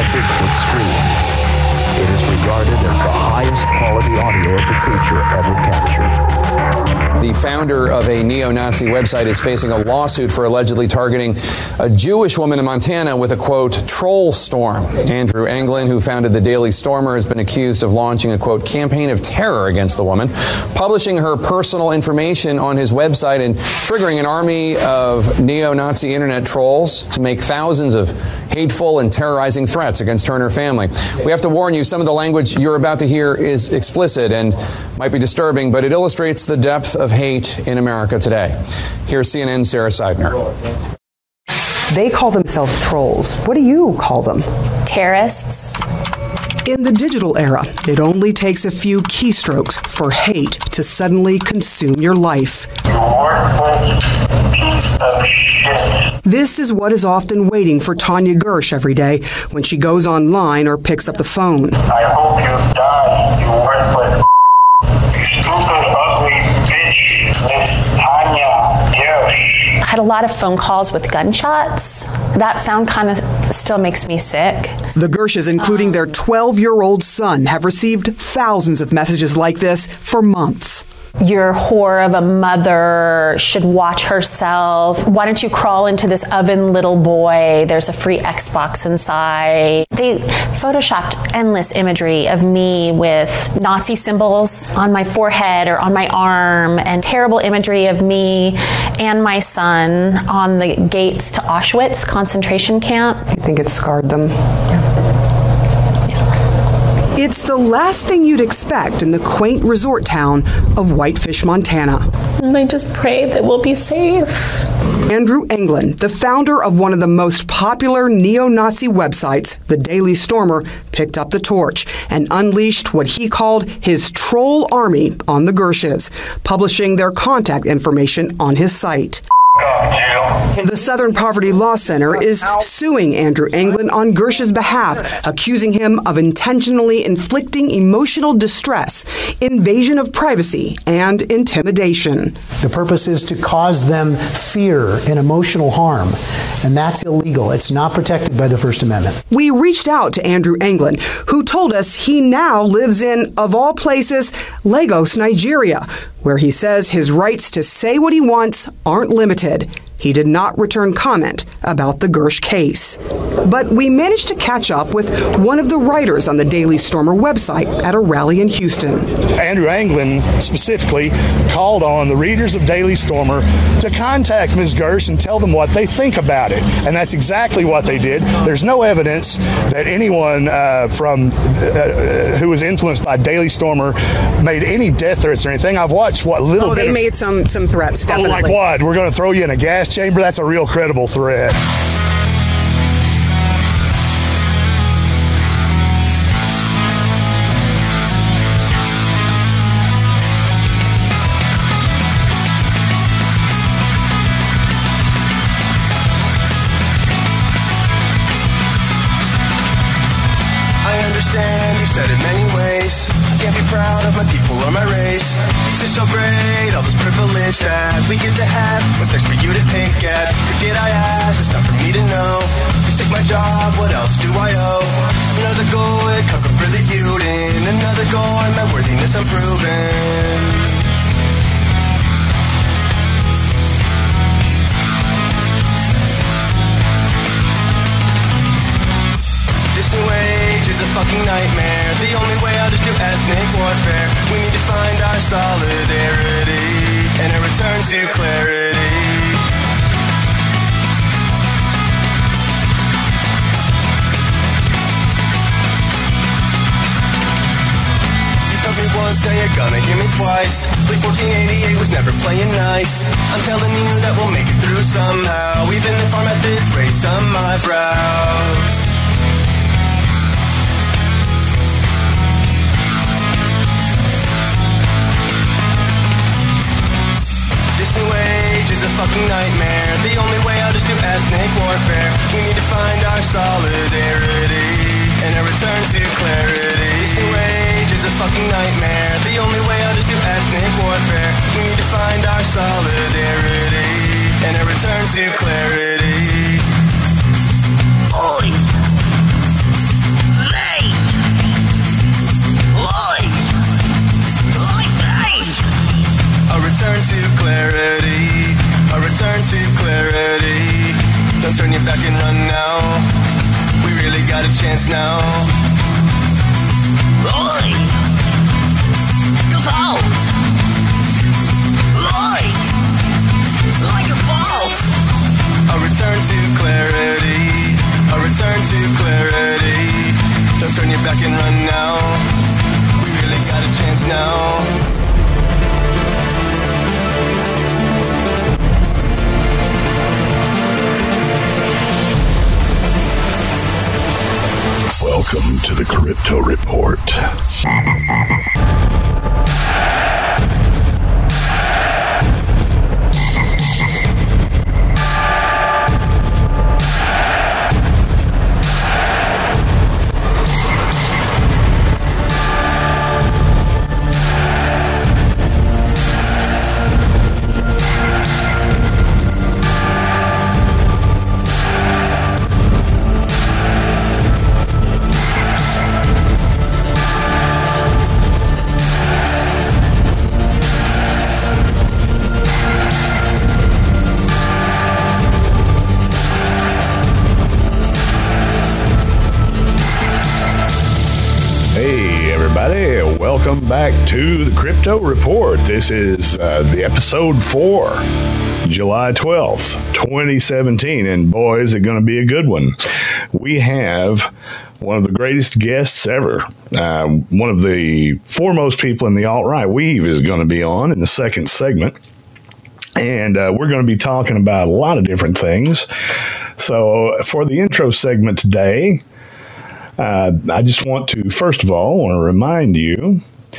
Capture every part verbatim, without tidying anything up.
a Bigfoot scream. It is regarded as the highest quality audio of the creature ever captured. The founder of a neo-Nazi website is facing a lawsuit for allegedly targeting a Jewish woman in Montana with a, quote, troll storm. Andrew Anglin, who founded the Daily Stormer, has been accused of launching a, quote, campaign of terror against the woman, publishing her personal information on his website and triggering an army of neo-Nazi internet trolls to make thousands of hateful and terrorizing threats against her and her family. We have to warn you, some of the language you're about to hear is explicit and might be disturbing, but it illustrates the depth of hate in America today. Here's C N N's Sarah Seidner. They call themselves trolls. What do you call them? Terrorists. In the digital era, it only takes a few keystrokes for hate to suddenly consume your life. You worthless piece of shit. This is what is often waiting for Tanya Gersh every day when she goes online or picks up the phone. I hope you die, you worthless you stupid, ugly bitch, Miss Tanya Gersh. I had a lot of phone calls with gunshots. That sound kind of still makes me sick. The Gershes, including their twelve-year-old son, have received thousands of messages like this for months. Your whore of a mother should watch herself. Why don't you crawl into this oven, little boy? There's a free Xbox inside. They photoshopped endless imagery of me with Nazi symbols on my forehead or on my arm, and terrible imagery of me and my son on the gates to Auschwitz concentration camp. I think it scarred them. It's the last thing you'd expect in the quaint resort town of Whitefish, Montana. And I just pray that we'll be safe. Andrew Anglin, the founder of one of the most popular neo-Nazi websites, the Daily Stormer, picked up the torch and unleashed what he called his troll army on the Gershes, publishing their contact information on his site. The Southern Poverty Law Center is suing Andrew Anglin on Gersh's behalf, accusing him of intentionally inflicting emotional distress, invasion of privacy, and intimidation. The purpose is to cause them fear and emotional harm, and that's illegal. It's not protected by the First Amendment. We reached out to Andrew Anglin, who told us he now lives in, of all places, Lagos, Nigeria, where he says his rights to say what he wants aren't limited. He did not return comment about the Gersh case. But we managed to catch up with one of the writers on the Daily Stormer website at a rally in Houston. Andrew Anglin specifically called on the readers of Daily Stormer to contact Miz Gersh and tell them what they think about it. And that's exactly what they did. There's no evidence that anyone uh, from uh, who was influenced by Daily Stormer made any death threats or anything. I've watched what little Oh, bit they of, made some, some threats, definitely. Oh, like what? We're going to throw you in a gas chamber? That's a real credible threat. I understand you said it many ways. I can't be proud of my people or my race. It's just so great, all this privilege that we get to have. What's next for you to pick at? Forget I asked, it's not for me to know. Just take my job, what else do I owe? Another goal, it could really you in. Another goal, and my worthiness I'm proving. This new age is a fucking nightmare. The only way out is through ethnic warfare. We need to find our solidarity and a return to clarity. You told me once, now you're gonna hear me twice. Fleet fourteen eighty-eight was never playing nice. I'm telling you that we'll make it through somehow, even if our methods raise some eyebrows. This new age is a fucking nightmare. The only way out is through ethnic warfare. We need to find our solidarity and a return to clarity. This new age is a fucking nightmare. The only way out is through ethnic warfare. We need to find our solidarity and a return to clarity. Oi! now. Oi! Gewalt! Oi! Like a fault! A return to clarity. A return to clarity. Don't turn your back and run now. We really got a chance now. Welcome to the Crypto Report. Welcome back to the Crypto Report. This is uh, the episode four, July twelfth, twenty seventeen, and boy, is it going to be a good one. We have one of the greatest guests ever. Uh, one of the foremost people in the alt-right weave is going to be on in the second segment, and uh, we're going to be talking about a lot of different things. So for the intro segment today, Uh, I just want to, first of all, want to remind you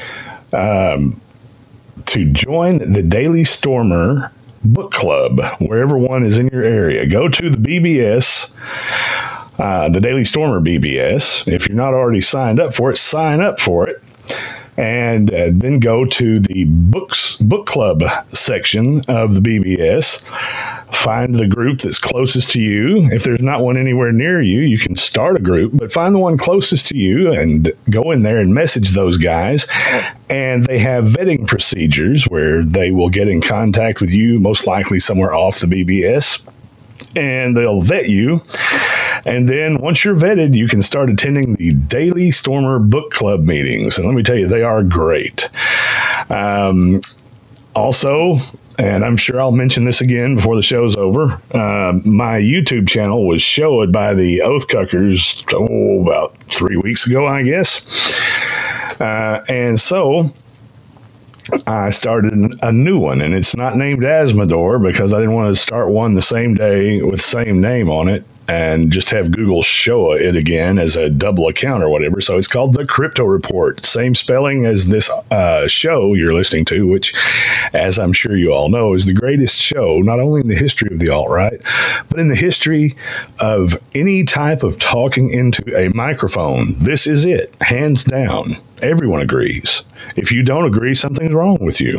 um, to join the Daily Stormer Book Club, wherever one is in your area. Go to the B B S, uh, the Daily Stormer B B S. If you're not already signed up for it, sign up for it. And uh, then go to the books book club section of the B B S. Find the group that's closest to you. If there's not one anywhere near you, you can start a group, but find the one closest to you and go in there and message those guys. And they have vetting procedures where they will get in contact with you, most likely somewhere off the B B S, and they'll vet you. And then once you're vetted, you can start attending the Daily Stormer Book Club meetings. And let me tell you, they are great. Um, also, and I'm sure I'll mention this again before the show's over, uh, my YouTube channel was showed by the Oath Cuckers, oh, about three weeks ago, I guess. Uh, and so I started a new one, and it's not named Asmodor because I didn't want to start one the same day with the same name on it and just have Google show it again as a double account or whatever. So it's called The Crypto Report. Same spelling as this uh, show you're listening to, which, as I'm sure you all know, is the greatest show, not only in the history of the alt-right, but in the history of any type of talking into a microphone. This is it, hands down. Everyone agrees. If you don't agree, something's wrong with you.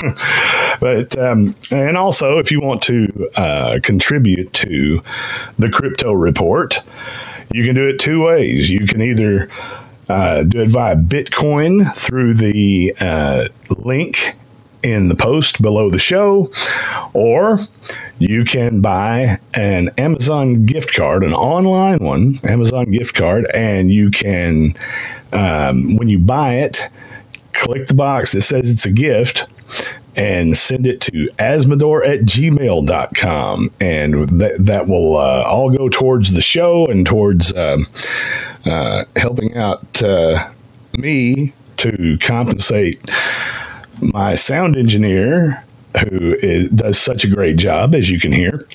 But um, and also, if you want to uh, contribute to the Crypto Report, you can do it two ways. You can either uh, do it via Bitcoin through the uh, link in the post below the show, or you can buy an Amazon gift card, an online one, Amazon gift card, and you can, um, when you buy it, click the box that says it's a gift and send it to asmodor at gmail dot com. And that, that will uh, all go towards the show and towards uh, uh, helping out uh, me to compensate my sound engineer, who is, does such a great job, as you can hear.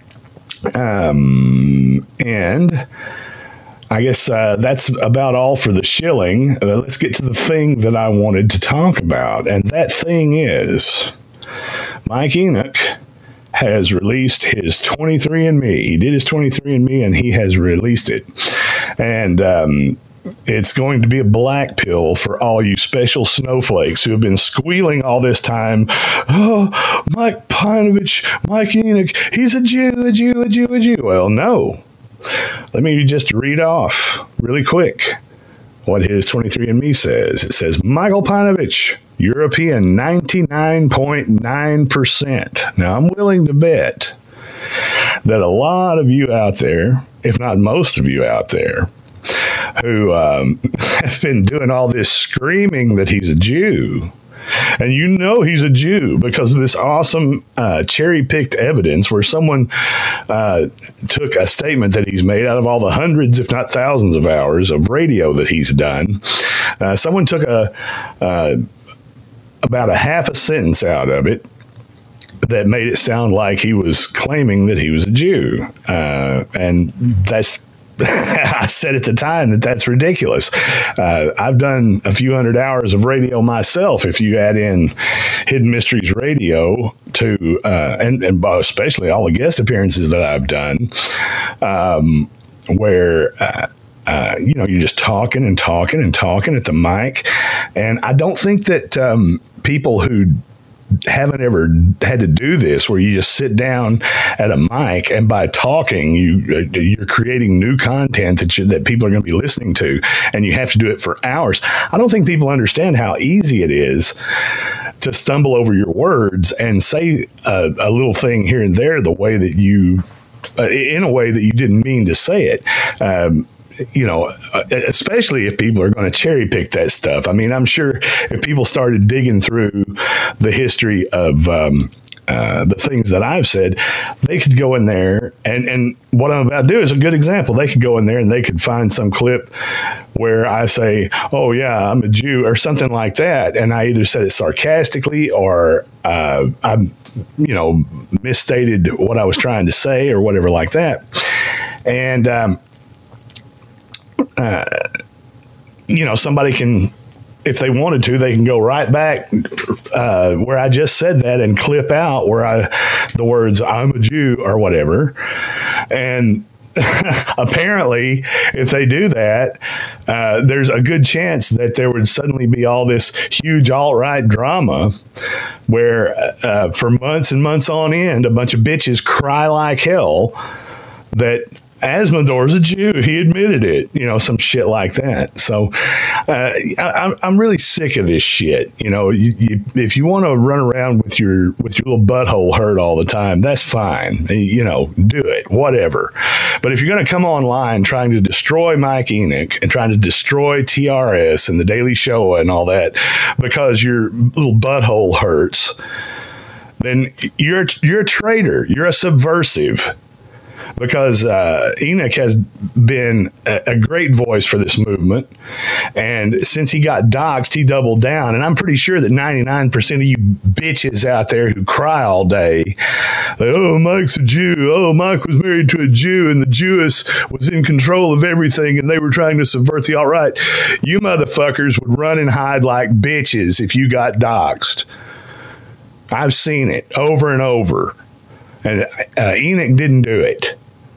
Um, and I guess uh, that's about all for the shilling. Uh, let's get to the thing that I wanted to talk about. And that thing is Mike Enoch has released his twenty-three and me. He did his twenty-three and me, and he has released it. And um, it's going to be a black pill for all you special snowflakes who have been squealing all this time. Oh, Mike Pinovich, Mike Enoch, he's a Jew, a Jew, a Jew, a Jew. Well, no. Let me just read off really quick what his twenty-three and me says. It says, Michael Pinovich, European, ninety-nine point nine percent. Now, I'm willing to bet that a lot of you out there, if not most of you out there, who um, have been doing all this screaming that he's a Jew. And you know he's a Jew because of this awesome uh, cherry-picked evidence where someone uh, took a statement that he's made out of all the hundreds, if not thousands of hours of radio that he's done. Uh, someone took a uh, about a half a sentence out of it that made it sound like he was claiming that he was a Jew. Uh, and that's I said at the time that that's ridiculous. Uh, I've done a few hundred hours of radio myself. If you add in Hidden Mysteries Radio to, uh, and, and especially all the guest appearances that I've done, um, where, uh, uh, you know, you're just talking and talking and talking at the mic. And I don't think that um, people who haven't ever had to do this, where you just sit down at a mic and by talking you you're creating new content that you, that people are going to be listening to, and you have to do it for hours. I don't think people understand how easy it is to stumble over your words and say a, a little thing here and there the way that you uh, in a way that you didn't mean to say it. Um, you know, especially if people are going to cherry pick that stuff. I mean, I'm sure if people started digging through the history of um, uh, the things that I've said, they could go in there and, and what I'm about to do is a good example. They could go in there and they could find some clip where I say, oh yeah, I'm a Jew or something like that. And I either said it sarcastically or uh, I'm, you know, misstated what I was trying to say or whatever like that. And, um, Uh, you know, somebody can, if they wanted to, they can go right back uh, where I just said that and clip out where I, the words "I'm a Jew" or whatever. And apparently, if they do that, uh, there's a good chance that there would suddenly be all this huge alt-right drama where uh, for months and months on end, a bunch of bitches cry like hell that Azzmador's a Jew. He admitted it, you know, some shit like that. So uh, I, I'm really sick of this shit. You know, you, you, if you want to run around with your with your little butthole hurt all the time, that's fine. You know, do it, whatever. But if you're going to come online trying to destroy Mike Enoch and trying to destroy T R S and the Daily Show and all that because your little butthole hurts, then you're you're a traitor. You're a subversive. Because uh, Enoch has been a, a great voice for this movement. And since he got doxxed, he doubled down. And I'm pretty sure that ninety-nine percent of you bitches out there who cry all day, like, oh, Mike's a Jew. Oh, Mike was married to a Jew and the Jewess was in control of everything and they were trying to subvert the alt-right. You motherfuckers would run and hide like bitches if you got doxxed. I've seen it over and over. And uh, Enoch didn't do it.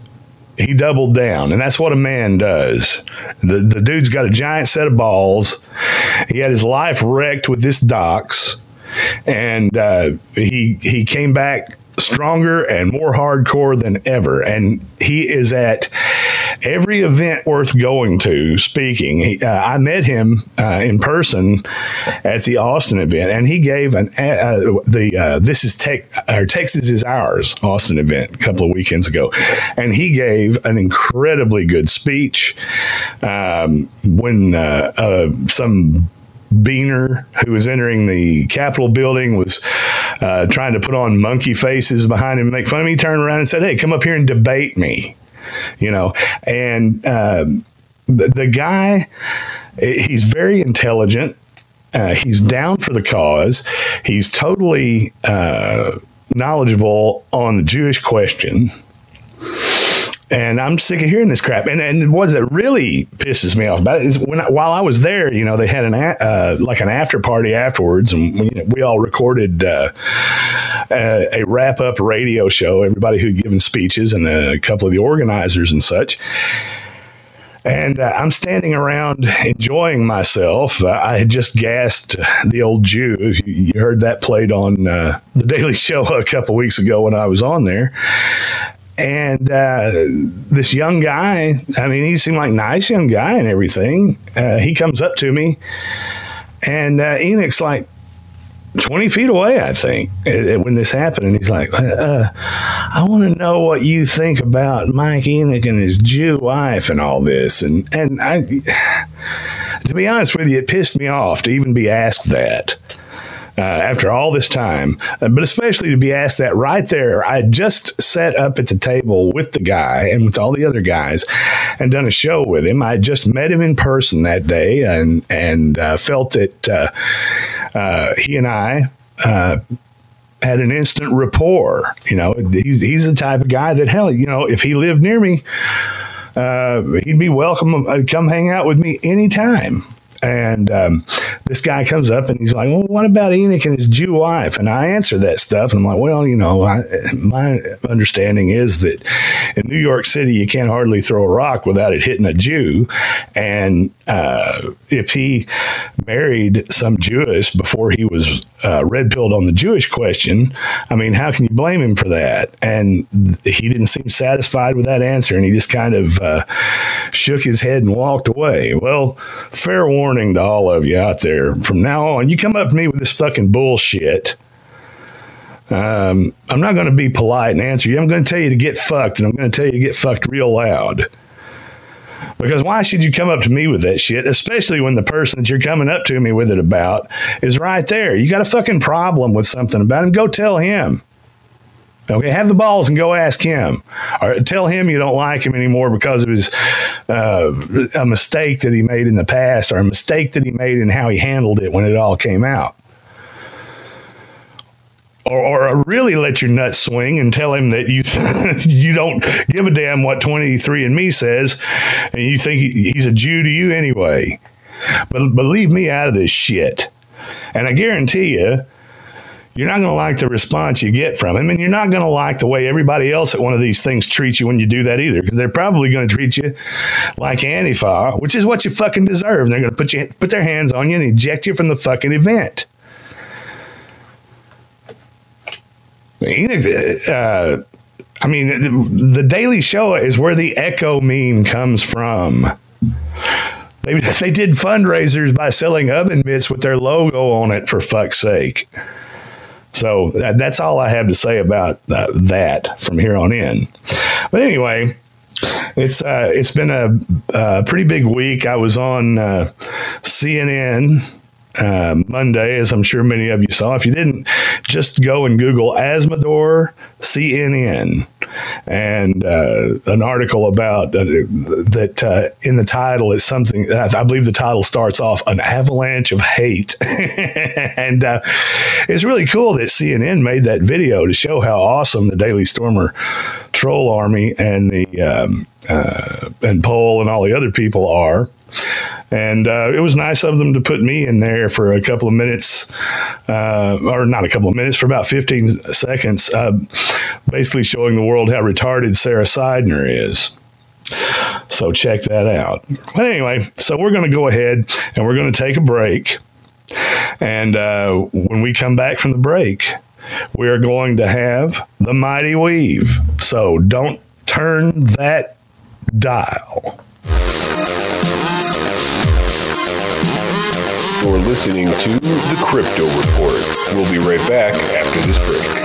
He doubled down, and that's what a man does. The the dude's got a giant set of balls. He had his life wrecked with this dox, and uh, he he came back stronger and more hardcore than ever. And he is at every event worth going to speaking. He, uh, I met him uh, in person at the Austin event, and he gave an uh, the uh, this is tech or Texas is ours Austin event a couple of weekends ago, and he gave an incredibly good speech um, when uh, uh, some Beaner who was entering the Capitol building was uh, trying to put on monkey faces behind him and make fun of me. He turned around and said, hey, come up here and debate me, you know. And uh, the, the guy, he's very intelligent. Uh, he's down for the cause. He's totally uh, knowledgeable on the Jewish question. And I'm sick of hearing this crap. And and what that really pisses me off about it is when I, while I was there, you know, they had an uh, like an after party afterwards, and we, we all recorded uh, a, a wrap up radio show. Everybody who'd given speeches and a couple of the organizers and such. And uh, I'm standing around enjoying myself. Uh, I had just gassed the old Jew. You, you heard that played on uh, the Daily Show a couple weeks ago when I was on there. And uh, this young guy, I mean, he seemed like a nice young guy and everything. Uh, he comes up to me, and uh, Enoch's like, twenty feet away, I think, when this happened. And he's like, uh, I want to know what you think about Mike Enoch and his Jew wife and all this. And, and I, to be honest with you, it pissed me off to even be asked that. Uh, after all this time, uh, but especially to be asked that right there. I had just sat up at the table with the guy and with all the other guys and done a show with him. I had just met him in person that day and, and uh, felt that uh, uh, he and I uh, had an instant rapport. You know, he's, he's the type of guy that, hell, you know, if he lived near me, uh, he'd be welcome to come hang out with me anytime. And um, this guy comes up and he's like, well, what about Enoch and his Jew wife? And I answer that stuff. And I'm like, well, you know, I, my understanding is that in New York City, you can't hardly throw a rock without it hitting a Jew. And uh, if he married some Jewess before he was uh, red-pilled on the Jewish question, I mean, how can you blame him for that? And he didn't seem satisfied with that answer. And he just kind of uh, shook his head and walked away. Well, fair warning to all of you out there, from now on, you come up to me with this fucking bullshit, um, I'm not going to be polite and answer you. I'm going to tell you to get fucked, and I'm going to tell you to get fucked real loud. Because why should you come up to me with that shit, especially when the person that you're coming up to me with it about is right there? You got a fucking problem with something about him, go tell him. Okay, have the balls and go ask him. Or tell him you don't like him anymore because of his uh, a mistake that he made in the past, or a mistake that he made in how he handled it when it all came out. Or, or really let your nuts swing and tell him that you you don't give a damn what twenty-three and me says, and you think he's a Jew to you anyway. But, but leave me out of this shit. And I guarantee you, you're not going to like the response you get from him, and you're not going to like the way everybody else at one of these things treats you when you do that either, because they're probably going to treat you like Antifa, which is what you fucking deserve. They're going to put you put their hands on you and eject you from the fucking event. Uh, I mean, the, the Daily Show is where the Echo meme comes from. They, they did fundraisers by selling oven mitts with their logo on it, for fuck's sake. So that, that's all I have to say about uh, that from here on in. But anyway, it's uh, it's been a, a pretty big week. I was on uh, C N N uh, Monday, as I'm sure many of you saw. If you didn't, just go and Google Azzmador C N N and uh, an article about uh, that uh, in the title is something, I believe the title starts off, an avalanche of hate. And uh, it's really cool that C N N made that video to show how awesome the Daily Stormer troll army and the um, uh, and Poll and all the other people are. And uh, it was nice of them to put me in there for a couple of minutes, uh, or not a couple of minutes, for about fifteen seconds, uh, basically showing the world how retarded Sarah Seidner is. So check that out. But anyway, so we're going to go ahead and we're going to take a break. And uh, when we come back from the break, we are going to have the Mighty Weave. So don't turn that dial. You're listening to The Crypto Report. We'll be right back after this break.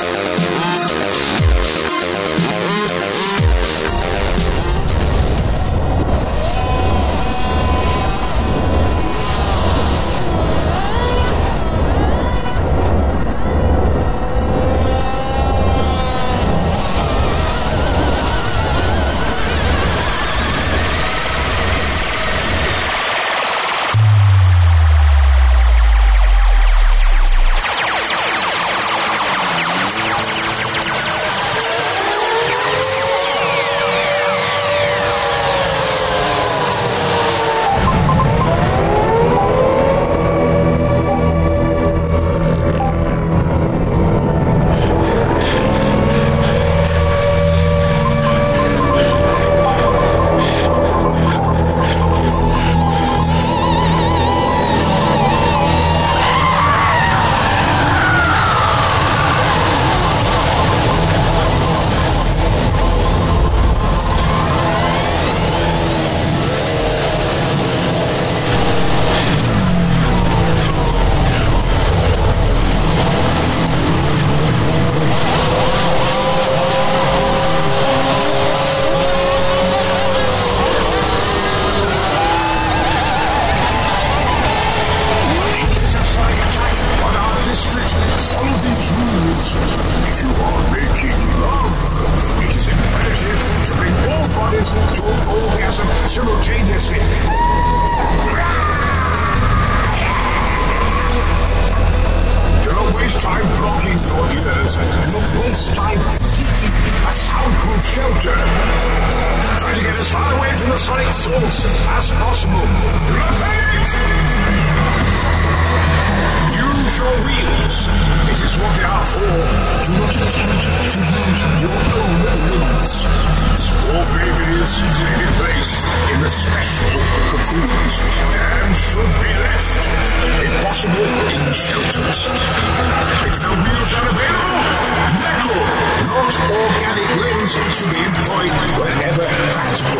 Use your wheels. It is what they are for. Do not attempt to use your own limbs. Small babies may be placed in the special cocoons and should be left, if possible, in shelters. If no wheels are available, metal, not organic limbs should be employed wherever practical.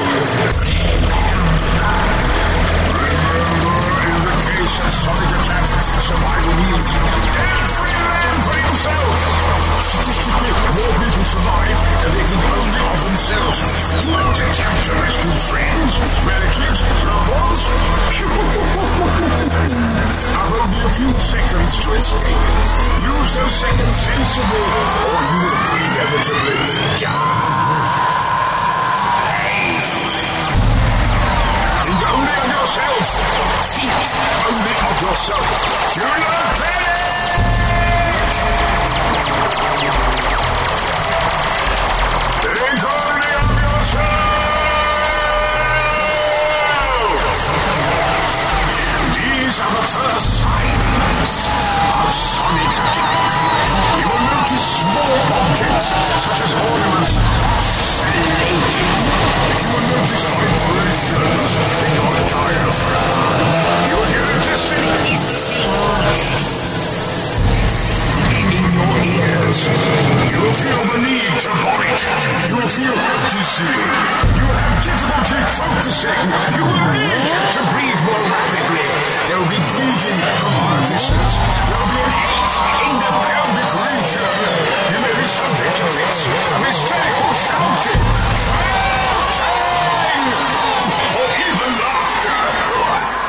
A solid attack, survival means every man for himself. Statistically, more people survive and they think only of themselves. Do not attempt to rescue friends, relatives, loved ones. Have only a few seconds to escape. Use those seconds sensibly, or you will inevitably die. Think only of yourself. Think only of yourself. Do not panic! Think only of yourself! These are the first signs of sonic attack. You will notice small objects, such as ornaments, oscillating. You will notice vibrations in your diaphragm. You will hear a distant hissing in your ears. You will feel the need to vomit. You will feel dizzy. You will have difficulty focusing. You will need to breathe more rapidly. There will be bleeding from orifices. There will be an ache in the pelvic region. You may be subject to fits of hysterical shouting, shouting, or even laughter.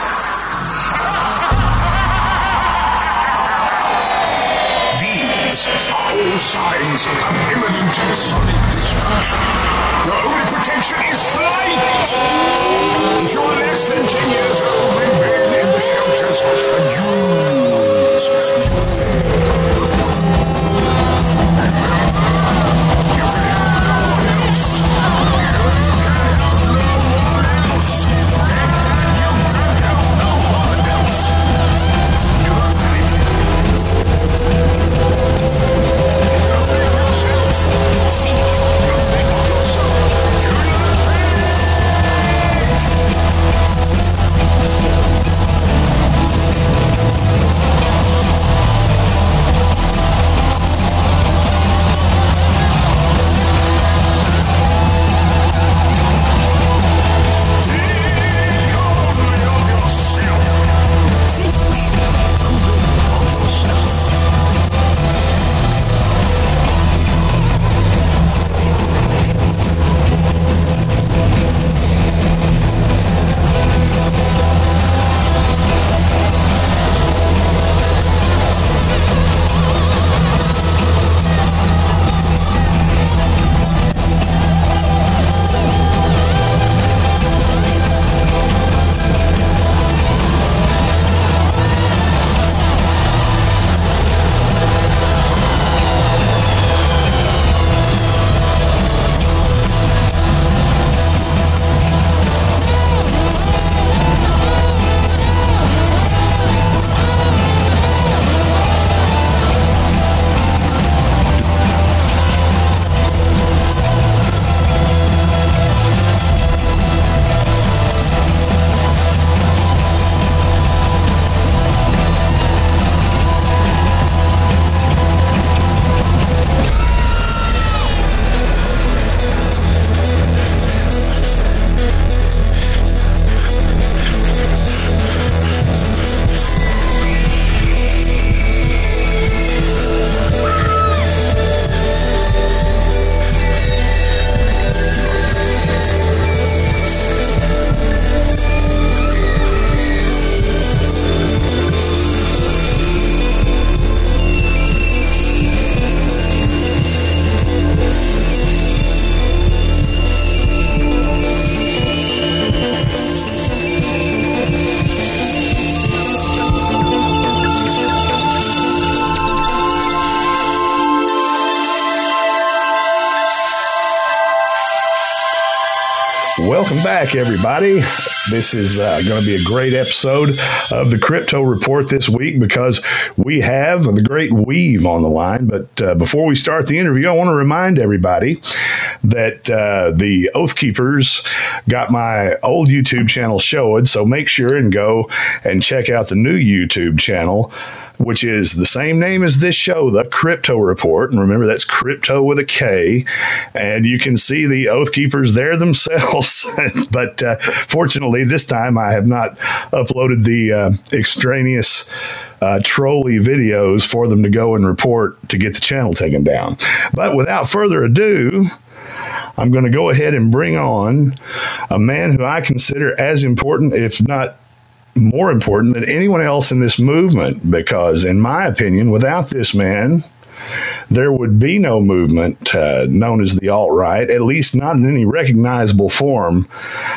Welcome back, everybody. This is uh, going to be a great episode of the Crypto Report this week because we have the great Weave on the line. But uh, before we start the interview, I want to remind everybody that uh, the Oath Keepers got my old YouTube channel showed, so make sure and go and check out the new YouTube channel, which is the same name as this show, The Crypto Report. And remember, that's crypto with a K. And you can see the Oath Keepers there themselves. But uh, fortunately, this time I have not uploaded the uh, extraneous uh, trolly videos for them to go and report to get the channel taken down. But without further ado, I'm going to go ahead and bring on a man who I consider as important, if not more important than anyone else in this movement, because in my opinion, without this man, there would be no movement uh, known as the alt-right, at least not in any recognizable form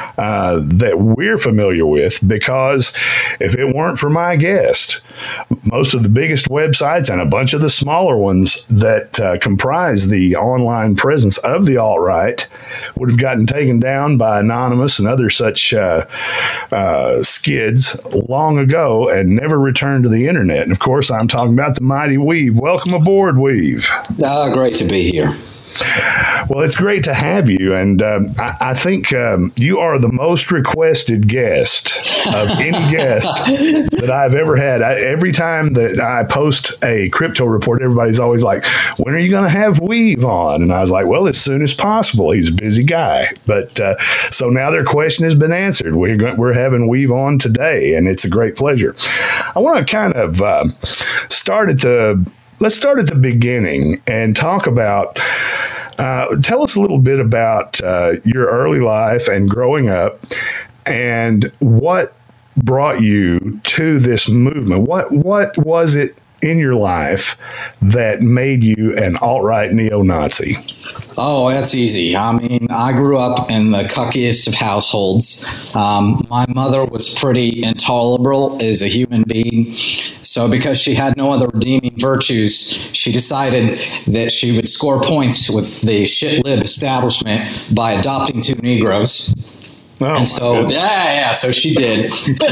uh, that we're familiar with, because if it weren't for my guest, most of the biggest websites and a bunch of the smaller ones that uh, comprise the online presence of the alt-right would have gotten taken down by Anonymous and other such uh, uh, skids long ago and never returned to the internet. And of course, I'm talking about the mighty Weave. Welcome aboard, Weave. Uh, great to be here. Well, it's great to have you, and um, I, I think um, you are the most requested guest of any guest that I've ever had. I, every time that I post a crypto report, everybody's always like, when are you going to have Weave on? And I was like, well, as soon as possible. He's a busy guy. But uh, so now their question has been answered. We're, going, we're having Weave on today, and it's a great pleasure. I want to kind of uh, start at the Let's start at the beginning and talk about, uh, tell us a little bit about uh, your early life and growing up and what brought you to this movement. What, what was it in your life that made you an alt-right neo-Nazi? Oh, that's easy. I mean, I grew up in the cuckiest of households. Um, my mother was pretty intolerable as a human being. So because she had no other redeeming virtues, she decided that she would score points with the shit-lib establishment by adopting two Negroes. Oh, and so, yeah, yeah, so she did.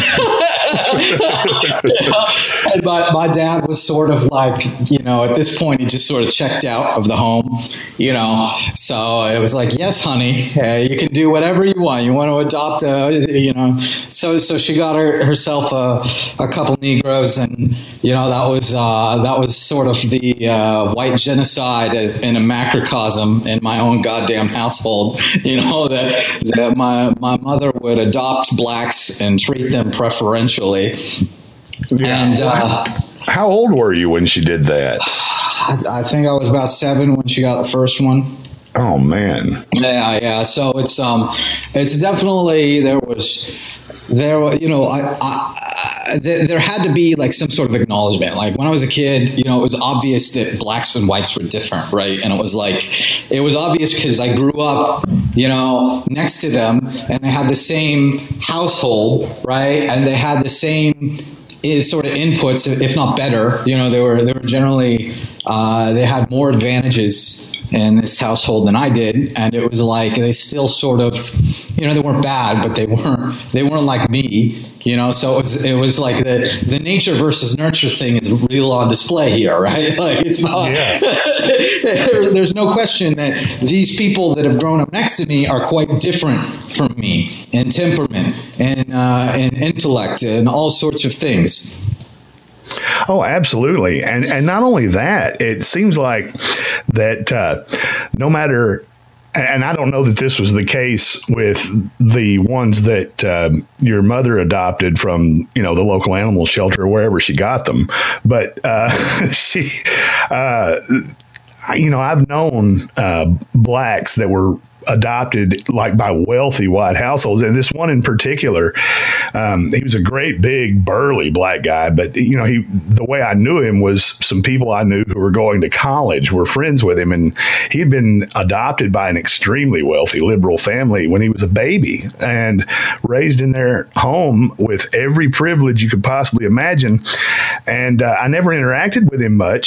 And my, my dad was sort of like, you know, at this point, he just sort of checked out of the home, you know. So it was like, yes, honey, uh, you can do whatever you want. You want to adopt, a, you know. So so she got her, herself a, a couple Negroes, and, you know, that was uh, that was sort of the uh, white genocide in a macrocosm in my own goddamn household, you know, that, that my, my mother would adopt blacks and treat them preferentially. Yeah. And uh, how old were you when she did that? I, I think I was about seven when she got the first one. Oh man. Yeah, yeah. So it's um, it's definitely there was there. You know, I. I there had to be like some sort of acknowledgement. Like when I was a kid, you know, it was obvious that blacks and whites were different, right? And it was like, it was obvious because I grew up, you know, next to them, and they had the same household, right? And they had the same sort of inputs, if not better. You know, they were they were generally uh, they had more advantages in this household than I did, and it was like they still sort of, you know, they weren't bad, but they weren't they weren't like me. You know, so it was, it was like the, the nature versus nurture thing is real on display here, right? Like it's not, yeah. there, there's no question that these people that have grown up next to me are quite different from me in temperament and uh, in intellect and all sorts of things. Oh, absolutely. And and not only that, it seems like that uh, no matter, and I don't know that this was the case with the ones that uh, your mother adopted from, you know, the local animal shelter or wherever she got them, but uh, she, uh, you know, I've known uh, blacks that were adopted like by wealthy white households, and this one in particular, um, he was a great big burly black guy, but you know, he the way I knew him was some people I knew who were going to college were friends with him, and he had been adopted by an extremely wealthy liberal family when he was a baby and raised in their home with every privilege you could possibly imagine. And uh, I never interacted with him much,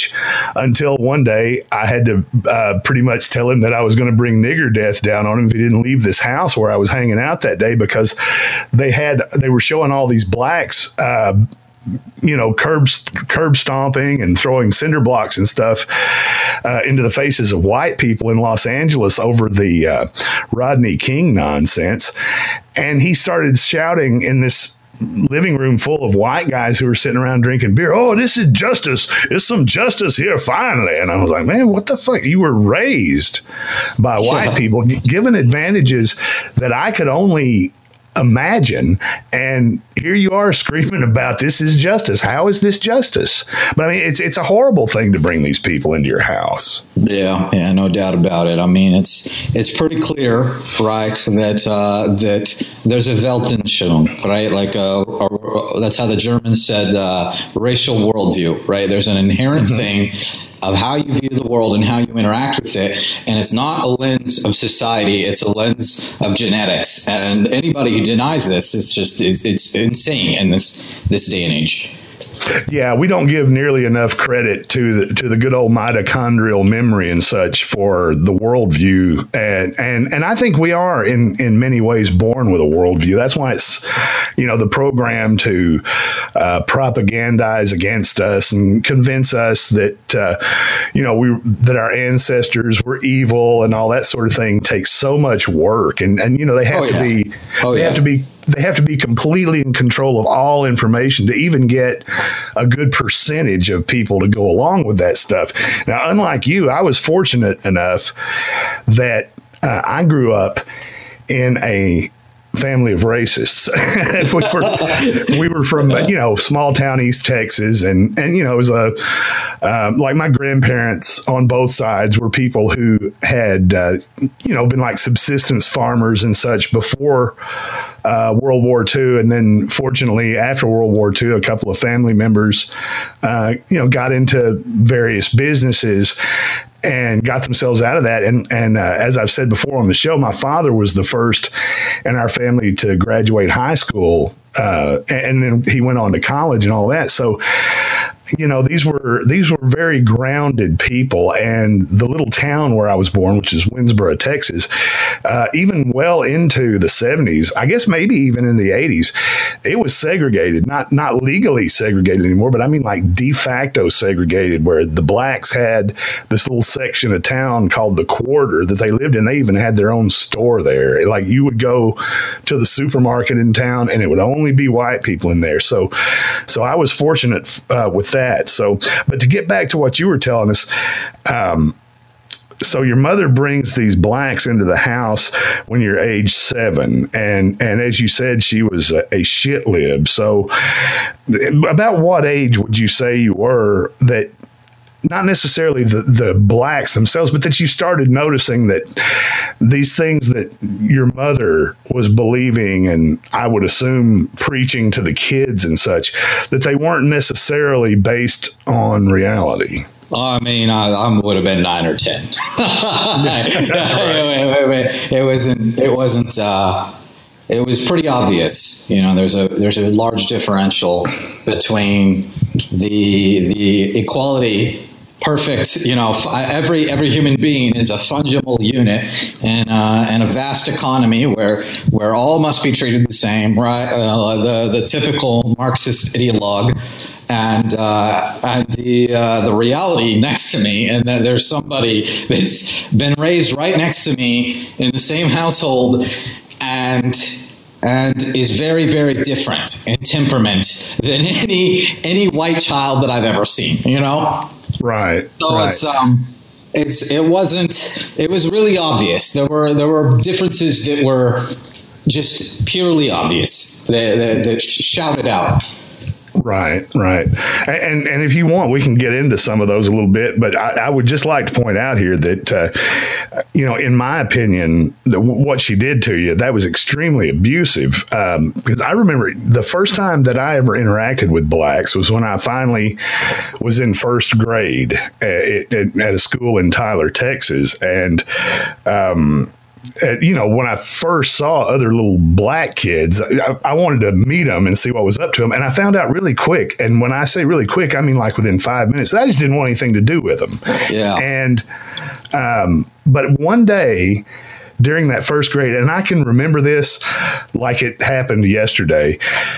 until one day I had to uh, pretty much tell him that I was going to bring nigger death down on him if he didn't leave this house where I was hanging out that day, because they had they were showing all these blacks uh, you know, curb curb stomping and throwing cinder blocks and stuff uh, into the faces of white people in Los Angeles over the uh, Rodney King nonsense. And he started shouting in this living room full of white guys who were sitting around drinking beer, "Oh, this is justice. It's some justice here, finally." And I was like, man, what the fuck? You were raised by white yeah. people, given advantages that I could only imagine, and here you are screaming about this is justice. How is this justice? But I mean, it's it's a horrible thing to bring these people into your house. Yeah, yeah, no doubt about it. I mean, it's it's pretty clear, right, that uh, that there's a Weltanschauung, right? Like uh, or, that's how the Germans said uh, racial worldview, right? There's an inherent mm-hmm. thing of how you view the world and how you interact with it. And it's not a lens of society, it's a lens of genetics. And anybody who denies this is just, it's, it's insane in this, this day and age. Yeah, we don't give nearly enough credit to the, to the good old mitochondrial memory and such for the worldview, and and and I think we are in in many ways born with a worldview. That's why it's, you know, the program to uh, propagandize against us and convince us that uh, you know we that our ancestors were evil and all that sort of thing takes so much work, and and you know they have oh, yeah. to be oh, they yeah. have to be. They have to be completely in control of all information to even get a good percentage of people to go along with that stuff. Now, unlike you, I was fortunate enough that uh, I grew up in a family of racists. we, were, we were from, you know, small town East Texas. And, and you know, it was a, uh, like my grandparents on both sides were people who had, uh, you know, been like subsistence farmers and such before uh, World War Two. And then fortunately, after World War Two, a couple of family members, uh, you know, got into various businesses and got themselves out of that. And, and uh, as I've said before on the show, my father was the first in our family to graduate high school. Uh, and then he went on to college and all that. So, you know, these were these were very grounded people. And the little town where I was born, which is Winsboro, Texas, uh, even well into the seventies, I guess maybe even in the eighties, it was segregated, not not legally segregated anymore, but I mean like de facto segregated, where the blacks had this little section of town called the Quarter that they lived in. They even had their own store there. Like you would go to the supermarket in town and it would only be white people in there. So, so I was fortunate uh, with that. So, but to get back to what you were telling us, um, so your mother brings these blacks into the house when you're age seven. And, and as you said, she was a, a shit lib. So about what age would you say you were that, not necessarily the, the blacks themselves, but that you started noticing that these things that your mother was believing, and I would assume preaching to the kids and such, that they weren't necessarily based on reality? I mean, I, I would have been nine or ten. Right. wait, wait, wait. It wasn't. It wasn't. Uh, it was pretty obvious. You know, there's a there's a large differential between the the equality. Perfect, you know, every every human being is a fungible unit in, uh, in a vast economy where where all must be treated the same, right? Uh, the the typical Marxist ideologue, and uh, and the uh, the reality next to me, and that there's somebody that's been raised right next to me in the same household, and. and is very, very different in temperament than any any white child that I've ever seen, you know? Right. So right. it's um it's it wasn't it was really obvious. There were there were differences that were just purely obvious that, that, that shouted out. Right, right. And and if you want, we can get into some of those a little bit. But I, I would just like to point out here that, uh, you know, in my opinion, the, what she did to you, that was extremely abusive. Um, because I remember the first time that I ever interacted with blacks was when I finally was in first grade at, at, at a school in Tyler, Texas. And, um, uh, you know, when I first saw other little black kids, I, I wanted to meet them and see what was up to them. And I found out really quick. And when I say really quick, I mean like within five minutes. I just didn't want anything to do with them. Yeah. And, um, but one day during that first grade, and I can remember this like it happened yesterday,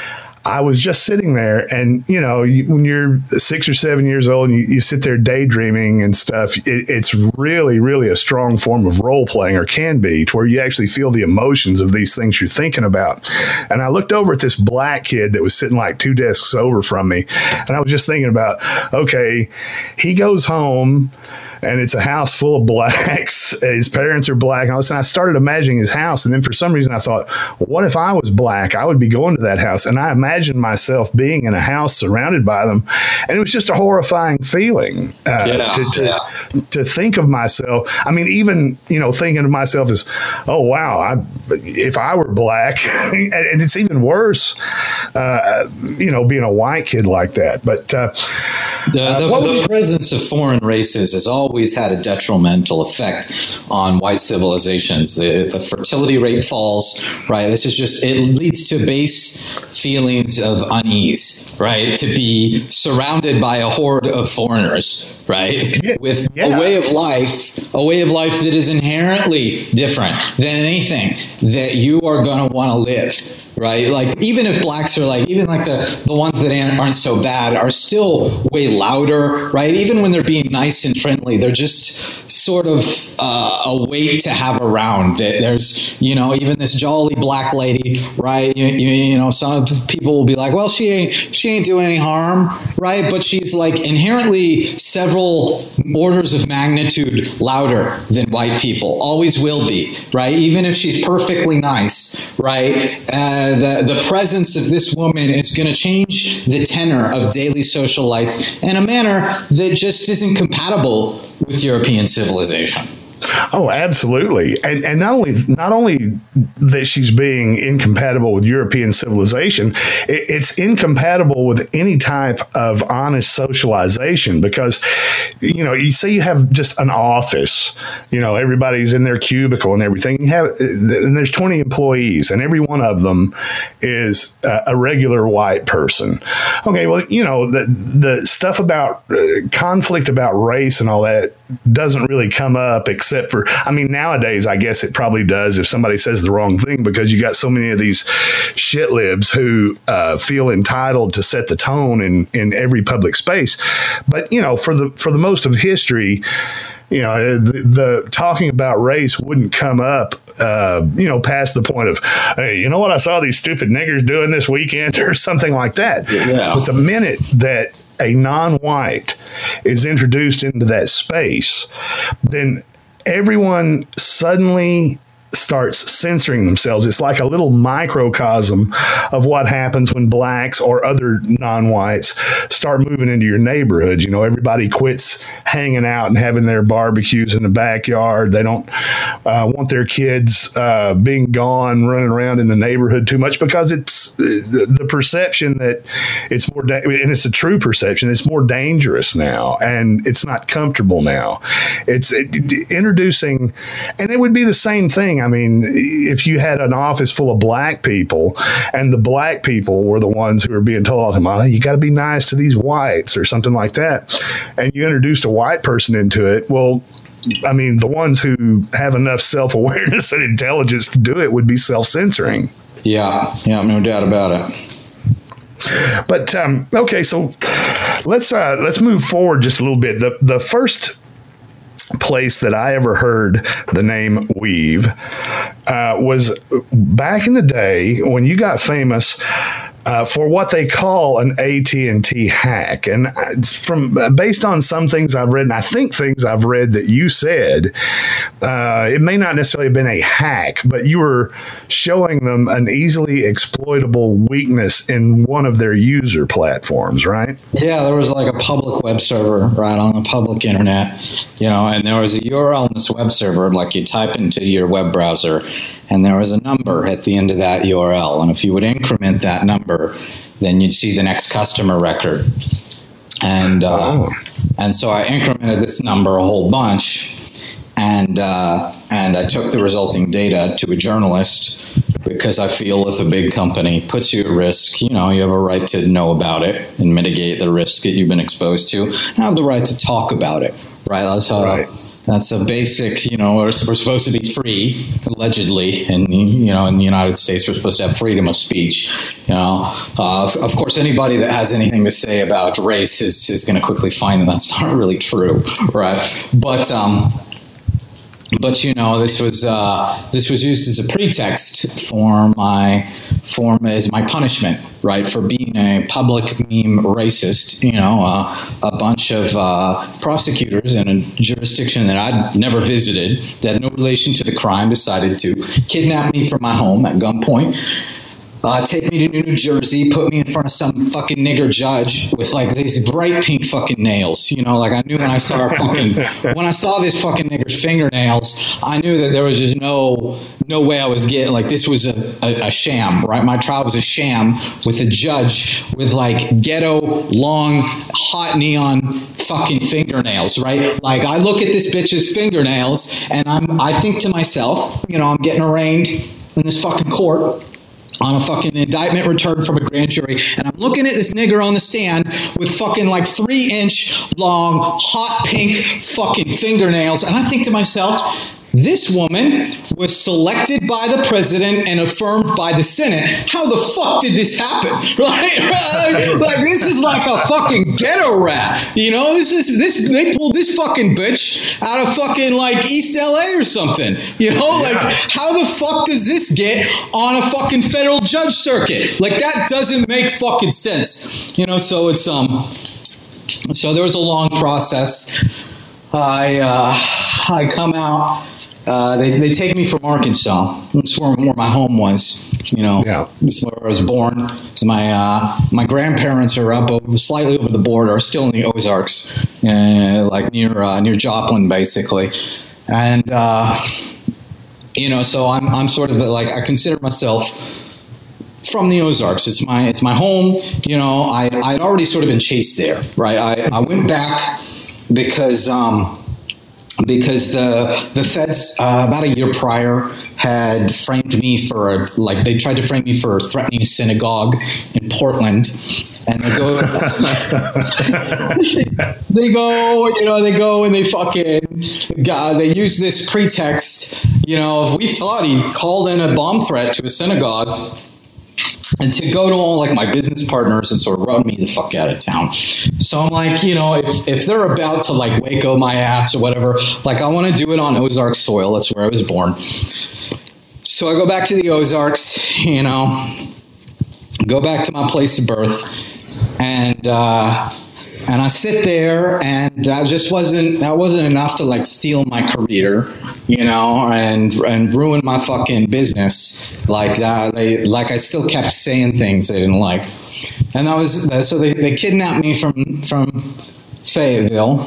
I was just sitting there, and, you know, you, when you're six or seven years old and you, you sit there daydreaming and stuff, it, it's really, really a strong form of role playing, or can be, to where you actually feel the emotions of these things you're thinking about. And I looked over at this black kid that was sitting like two desks over from me, and I was just thinking about, okay, he goes home and it's a house full of blacks. His parents are black. And all of a sudden I started imagining his house. And then for some reason I thought, well, what if I was black? I would be going to that house. And I imagined myself being in a house surrounded by them. And it was just a horrifying feeling uh, yeah, to, to, yeah. to think of myself. I mean, even, you know, thinking of myself as, oh, wow, I, if I were black, and it's even worse, uh, you know, being a white kid like that. But uh, the, the, uh, the presence of foreign races is all always had a detrimental effect on white civilizations. The, the fertility rate falls, right? This is just, it leads to base feelings of unease, right? To be surrounded by a horde of foreigners, right? Yeah. With yeah. a way of life, a way of life that is inherently different than anything that you are going to want to live. Right? Like, even if blacks are like, even like the, the ones that aren't so bad are still way louder, right? Even when they're being nice and friendly, they're just sort of uh, a weight to have around. There's, you know, even this jolly black lady, right? You, you, you know, some people will be like, well, she ain't, she ain't doing any harm, right? But she's like inherently several orders of magnitude louder than white people, always will be, right? Even if she's perfectly nice, right? Uh, the, the presence of this woman is going to change the tenor of daily social life in a manner that just isn't compatible with European civilization. Oh, absolutely. And and not only not only that she's being incompatible with European civilization, it, it's incompatible with any type of honest socialization, because, you know, you say you have just an office, you know, everybody's in their cubicle and everything. You have, and there's twenty employees, and every one of them is a, a regular white person. Okay, well, you know, the the stuff about uh, conflict about race and all that doesn't really come up, except for, I mean, nowadays, I guess it probably does if somebody says the wrong thing, because you got so many of these shit libs who uh, feel entitled to set the tone in, in every public space. But, you know, for the for the most of history, you know, the, the talking about race wouldn't come up, uh, you know, past the point of, hey, you know what I saw these stupid niggers doing this weekend, or something like that. Yeah. But the minute that a non-white is introduced into that space, then everyone suddenly starts censoring themselves. It's like a little microcosm of what happens when blacks or other non-whites start moving into your neighborhood. You know, everybody quits hanging out and having their barbecues in the backyard. They don't uh, want their kids uh, being gone, running around in the neighborhood too much, because it's uh, the perception that it's more, da- and it's a true perception, it's more dangerous now, and it's not comfortable now. It's it, it, introducing, and it would be the same thing. I mean, if you had an office full of black people, and the black people were the ones who were being told all the time, oh, you got to be nice to these whites or something like that, and you introduced a white person into it, well, I mean, the ones who have enough self-awareness and intelligence to do it would be self-censoring. Yeah, yeah, no doubt about it. But um, okay, so let's uh, let's move forward just a little bit. The the first place that I ever heard the name Weave uh, was back in the day when you got famous uh, for what they call an A T and T hack. And from based on some things I've read, and I think things I've read that you said, uh, it may not necessarily have been a hack, but you were showing them an easily exploitable weakness in one of their user platforms, right? Yeah, there was like a public web server right on the public internet, you know, and there was a U R L on this web server, like you type into your web browser, and there was a number at the end of that U R L. And if you would increment that number, then you'd see the next customer record. And uh, oh. and so I incremented this number a whole bunch, and uh, and I took the resulting data to a journalist because I feel if a big company puts you at risk, you know, you have a right to know about it and mitigate the risk that you've been exposed to, and have the right to talk about it, right? That's how. Right. That's a basic, you know, we're, we're supposed to be free, allegedly, and, you know, in the United States, we're supposed to have freedom of speech, you know. Uh, of, of course, anybody that has anything to say about race is, is going to quickly find that that's not really true, right? But, um, but you know, this was uh, this was used as a pretext for my for as my punishment, right, for being a public meme racist. You know, uh, a bunch of uh, prosecutors in a jurisdiction that I'd never visited, that had no relation to the crime, decided to kidnap me from my home at gunpoint. Uh, take me to New Jersey, put me in front of some fucking nigger judge with like these bright pink fucking nails. You know, like I knew when I saw her fucking when I saw this fucking nigger's fingernails, I knew that there was just no no way I was getting like this was a, a, a sham, right? My trial was a sham with a judge with like ghetto long hot neon fucking fingernails, right? Like I look at this bitch's fingernails and I'm I think to myself, you know, I'm getting arraigned in this fucking court on a fucking indictment returned from a grand jury, and I'm looking at this nigger on the stand with fucking like three inch long hot pink fucking fingernails, and I think to myself, this woman was selected by the president and affirmed by the Senate. How the fuck did this happen? Right? Like, like this is like a fucking ghetto rat. You know, this is this they pulled this fucking bitch out of fucking like East L A or something. You know, like how the fuck does this get on a fucking federal judge circuit? Like that doesn't make fucking sense. You know, so it's um so there was a long process. I uh, I come out. Uh, they, they take me from Arkansas. That's where, where my home was. You know, yeah. This is where I was born. So my uh, my grandparents are up over, slightly over the border, still in the Ozarks, uh, like near uh, near Joplin, basically. And uh, you know, so I'm I'm sort of like I consider myself from the Ozarks. It's my it's my home. You know, I I'd already sort of been chased there, right? I, I went back because. Um, Because the the feds uh, about a year prior had framed me for like they tried to frame me for threatening a synagogue in Portland, and they go they go you know they go and they fucking God, they use this pretext, you know, if we thought he called in a bomb threat to a synagogue. And to go to all like my business partners and sort of run me the fuck out of town. So I'm like, you know, if, if they're about to like Waco my ass or whatever, like I want to do it on Ozark soil. That's where I was born. So I go back to the Ozarks, you know, go back to my place of birth, and uh, and I sit there, and that just wasn't that wasn't enough to like steal my career, you know, and and ruin my fucking business like that. They like I still kept saying things they didn't like, and that was so they, they kidnapped me from from Fayetteville,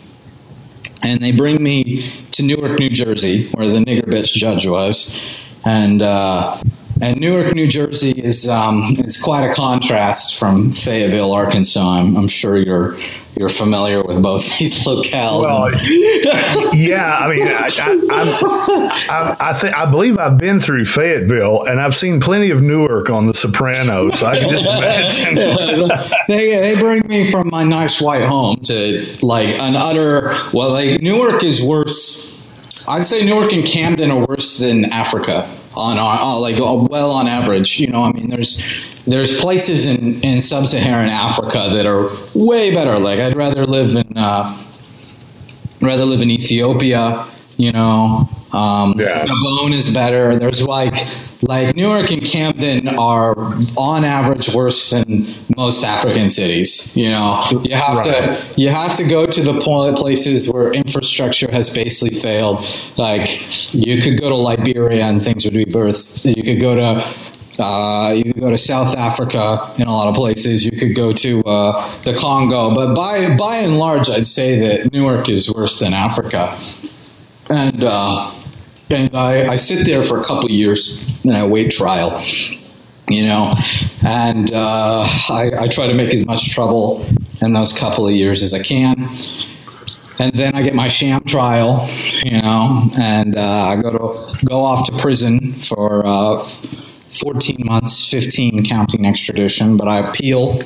and they bring me to Newark, New Jersey, where the nigger bitch judge was, and. Uh, And Newark, New Jersey is um, is quite a contrast from Fayetteville, Arkansas. I'm, I'm sure you're you're familiar with both these locales. Well, yeah, I mean, I I, I'm, I, I, think, I believe I've been through Fayetteville, and I've seen plenty of Newark on The Sopranos, so I can just imagine. they they bring me from my nice white home to like an utter well, like Newark is worse. I'd say Newark and Camden are worse than Africa. On our, like well on average, you know, I mean, there's there's places in, in sub-Saharan Africa that are way better. Like I'd rather live in uh, rather live in Ethiopia, you know. Um, yeah. Gabon is better. There's like like Newark and Camden are on average worse than most African cities. You know, you have right. to you have to go to the places where infrastructure has basically failed. Like you could go to Liberia and things would be worse. You could go to Uh, you could go to South Africa in a lot of places. You could go to uh, the Congo, but by by and large, I'd say that Newark is worse than Africa. And uh, and I, I sit there for a couple of years and I wait trial, you know, and uh, I, I try to make as much trouble in those couple of years as I can. and then I get my sham trial, you know, and uh, I go to go off to prison for uh, fourteen months, fifteen counting extradition, but I appeal.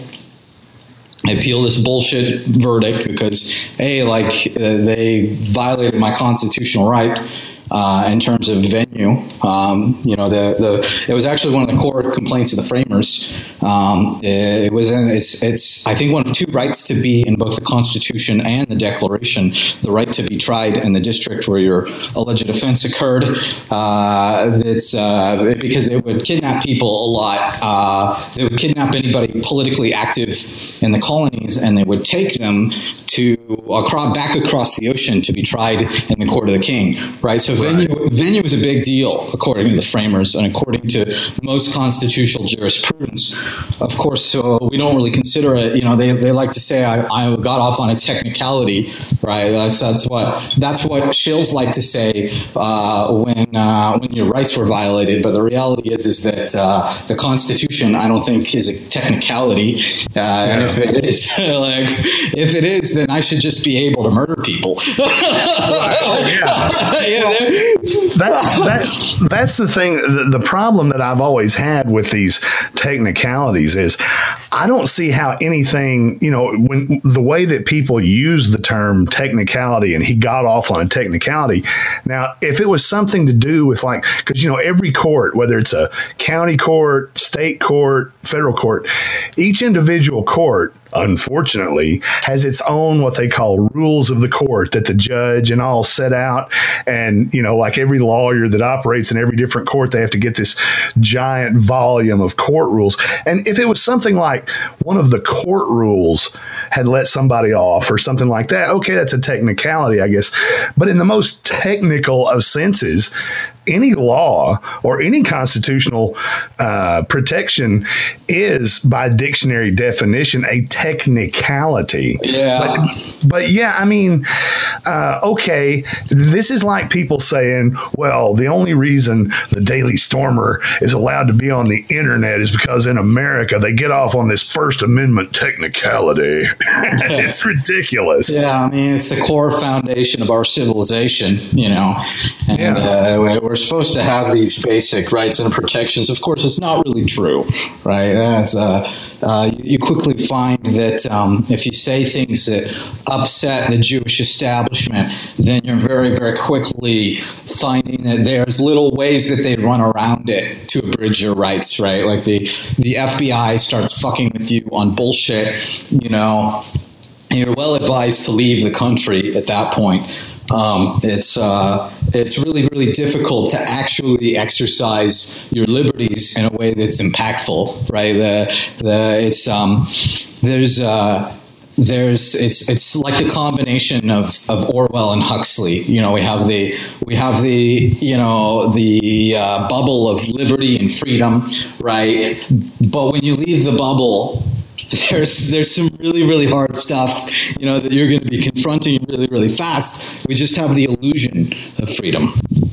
I appeal this bullshit verdict because, A, like, uh, they violated my constitutional right uh, in terms of venue. Um, you know, the, the it was actually one of the core complaints of the framers. Um, it was, in, it's, it's, I think, one of two rights to be in both the Constitution and the Declaration, the right to be tried in the district where your alleged offense occurred. Uh, it's uh, because they would kidnap people a lot. Uh, they would kidnap anybody politically active in the colonies, and they would take them to across, back across the ocean to be tried in the court of the king, right? So right. venue venue is a big deal, according to the framers, and according to most constitutional jurisprudence. Of course, so we don't really consider it, you know, they, they like to say I, I got off on a technicality, right? That's that's what that's what shills like to say uh, when uh, when your rights were violated, but the reality is is that uh, the Constitution, I don't think, is a technicality, uh, yeah. and if it is, like, if it is, then I should just be able to murder people. Oh, yeah. yeah that, that, that's the thing. The, the problem that I've always had with these technicalities is I don't see how anything, you know, when the way that people use the term technicality, and he got off on a technicality. Now, if it was something to do with, like, because, you know, every court, whether it's a county court, state court, federal court, each individual court, unfortunately, has its own what they call rules of the court that the judge and all set out. And, you know, like every lawyer that operates in every different court, they have to get this giant volume of court rules. And if it was something like one of the court rules had let somebody off or something like that, okay, that's a technicality, I guess. But in the most technical of senses, any law or any constitutional uh, protection is, by dictionary definition, a technicality. Yeah. But, but yeah, I mean, uh, okay, this is like people saying, well, the only reason the Daily Stormer is allowed to be on the internet is because in America they get off on this First Amendment technicality. It's ridiculous. Yeah, I mean, it's the core foundation of our civilization, you know, and yeah. uh, we're supposed to have these basic rights and protections. Of course, it's not really true, right? That's, uh, uh, you quickly find that um, if you say things that upset the Jewish establishment, then you're very, very quickly finding that there's little ways that they run around it to abridge your rights, right? Like the, the F B I starts fucking with you on bullshit, you know, and you're well advised to leave the country at that point. Um, it's uh, it's really, really difficult to actually exercise your liberties in a way that's impactful, right? The the it's um, there's uh, there's it's it's like the combination of, of Orwell and Huxley. You know, we have the we have the you know the uh, bubble of liberty and freedom, right? But when you leave the bubble, There's there's some really, really hard stuff, you know, that you're going to be confronting really, really fast. We just have the illusion of freedom.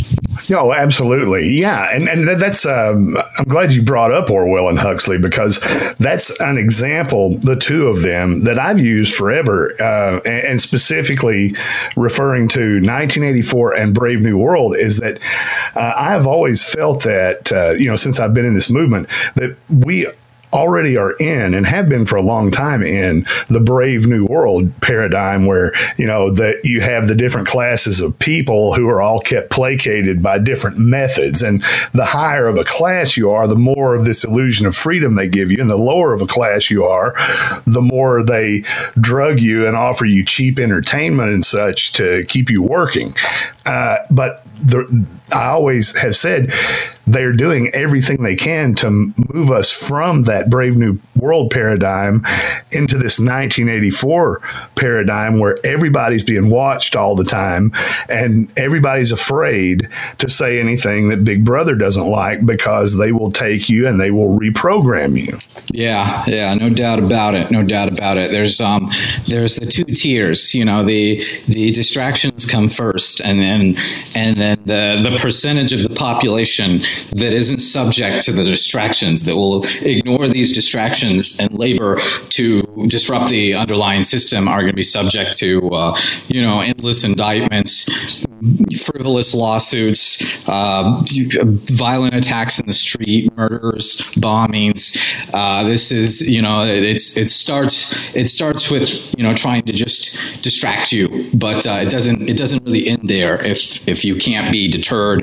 No, absolutely. Yeah. And and that's, um, I'm glad you brought up Orwell and Huxley, because that's an example, the two of them, that I've used forever, uh, and, and specifically referring to nineteen eighty-four and Brave New World, is that uh, I have always felt that, uh, you know, since I've been in this movement, that we already are in, and have been for a long time, in the Brave New World paradigm, where, you know, that you have the different classes of people who are all kept placated by different methods. And the higher of a class you are, the more of this illusion of freedom they give you. And the lower of a class you are, the more they drug you and offer you cheap entertainment and such to keep you working. Uh, but the, I always have said they're doing everything they can to move us from that Brave New World paradigm into this nineteen eighty-four paradigm, where everybody's being watched all the time and everybody's afraid to say anything that Big Brother doesn't like, because they will take you and they will reprogram you. Yeah, yeah, no doubt about it. No doubt about it. There's um, there's the two tiers. You know, the the distractions come first, and then and then the the percentage of the population that isn't subject to the distractions, that will ignore these distractions and labor to disrupt the underlying system, are going to be subject to, uh, you know, endless indictments, frivolous lawsuits, uh, violent attacks in the street, murders, bombings. Uh, this is, you know, it, it's it starts it starts with, you know, trying to just distract you, but uh, it doesn't it doesn't really end there if if you can't be deterred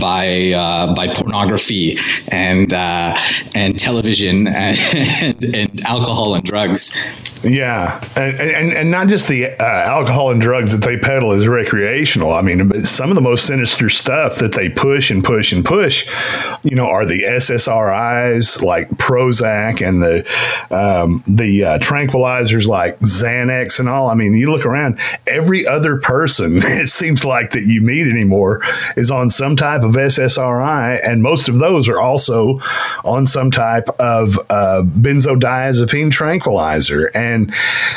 by uh, by pornography and uh, and television and, and and alcohol and drugs. Yeah, and, and and not just the uh, alcohol and drugs that they peddle as recreational. I mean, but some of the most sinister stuff that they push and push and push, you know, are the S S R Is like Prozac and the um, the uh, tranquilizers like Xanax and all. I mean, you look around, every other person it seems like that you meet anymore is on some type of S S R I, and most of those are also on some type of uh, benzodiazepine tranquilizer. And And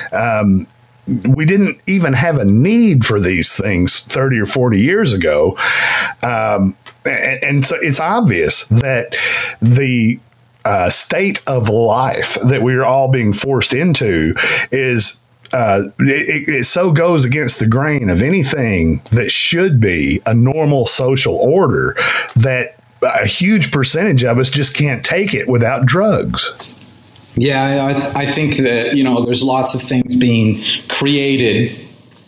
um, we didn't even have a need for these things thirty or forty years ago. Um, and, and so it's obvious that the uh, state of life that we are all being forced into is Uh, it, it so goes against the grain of anything that should be a normal social order that a huge percentage of us just can't take it without drugs. Yeah, I, th- I think that, you know, there's lots of things being created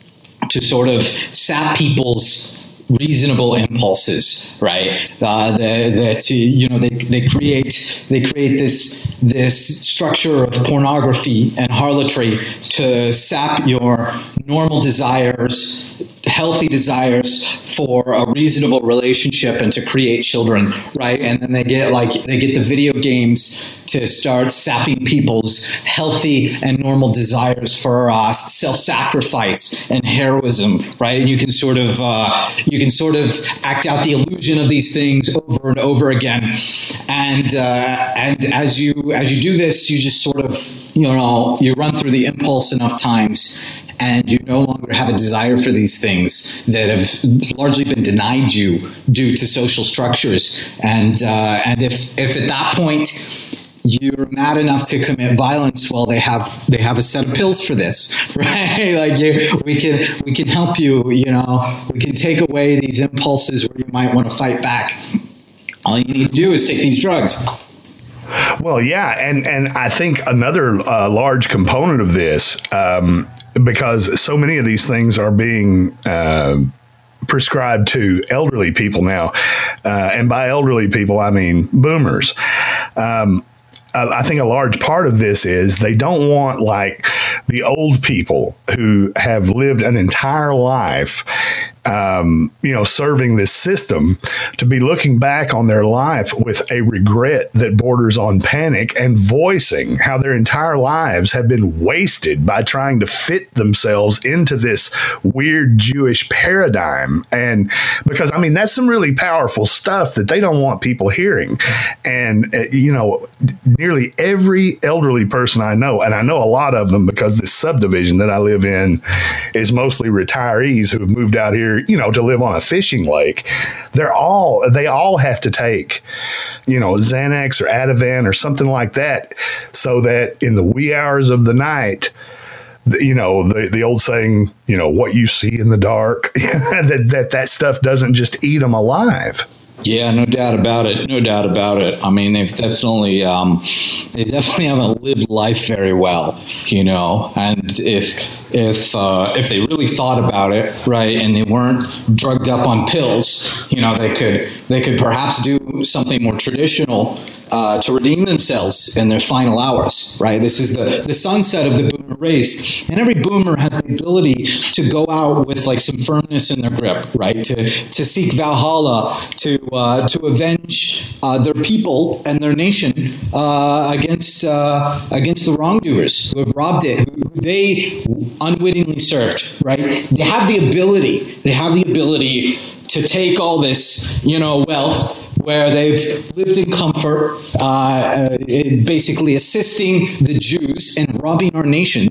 to sort of sap people's reasonable impulses, right? Uh, that, that you know, they, they create they create this this structure of pornography and harlotry to sap your normal desires, healthy desires for a reasonable relationship and to create children, right? And then they get like they get the video games to start sapping people's healthy and normal desires for uh, self-sacrifice and heroism, right? And you can sort of uh, you can sort of act out the illusion of these things over and over again, and uh, and as you as you do this, you just sort of you know you run through the impulse enough times, and you no longer have a desire for these things that have largely been denied you due to social structures. And uh, and if if at that point you're mad enough to commit violence, well, they have they have a set of pills for this, right? Like you, we can we can help you. You know, we can take away these impulses where you might want to fight back. All you need to do is take these drugs. Well, yeah, and and I think another uh, large component of this, um, because so many of these things are being uh, prescribed to elderly people now, uh, and by elderly people I mean boomers. Um, I think a large part of this is they don't want like the old people who have lived an entire life, um, you know, serving this system to be looking back on their life with a regret that borders on panic and voicing how their entire lives have been wasted by trying to fit themselves into this weird Jewish paradigm. And because, I mean, that's some really powerful stuff that they don't want people hearing. And, uh, you know, nearly every elderly person I know, and I know a lot of them because this subdivision that I live in is mostly retirees who have moved out here, you know, to live on a fishing lake. They're all, they all have to take, you know, Xanax or Ativan or something like that so that in the wee hours of the night, you know, the, the old saying, you know, what you see in the dark, that, that that stuff doesn't just eat them alive. Yeah, no doubt about it. No doubt about it. I mean, they've definitely, um, they definitely haven't lived life very well, you know. And if if uh, if they really thought about it, right, and they weren't drugged up on pills, you know, they could they could perhaps do something more traditional uh, to redeem themselves in their final hours, right? This is the the sunset of the boomer race, and every boomer has the ability to go out with like some firmness in their grip, right? To to seek Valhalla, to uh, to avenge uh, their people and their nation uh, against uh, against the wrongdoers who have robbed it, who, who they unwittingly served, right? They have the ability. They have the ability to take all this, you know, wealth, where they've lived in comfort, uh, uh, basically assisting the Jews and robbing our nations,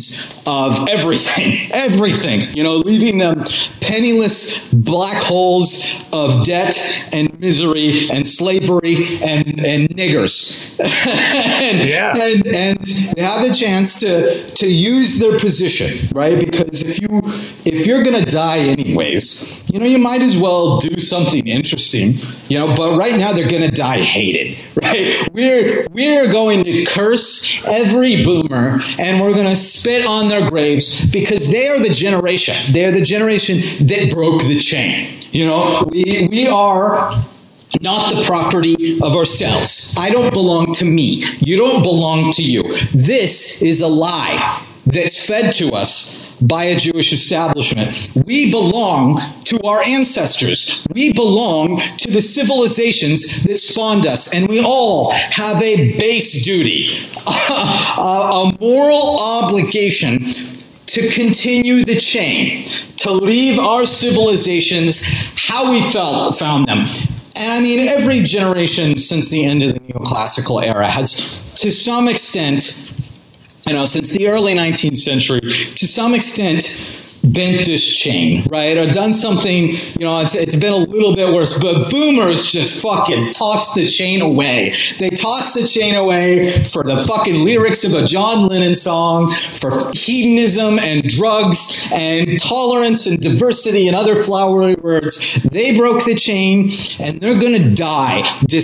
of everything, everything, you know, leaving them penniless black holes of debt and misery and slavery and, and niggers. and, yeah. and, and they have the chance to, to use their position, right? Because if you, if you're going to die anyways, you know, you might as well do something interesting, you know, but right now they're going to die hated, right? We're, we're going to curse every boomer and we're going to spit on their graves because they are the generation. They're the generation that broke the chain. You know, we, we are not the property of ourselves. I don't belong to me. You don't belong to you. This is a lie that's fed to us by a Jewish establishment. We belong to our ancestors. We belong to the civilizations that spawned us, and we all have a base duty, a, a moral obligation to continue the chain, to leave our civilizations how we felt, found them. And I mean, every generation since the end of the neoclassical era has, to some extent, you know, since the early nineteenth century, to some extent, bent this chain, right? Or done something, you know, it's, it's been a little bit worse, but boomers just fucking tossed the chain away. They tossed the chain away for the fucking lyrics of a John Lennon song, for hedonism and drugs and tolerance and diversity and other flowery words. They broke the chain and they're going to die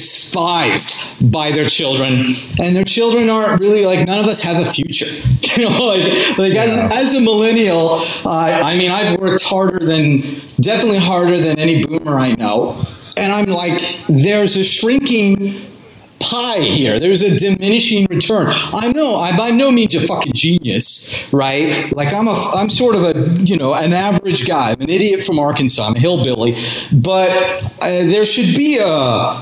despised by their children. And their children aren't really like, none of us have a future. You know, like, like as, as a millennial, uh, I mean, I've worked harder than, definitely harder than any boomer I know. And I'm like, there's a shrinking pie here. There's a diminishing return. I know, I'm by no means a fucking genius, right? Like I'm a, I'm sort of a, you know, an average guy. I'm an idiot from Arkansas. I'm a hillbilly. But uh, there should be a,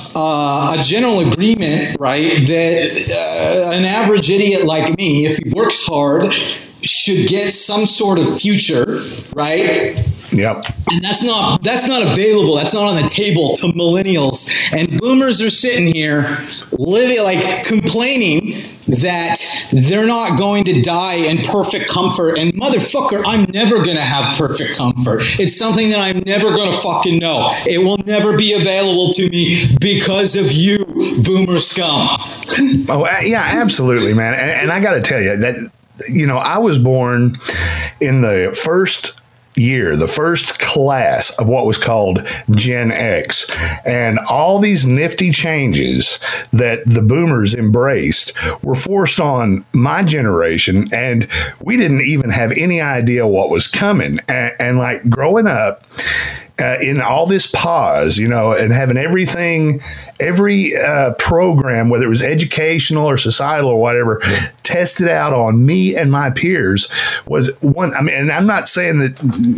a, a general agreement, right, that uh, an average idiot like me, if he works hard, should get some sort of future, right? Yep. And that's not that's not available. That's not on the table to millennials. And boomers are sitting here living like complaining that they're not going to die in perfect comfort. And motherfucker, I'm never going to have perfect comfort. It's something that I'm never going to fucking know. It will never be available to me because of you, boomer scum. Oh, yeah, absolutely, man. And, and I got to tell you that, you know, I was born in the first year, the first class of what was called Gen X. And all these nifty changes that the boomers embraced were forced on my generation. And we didn't even have any idea what was coming. And, and like growing up, Uh, in all this pause, you know, and having everything, every uh, program, whether it was educational or societal or whatever, tested out on me and my peers was one. I mean, and I'm not saying that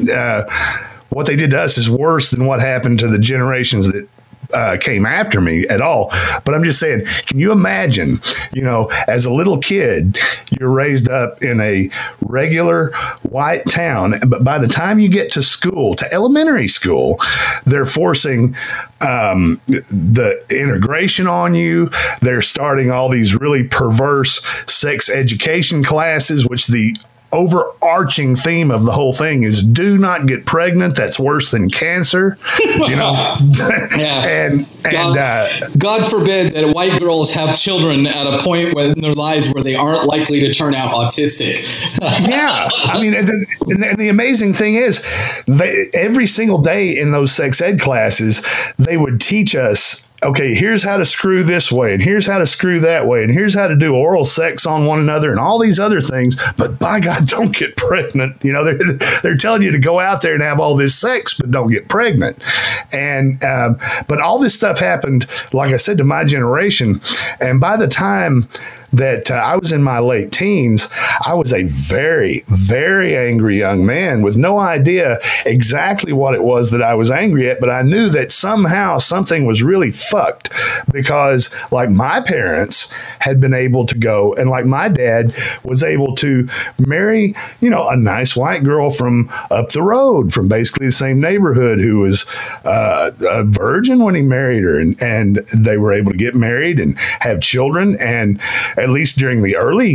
uh, what they did to us is worse than what happened to the generations that Uh, came after me at all. But I'm just saying, can you imagine, you know, as a little kid, you're raised up in a regular white town, but by the time you get to school, to elementary school, they're forcing um, the integration on you. They're starting all these really perverse sex education classes, which the overarching theme of the whole thing is do not get pregnant. That's worse than cancer, you know. Yeah. and and God, uh, God forbid that white girls have children at a point in their lives where they aren't likely to turn out autistic. Yeah, I mean, and the, and the amazing thing is, they, every single day in those sex ed classes, they would teach us, okay, here's how to screw this way, and here's how to screw that way, and here's how to do oral sex on one another, and all these other things. But by God, don't get pregnant. You know, they're they're telling you to go out there and have all this sex, but don't get pregnant. And um, but all this stuff happened, like I said, to my generation, and by the time that uh, I was in my late teens, I was a very, very angry young man with no idea exactly what it was that I was angry at, but I knew that somehow something was really fucked because, like, my parents had been able to go, and like my dad was able to marry, you know, a nice white girl from up the road, from basically the same neighborhood, who was uh, a virgin when he married her, and, and they were able to get married and have children. And at least during the early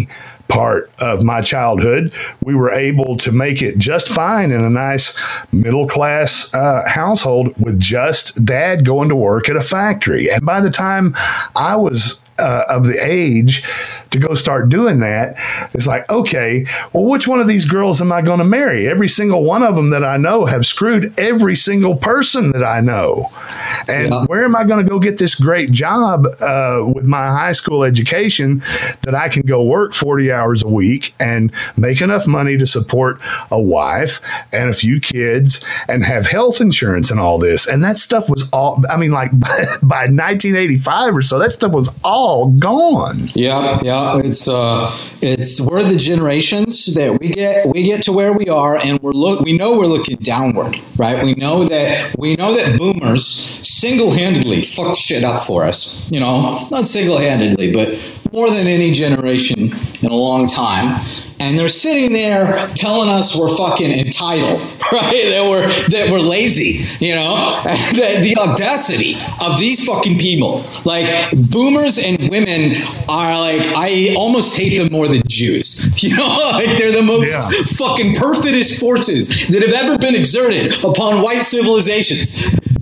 part of my childhood, we were able to make it just fine in a nice middle class uh, household with just dad going to work at a factory. And by the time I was Uh, of the age to go start doing that, it's like, okay, well, which one of these girls am I going to marry? Every single one of them that I know have screwed every single person that I know. And yeah. where am I going to go get this great job uh, with my high school education that I can go work forty hours a week and make enough money to support a wife and a few kids and have health insurance and all this? And that stuff was all, I mean, like by, by nineteen eighty-five or so, that stuff was all gone. Yeah, yeah. It's uh, it's we're the generations that we get we get to where we are, and we're look we know we're looking downward, right? We know that we know that boomers single-handedly fucked shit up for us. You know, not single-handedly, but more than any generation in a long time. And they're sitting there telling us we're fucking entitled, right? That we're that we're lazy, you know? the, the audacity of these fucking people. Like, boomers and women are like, I almost hate them more than Jews. You know, like they're the most yeah. fucking perfidest forces that have ever been exerted upon white civilizations.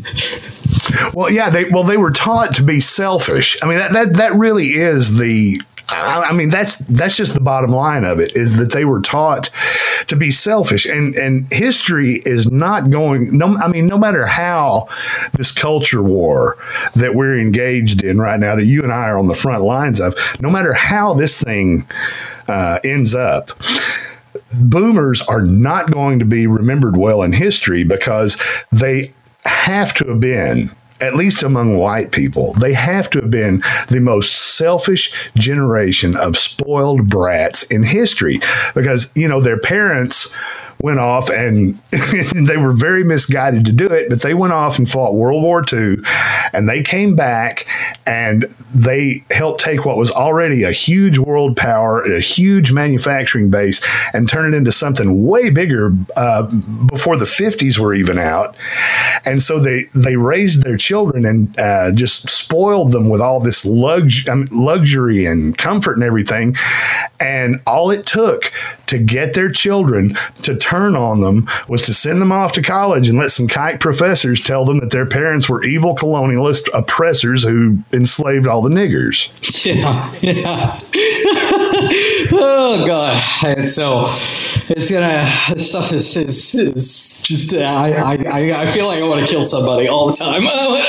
Well, yeah, they well they were taught to be selfish. I mean, that that, that really is the. I, I mean, that's that's just the bottom line of it, is that they were taught to be selfish, and and history is not going. No, I mean, no matter how this culture war that we're engaged in right now, that you and I are on the front lines of, no matter how this thing uh, ends up, boomers are not going to be remembered well in history, because they have to have been, at least among white people, they have to have been the most selfish generation of spoiled brats in history, because, you know, their parents went off and they were very misguided to do it, but they went off and fought World War Two, and they came back and they helped take what was already a huge world power, a huge manufacturing base, and turn it into something way bigger uh, before the fifties were even out. And so they, they raised their children and uh, just spoiled them with all this lux- I mean, luxury and comfort and everything. And all it took to get their children to turn on them was to send them off to college and let some kike professors tell them that their parents were evil colonialist oppressors who enslaved all the niggers. Yeah, yeah. Oh God! And so it's gonna. This stuff is is, is just. Uh, I, I I feel like I want to kill somebody all the time.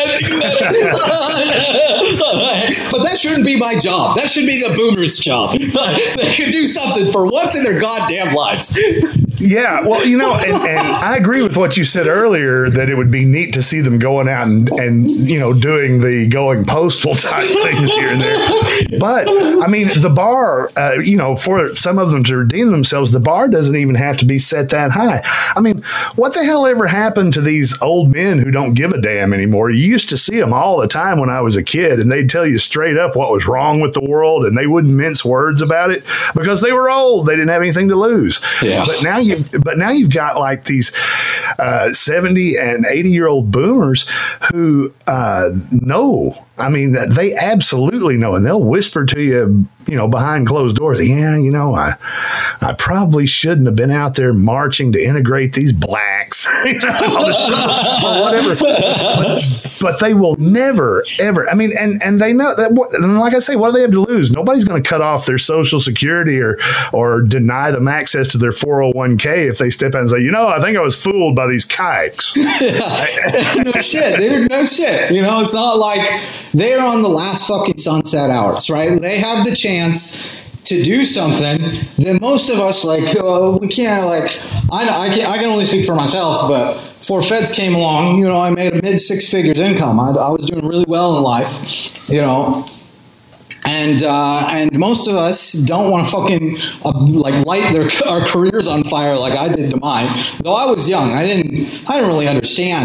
But that shouldn't be my job. That should be the boomers' job. They could do something for once in their goddamn lives. Yeah, well, you know, and, and I agree with what you said earlier, that it would be neat to see them going out and, and you know, doing the going postal type things here and there. But, I mean, the bar, uh, you know, for some of them to redeem themselves, the bar doesn't even have to be set that high. I mean, what the hell ever happened to these old men who don't give a damn anymore? You used to see them all the time when I was a kid, and they'd tell you straight up what was wrong with the world, and they wouldn't mince words about it because they were old. They didn't have anything to lose. Yeah. But now you've, but now you've got like these uh, seventy and eighty year old boomers who uh, know. I mean, they absolutely know, and they'll whisper to you, you know, behind closed doors. Yeah, you know, I, I probably shouldn't have been out there marching to integrate these blacks, you know, all this stuff, or whatever. But, but they will never, ever. I mean, and and they know that. And like I say, what do they have to lose? Nobody's going to cut off their Social Security or or deny them access to their four oh one k if they step out and say, you know, I think I was fooled by these kikes. No shit, dude. No shit. You know, it's not like they're on the last fucking sunset hours, right? They have the chance to do something that most of us, like, uh, we can't, like, I, I, can, I can only speak for myself, but before Feds came along, you know, I made a mid six figures income. I, I was doing really well in life, you know. And uh, and most of us don't want to fucking uh, like light their our careers on fire like I did to mine. Though I was young, I didn't I didn't really understand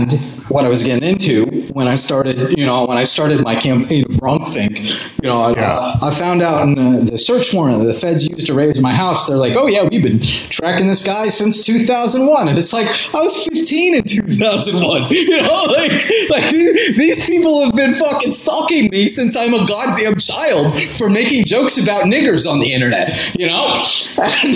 what I was getting into when I started, you know, when I started my campaign of wrongthink. You know, I, yeah. I found out in the, the search warrant that the feds used to raise my house, they're like, oh yeah, we've been tracking this guy since two thousand one. And it's like, I was fifteen in two thousand one. You know, like, like these people have been fucking stalking me since I'm a goddamn child for making jokes about niggers on the internet, you know? And,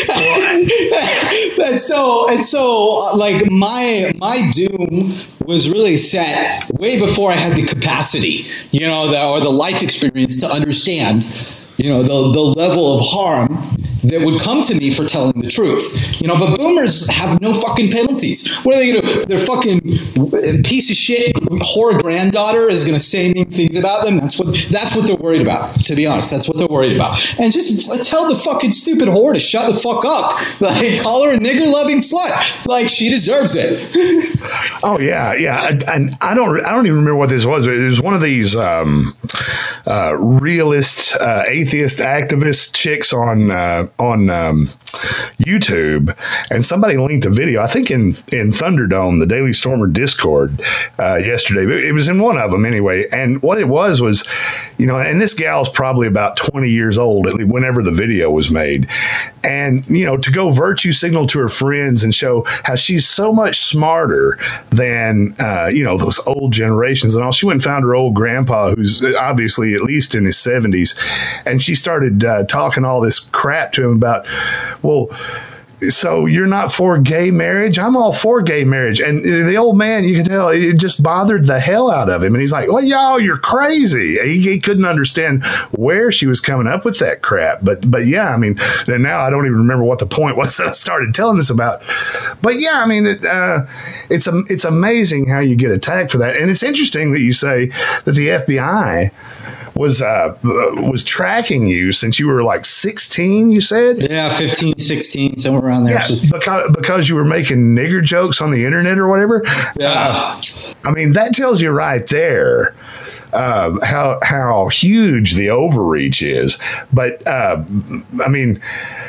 and so, and so, like, my, my doom was really set way before I had the capacity, you know, the, or the life experience to understand, you know, the, the level of harm that would come to me for telling the truth. You know, but boomers have no fucking penalties. What are they going to do? Their fucking piece of shit whore granddaughter is going to say mean things about them? That's what that's what they're worried about, to be honest. That's what they're worried about. And just tell the fucking stupid whore to shut the fuck up. Like, call her a nigger-loving slut. Like, she deserves it. Oh, yeah, yeah. And I don't I don't even remember what this was. It was one of these um, uh, realist, uh, atheist activist chicks on uh, on um, YouTube, and somebody linked a video, I think in, in Thunderdome, the Daily Stormer Discord, uh, yesterday. It was in one of them anyway. And what it was was, you know, and this gal's probably about twenty years old, at least whenever the video was made. And, you know, to go virtue signal to her friends and show how she's so much smarter than, uh, you know, those old generations and all. She went and found her old grandpa, who's obviously at least in his seventies. And she started uh, talking all this crap to him about, well, so you're not for gay marriage? I'm all for gay marriage. And the old man, you can tell, it just bothered the hell out of him. And he's like, well, y'all, you're crazy. He, he couldn't understand where she was coming up with that crap. But, but yeah, I mean, and now I don't even remember what the point was that I started telling this about. But yeah, I mean, it, uh, it's, it's amazing how you get attacked for that. And it's interesting that you say that the F B I was uh, was tracking you since you were like sixteen, you said? Yeah, fifteen, sixteen, somewhere around there. Yeah, because, because you were making nigger jokes on the internet or whatever? Yeah. Uh, I mean, that tells you right there uh, how, how huge the overreach is. But, uh, I mean...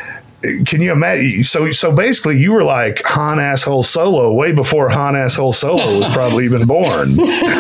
Can you imagine? So, so basically, you were like Han Asshole Solo way before Han Asshole Solo was probably even born.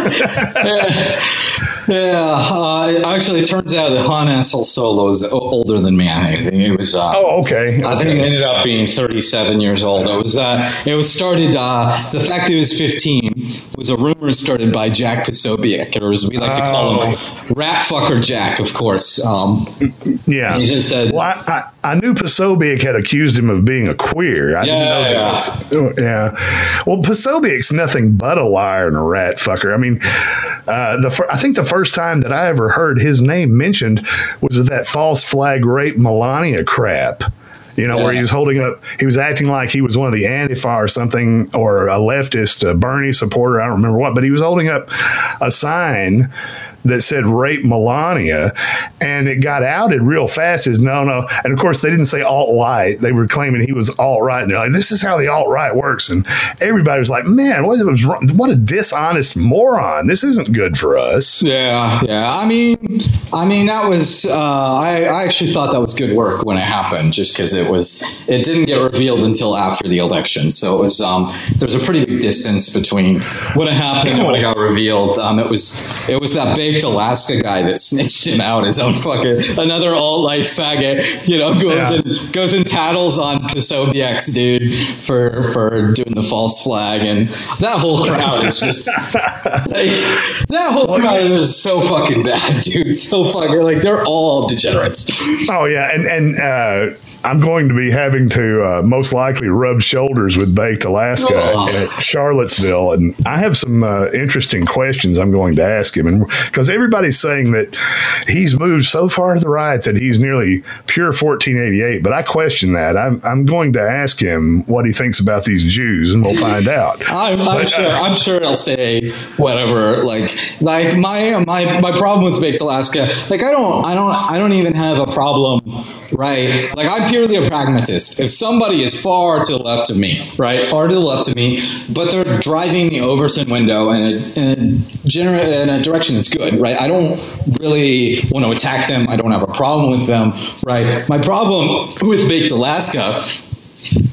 Yeah, uh, actually, it turns out that Han Asshole Solo is older than me. I think it was. Uh, oh, okay. I think okay. it ended up being thirty-seven years old. It was. Uh, it was started. Uh, the fact that it was fifteen was a rumor started by Jack Posobiec, or as we like to call oh. him, Rat Fucker Jack, of course. Um, yeah. He just said. Well, I, I, I knew Posobiec had accused him of being a queer. I yeah, didn't know yeah. that. Yeah. Well, Posobiec's nothing but a liar and a rat fucker. I mean, uh, the fir- I think the first time that I ever heard his name mentioned was that false flag rape Melania crap. You know, yeah. where he was holding up, he was acting like he was one of the Antifa or something, or a leftist, a Bernie supporter, I don't remember what, but he was holding up a sign that said rape Melania, and it got outed real fast as no, no. And of course, they didn't say alt-right. They were claiming he was alt-right. And they're like, this is how the alt-right works. And everybody was like, man, what, was wrong? What a dishonest moron. This isn't good for us. Yeah, yeah. I mean, I mean, that was, uh, I, I actually thought that was good work when it happened, just because it was, it didn't get revealed until after the election. So it was, um, there's a pretty big distance between when it happened and when it got revealed. Um, it was, it was that big Alaska guy that snitched him out, his own fucking another alt-right faggot, you know, goes yeah. and goes and tattles on Posobiec's dude for for doing the false flag, and that whole crowd is just like, that whole crowd is so fucking bad, dude. So fucking like they're all degenerates. Oh yeah, and and uh I'm going to be having to uh, most likely rub shoulders with Baked Alaska oh. at Charlottesville. And I have some uh, interesting questions I'm going to ask him. And because everybody's saying that he's moved so far to the right that he's nearly pure fourteen eighty-eight. But I question that. I'm, I'm going to ask him what he thinks about these Jews, and we'll find out. I'm, I'm but, sure. Uh, I'm sure he'll say whatever. Like, like my my my problem with Baked Alaska. Like, I don't I don't I don't even have a problem. Right. Like, I'm purely a pragmatist. If somebody is far to the left of me, right, far to the left of me, but they're driving the Overton window in a, in a, gener- in a direction that's good, right, I don't really want to attack them. I don't have a problem with them, right? My problem with Baked Alaska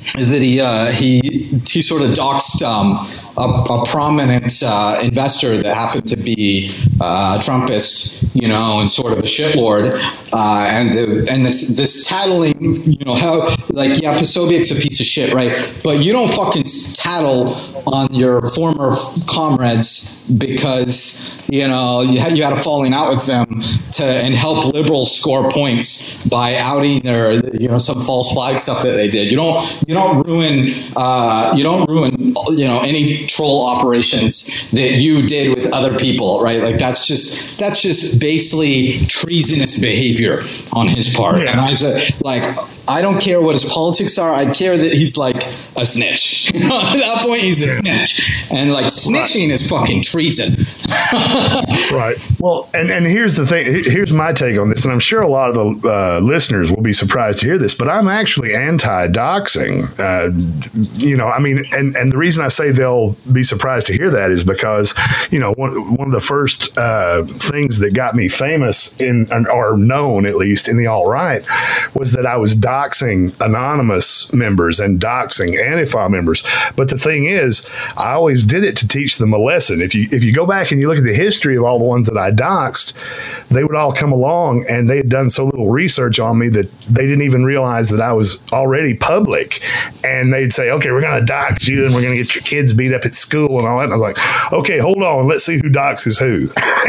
is that he uh, he he sort of doxed um, a, a prominent uh, investor that happened to be uh, a Trumpist, you know, and sort of a shitlord, uh, and the, and this this tattling, you know, how like yeah, Posobiec's a piece of shit, right? But you don't fucking tattle on your former comrades because you know you had, you had a falling out with them to and help liberals score points by outing their you know some false flag stuff that they did. You don't you don't ruin uh, you don't ruin you know any troll operations that you did with other people, right? Like that's just that's just basically treasonous behavior on his part. Yeah. And I was uh, like, I don't care what his politics are. I care that he's like a snitch. You know, at that point, he's a snitch, and like snitching right. is fucking treason. Right. Well, and, and here's the thing. Here's my take on this, and I'm sure a lot of the uh, listeners will be surprised to hear this, but I'm actually anti-doxing. Uh, you know, I mean, and, and the reason I say they'll be surprised to hear that is because, you know, one, one of the first uh, things that got me famous in, or known at least in the alt-right, was that I was doxing anonymous members and doxing Antifa members. But the thing is, I always did it to teach them a lesson. If you if you go back and you look at the history of all the ones that I doxed, they would all come along and they had done so little research on me that they didn't even realize that I was already public. And they'd say, okay, we're going to dox you and we're going to get your kids beat up at school and all that. And I was like, okay, hold on. Let's see who doxes who.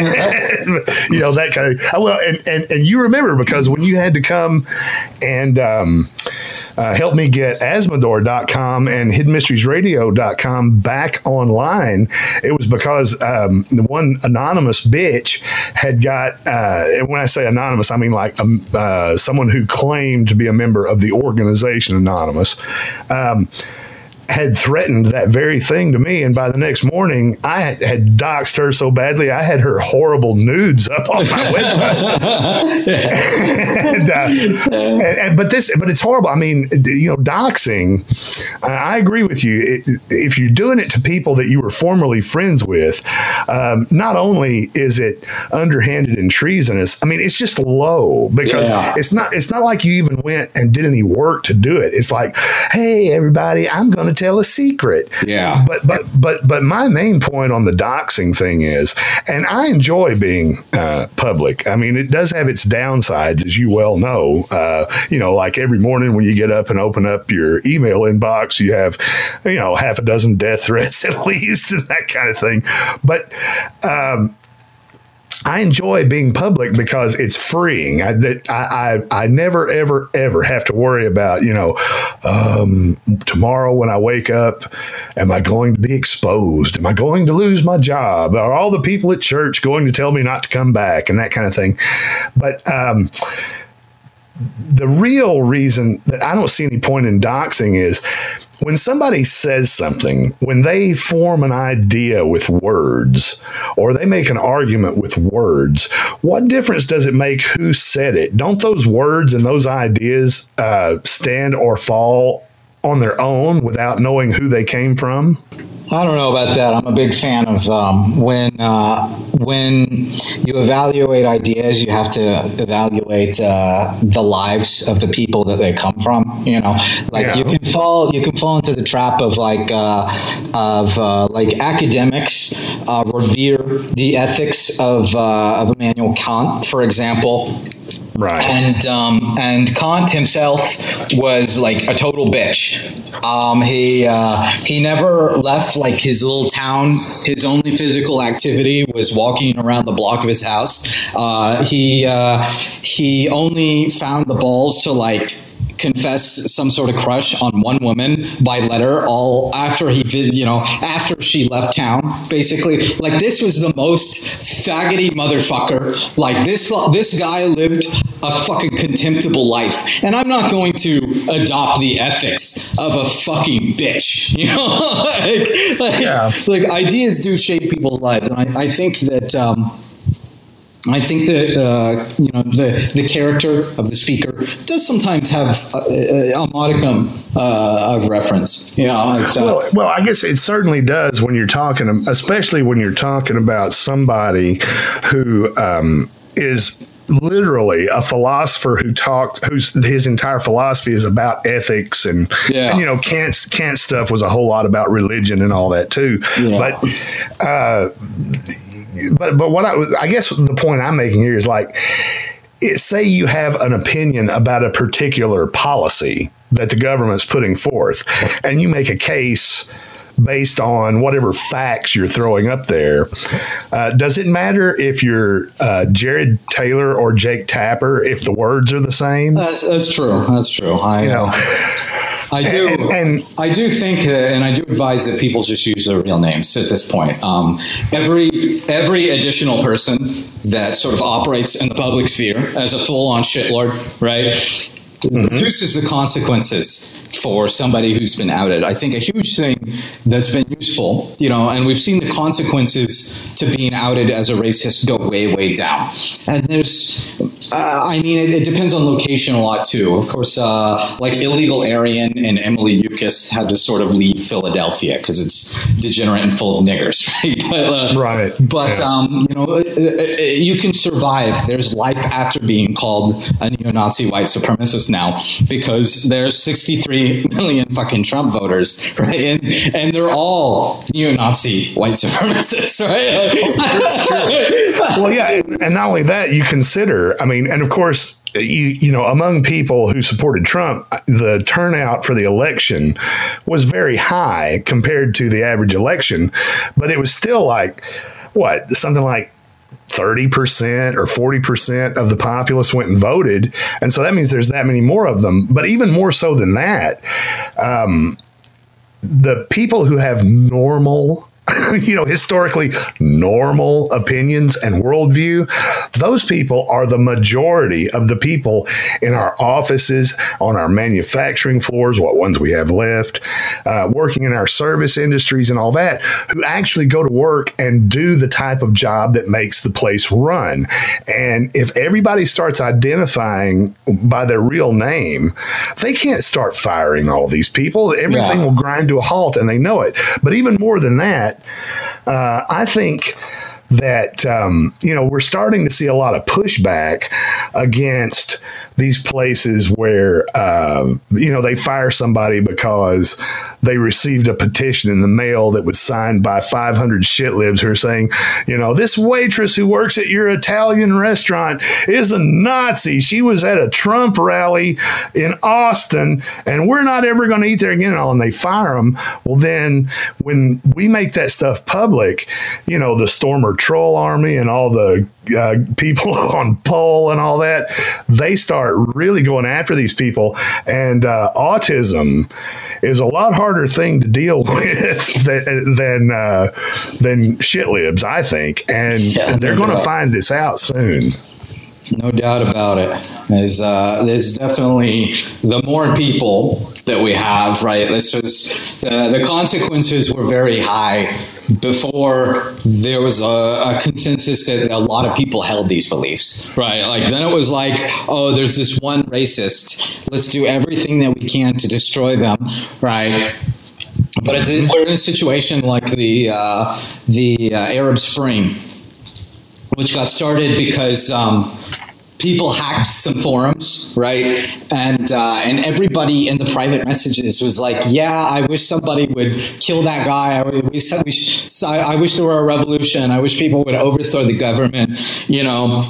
You know, that kind of, well, and, and, and you remember because when you had to come and um, uh, help me get Asmodor dot com and hidden mysteries radio dot com back online, it was because um, the one anonymous bitch had got, uh, and when I say anonymous, I mean like um, uh, someone who claimed to be a member of the organization Anonymous, um, had threatened that very thing to me. And by the next morning, I had, had doxed her so badly, I had her horrible nudes up on my website. and, uh, and, and, but this, but it's horrible. I mean, you know, doxing, I agree with you. It, if you're doing it to people that you were formerly friends with, um, not only is it underhanded and treasonous, I mean, it's just low because yeah. it's not, it's not like you even went and did any work to do it. It's like, hey, everybody, I'm going to tell a secret. Yeah. But but but but my main point on the doxing thing is, and I enjoy being uh, public. I mean, it does have its downsides, as you well know. Uh, you know, like every morning when you get up and open up your email inbox, you have, you know, half a dozen death threats at least, and that kind of thing. But um, I enjoy being public because it's freeing. I, I, I never, ever, ever have to worry about, you know, um, tomorrow when I wake up, am I going to be exposed? Am I going to lose my job? Are all the people at church going to tell me not to come back and that kind of thing? But um, the real reason that I don't see any point in doxing is when somebody says something, when they form an idea with words or they make an argument with words, what difference does it make who said it? Don't those words and those ideas uh, stand or fall on their own without knowing who they came from? I don't know about that. I'm a big fan of um, when uh, when you evaluate ideas, you have to evaluate uh, the lives of the people that they come from. You know, like yeah. you can fall you can fall into the trap of like uh, of uh, like academics uh, revere the ethics of uh, of Immanuel Kant, for example. Right. And um, and Kant himself was like a total bitch. Um, he uh, he never left like his little town. His only physical activity was walking around the block of his house. Uh, he uh, he only found the balls to like confess some sort of crush on one woman by letter all after he you know after she left town, basically. Like, this was the most faggoty motherfucker. Like, this this guy lived a fucking contemptible life, and I'm not going to adopt the ethics of a fucking bitch, you know. like like, yeah. like ideas do shape people's lives, and I, I think that um I think that uh, you know the the character of the speaker does sometimes have a, a modicum uh, of reference. You know, it's, uh, well, well, I guess it certainly does when you're talking, especially when you're talking about somebody who um, is literally a philosopher who talks, whose his entire philosophy is about ethics and, yeah. and you know, Kant's Kant stuff was a whole lot about religion and all that too. Yeah. But, uh, but but what I was, I guess the point I'm making here is like, it, say you have an opinion about a particular policy that the government's putting forth, and you make a case based on whatever facts you're throwing up there. Uh, does it matter if you're uh, Jared Taylor or Jake Tapper if the words are the same? That's, that's true. That's true. I you know. I do, and, and I do think, uh, and I do advise that people just use their real names at this point. Um, every every additional person that sort of operates in the public sphere as a full-on shitlord, right, mm-hmm. reduces the consequences for somebody who's been outed. I think a huge thing that's been useful, you know, and we've seen the consequences to being outed as a racist go way, way down. And there's, uh, I mean, it, it depends on location a lot too. Of course, uh, like Illegal Aryan and Emily Yukis had to sort of leave Philadelphia because it's degenerate and full of niggers, right? But, uh, right. But, yeah. um, you know, you can survive. There's life after being called a neo-Nazi white supremacist now because there's sixty-three million fucking Trump voters, right? And and they're all neo-Nazi white supremacists, right? Well, yeah, and not only that, you consider, I mean, and of course, you, you know, among people who supported Trump, the turnout for the election was very high compared to the average election, but it was still like, what, something like thirty percent or forty percent of the populace went and voted. And so that means there's that many more of them. But even more so than that, um, the people who have normal, you know, historically normal opinions and worldview, those people are the majority of the people in our offices, on our manufacturing floors, what ones we have left, uh, working in our service industries and all that, who actually go to work and do the type of job that makes the place run. And if everybody starts identifying by their real name, they can't start firing all these people. Everything yeah. will grind to a halt, and they know it. But even more than that, Uh, I think that, um, you know, we're starting to see a lot of pushback against these places where, uh, you know, they fire somebody because they received a petition in the mail that was signed by five hundred shitlibs who are saying, you know, this waitress who works at your Italian restaurant is a Nazi. She was at a Trump rally in Austin, and we're not ever going to eat there again. And all, and they fire them. Well, then when we make that stuff public, you know, the Stormer Troll Army and all the uh, people on Poll and all that, they start really going after these people. And uh, autism is a lot harder thing to deal with than than, uh, than shitlibs, I think. And yeah, they're going to find this out soon. No doubt about it. There's, uh, there's definitely the more people that we have, right? This was uh, the consequences were very high before there was a, a consensus that a lot of people held these beliefs, right? Like then it was like, oh, there's this one racist. Let's do everything that we can to destroy them, right? But it's, we're in a situation like the uh, the uh, Arab Spring, which got started because um, people hacked some forums, right? And uh, and everybody in the private messages was like, yeah, I wish somebody would kill that guy. I wish, I wish, I wish there were a revolution. I wish people would overthrow the government, you know.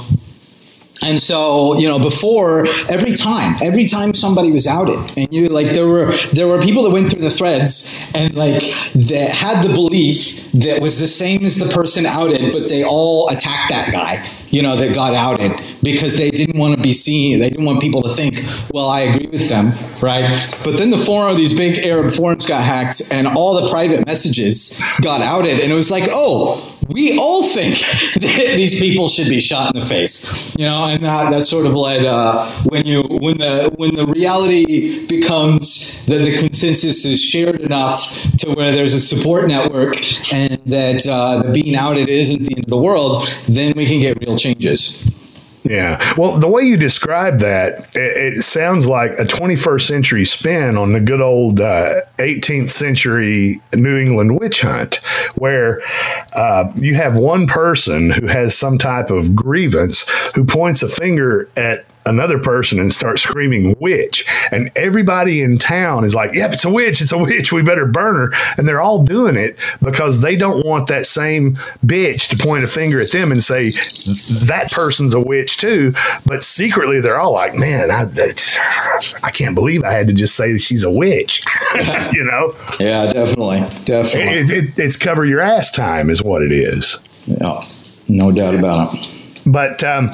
And so, you know, before, every time, every time somebody was outed, and you like, there were there were people that went through the threads and like that had the belief that was the same as the person outed, but they all attacked that guy, you know, that got outed because they didn't want to be seen. They didn't want people to think, well, I agree with them, right? But then the forum, these big Arab forums got hacked, and all the private messages got outed, and it was like, oh, we all think that these people should be shot in the face, you know, and that, that sort of led uh, when you when the when the reality becomes that the consensus is shared enough to where there's a support network and that uh, the being outed isn't the end of the world, then we can get real changes. Yeah. Well, the way you describe that, it, it sounds like a twenty-first century spin on the good old uh, eighteenth century New England witch hunt, where uh, you have one person who has some type of grievance who points a finger at another person and starts screaming witch, and everybody in town is like, yep, it's a witch, it's a witch, we better burn her. And they're all doing it because they don't want that same bitch to point a finger at them and say that person's a witch too. But secretly they're all like, man, I, I can't believe I had to just say she's a witch. You know? Yeah, definitely. Definitely. It, it, it's cover your ass time is what it is. Yeah, no doubt about it. But um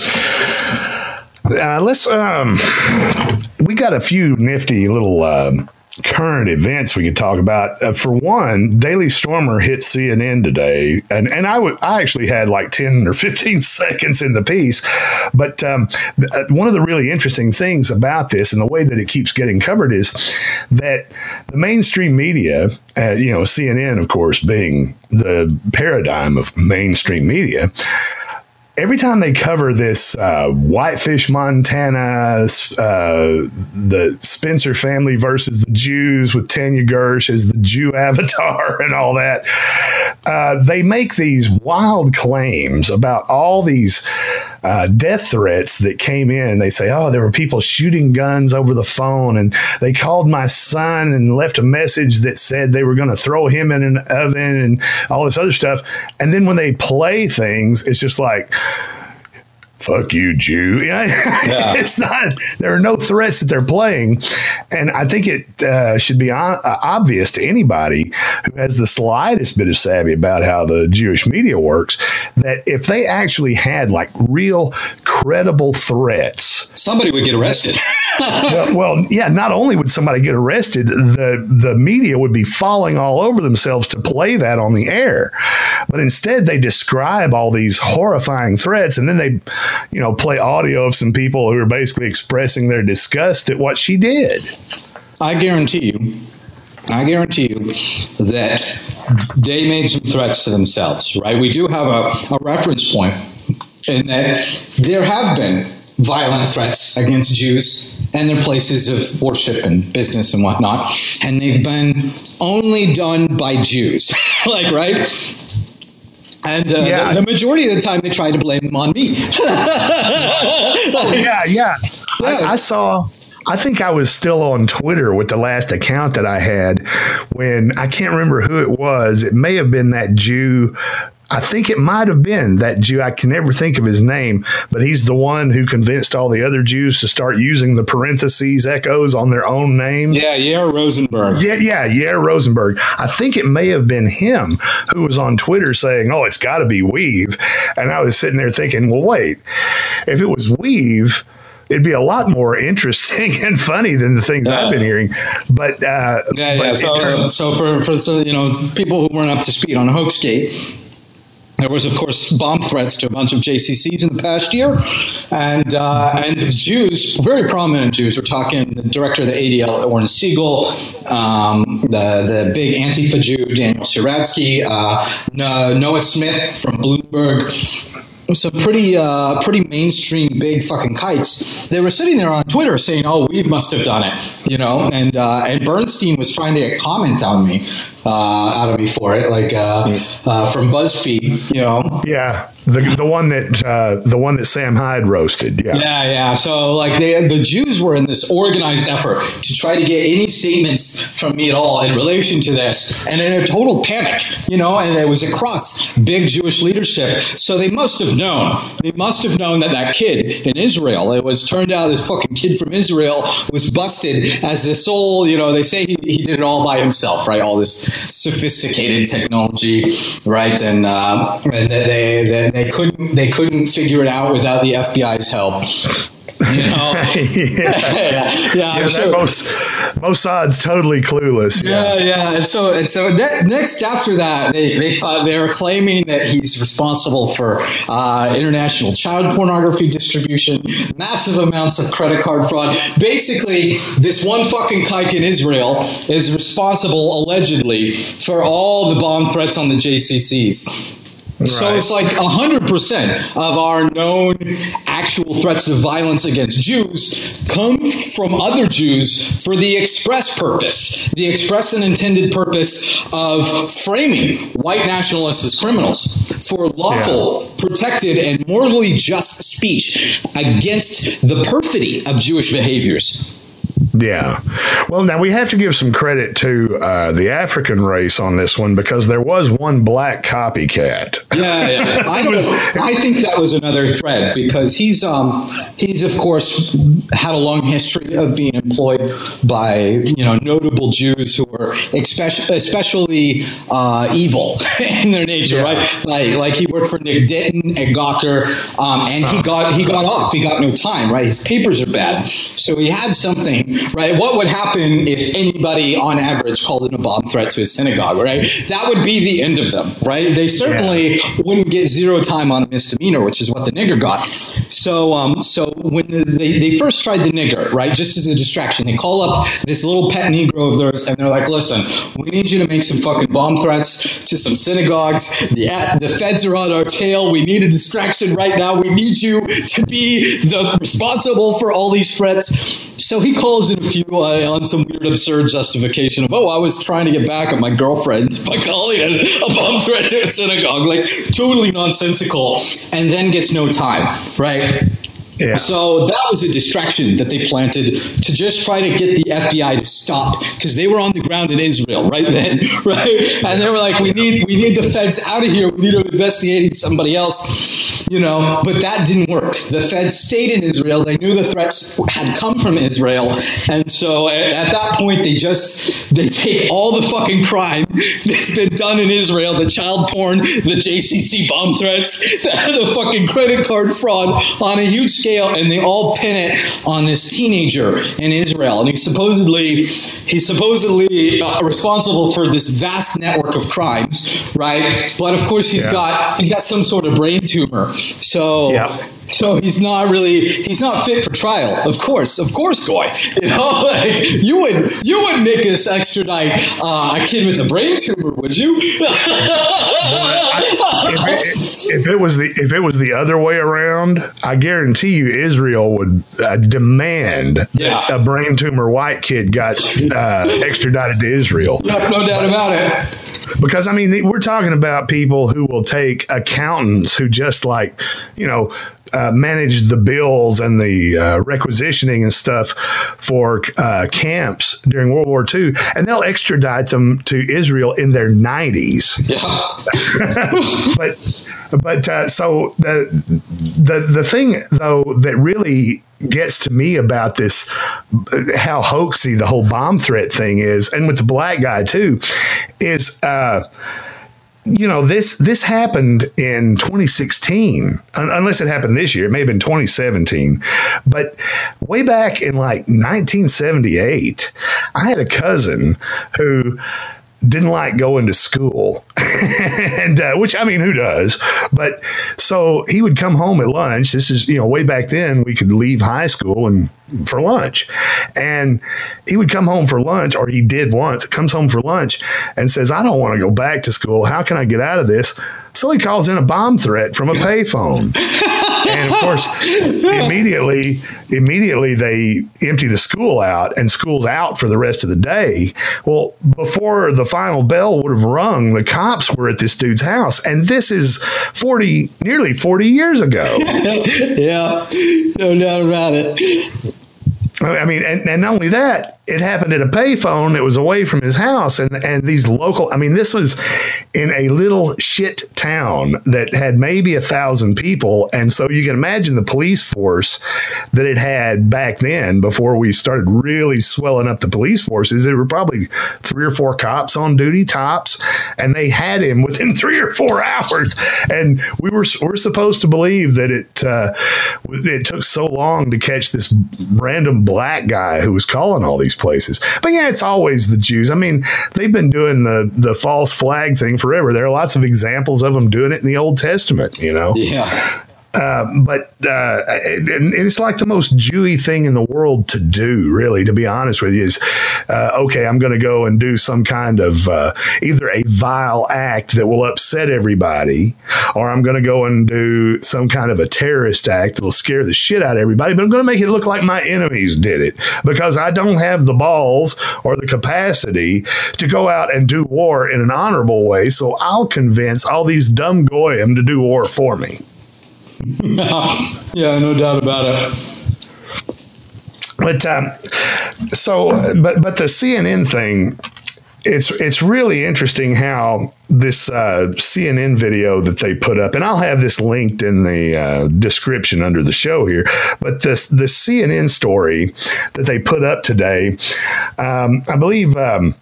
Uh, let's, um, we got a few nifty little um, current events we could talk about. Uh, for one, Daily Stormer hit C N N today, and, and I, w- I actually had like ten or fifteen seconds in the piece. But um, th- uh, one of the really interesting things about this and the way that it keeps getting covered is that the mainstream media, uh, you know, C N N, of course, being the paradigm of mainstream media, every time they cover this uh, Whitefish, Montana, uh, the Spencer family versus the Jews with Tanya Gersh as the Jew avatar and all that, uh, they make these wild claims about all these uh, death threats that came in. They say, oh, there were people shooting guns over the phone, and they called my son and left a message that said they were going to throw him in an oven and all this other stuff. And then when they play things, it's just like, fuck you, Jew. Yeah. It's not, there are no threats that they're playing. And I think it uh, should be on, uh, obvious to anybody who has the slightest bit of savvy about how the Jewish media works, that if they actually had like real credible threats, somebody would get arrested. well, well, yeah, not only would somebody get arrested, the, the media would be falling all over themselves to play that on the air. But instead, they describe all these horrifying threats, and then they, you know, play audio of some people who are basically expressing their disgust at what she did. I guarantee you, I guarantee you that they made some threats to themselves, right? We do have a, a reference point in that there have been violent threats against Jews and their places of worship and business and whatnot, and they've been only done by Jews, like, right? And uh, yeah. the, the majority of the time, they try to blame them on me. oh, yeah, yeah. I, I saw... I think I was still on Twitter with the last account that I had when I can't remember who it was. It may have been that Jew. I think it might have been that Jew. I can never think of his name, but he's the one who convinced all the other Jews to start using the parentheses echoes on their own names. Yeah, Yair Rosenberg. Yeah, yeah, Yair Rosenberg. I think it may have been him who was on Twitter saying, oh, it's got to be Weave. And I was sitting there thinking, well, wait, if it was Weave, it'd be a lot more interesting and funny than the things uh, I've been hearing. But uh, yeah, but yeah. So, turned- so for for so, you know, people who weren't up to speed on Hoaxgate, there was, of course, bomb threats to a bunch of J C Cs in the past year, and uh, and the Jews, very prominent Jews. We're talking the director of the A D L, Oren Siegel, um, the the big Antifa Jew, Daniel Siratsky, uh, Noah Smith from Bloomberg. Some pretty, uh, pretty mainstream big fucking kites. They were sitting there on Twitter saying, "Oh, we must have done it," you know. And uh, and Bernstein was trying to get comment on me, uh, out of me for it, like uh, uh, from BuzzFeed, you know. Yeah, the the one that uh, the one that Sam Hyde roasted. Yeah, yeah, yeah. So like they, the Jews were in this organized effort to try to get any statements from me at all in relation to this, and in a total panic, you know. And it was across big Jewish leadership. So they must have known. They must have known that that kid in Israel, it was turned out this fucking kid from Israel was busted as the sole, you know, they say he, he did it all by himself, right? All this sophisticated technology, right? And, uh, and they, they, they couldn't, they couldn't figure it out without the F B I's help. You know, yeah, yeah, yeah, I'm yeah sure. Most, Mossad's totally clueless. Yeah, yeah, yeah. And so, and so ne- next after that, they, they thought they were claiming that he's responsible for uh, international child pornography distribution, massive amounts of credit card fraud. Basically, this one fucking kike in Israel is responsible, allegedly, for all the bomb threats on the J C Cs. So Right. it's like one hundred percent of our known actual threats of violence against Jews come from other Jews for the express purpose, the express and intended purpose of framing white nationalists as criminals for lawful, yeah. protected, and morally just speech against the perfidy of Jewish behaviors. Yeah. Well, now we have to give some credit to uh, the African race on this one because there was one black copycat. Yeah, yeah. I don't. I think that was another thread because he's um he's of course had a long history of being employed by you know notable Jews who were especially especially uh, evil in their nature, yeah. right? Like like he worked for Nick Denton at Gawker, um, and he got he got off. He got no time, right? His papers are bad, so he had something. Right? What would happen if anybody on average called in a bomb threat to a synagogue, right? That would be the end of them, right? They certainly yeah. wouldn't get zero time on a misdemeanor, which is what the nigger got. So um, so when the, they, they first tried the nigger, right, just as a distraction, they call up this little pet Negro of theirs and they're like, listen, we need you to make some fucking bomb threats to some synagogues. The, the feds are on our tail. We need a distraction right now. We need you to be the responsible for all these threats. So he calls in a few uh, on some weird, absurd justification of, oh, I was trying to get back at my girlfriend by calling it a bomb threat to a synagogue. Like, totally nonsensical. And then gets no time, right? Yeah. So that was a distraction that they planted to just try to get the F B I to stop because they were on the ground in Israel right then, right? And they were like, we need we need the feds out of here. We need to investigate somebody else, you know. But that didn't work. The feds stayed in Israel. They knew the threats had come from Israel, and so at, at that point, they just they take all the fucking crime that's been done in Israel, the child porn, the J C C bomb threats, the, the fucking credit card fraud on a huge scale. And they all pin it on this teenager in Israel, and he's supposedly he's supposedly uh, responsible for this vast network of crimes, right? But of course, he's yeah. got he's got some sort of brain tumor, so. Yeah. So he's not really, he's not fit for trial. Of course, of course, Goy. You know, like you would, you wouldn't make us extradite uh, a kid with a brain tumor, would you? Well, I, if, it, if it was the if it was the other way around, I guarantee you, Israel would uh, demand yeah. that a brain tumor white kid got uh, extradited to Israel. No, no doubt about it. Because, I mean, we're talking about people who will take accountants who just like, you know, uh, manage the bills and the uh, requisitioning and stuff for uh, camps during World War Two, and they'll extradite them to Israel in their nineties. Yeah. but but uh, so the, the the thing, though, that really gets to me about this, how hoaxy the whole bomb threat thing is, and with the black guy too, is uh, you know this this happened in twenty sixteen, un- unless it happened this year. It may have been twenty seventeen, but way back in like nineteen seventy-eight, I had a cousin who didn't like going to school, and uh, which, I mean, who does? But so he would come home at lunch. This is, you know, way back then we could leave high school and for lunch, and he would come home for lunch, or he did once, comes home for lunch and says, I don't want to go back to school. How can I get out of this? So he calls in a bomb threat from a payphone. And of course, immediately, immediately they empty the school out, and school's out for the rest of the day. Well, before the final bell would have rung, the cops were at this dude's house, and this is forty, nearly forty years ago. Yeah, no doubt about it. I mean, and, and not only that, it happened at a payphone that was away from his house. And, and these local, I mean, this was in a little shit town that had maybe a thousand people. And so you can imagine the police force that it had back then before we started really swelling up the police forces. There were probably three or four cops on duty, tops, and they had him within three or four hours. And we were, we're supposed to believe that it, uh, it took so long to catch this random black guy who was calling all these places. But yeah, it's always the Jews. I mean, they've been doing the the false flag thing forever. There are lots of examples of them doing it in the Old Testament, you know? Yeah. Uh, but uh, and it's like the most Jewy thing in the world to do, really, to be honest with you, is, uh, okay, I'm going to go and do some kind of uh, either a vile act that will upset everybody, or I'm going to go and do some kind of a terrorist act that will scare the shit out of everybody, but I'm going to make it look like my enemies did it, because I don't have the balls or the capacity to go out and do war in an honorable way, so I'll convince all these dumb goyim to do war for me. Yeah, no doubt about it. But um, so, but but the C N N thing, it's it's really interesting how this uh, C N N video that they put up, and I'll have this linked in the uh, description under the show here. But this the C N N story that they put up today, um, I believe. Um,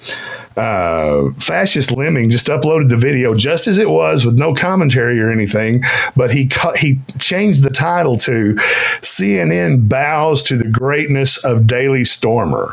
Uh, Fascist Lemming just uploaded the video just as it was with no commentary or anything, but he cu- he changed the title to C N N bows to the greatness of Daily Stormer.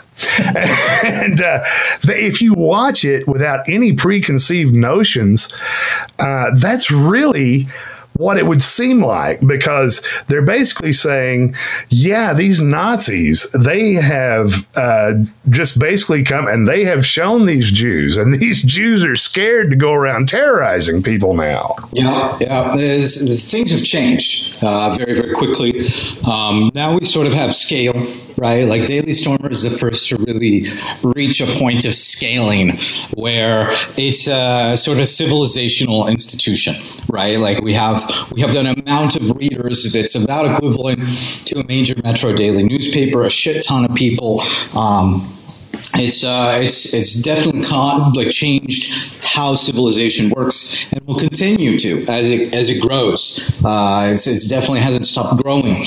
And uh, the, if you watch it without any preconceived notions, uh, that's really what it would seem like, because they're basically saying, yeah, these Nazis, they have uh, just basically come and they have shown these Jews, and these Jews are scared to go around terrorizing people now. Yeah, yeah. There's, there's, things have changed uh, very, very quickly. Um, now we sort of have scale, right? Like Daily Stormer is the first to really reach a point of scaling where it's a sort of civilizational institution, right? Like we have we have an amount of readers that's about equivalent to a major metro daily newspaper, a shit ton of people. Um, It's uh, it's it's definitely con- like changed how civilization works, and will continue to as it as it grows. Uh, it's, it's definitely hasn't stopped growing.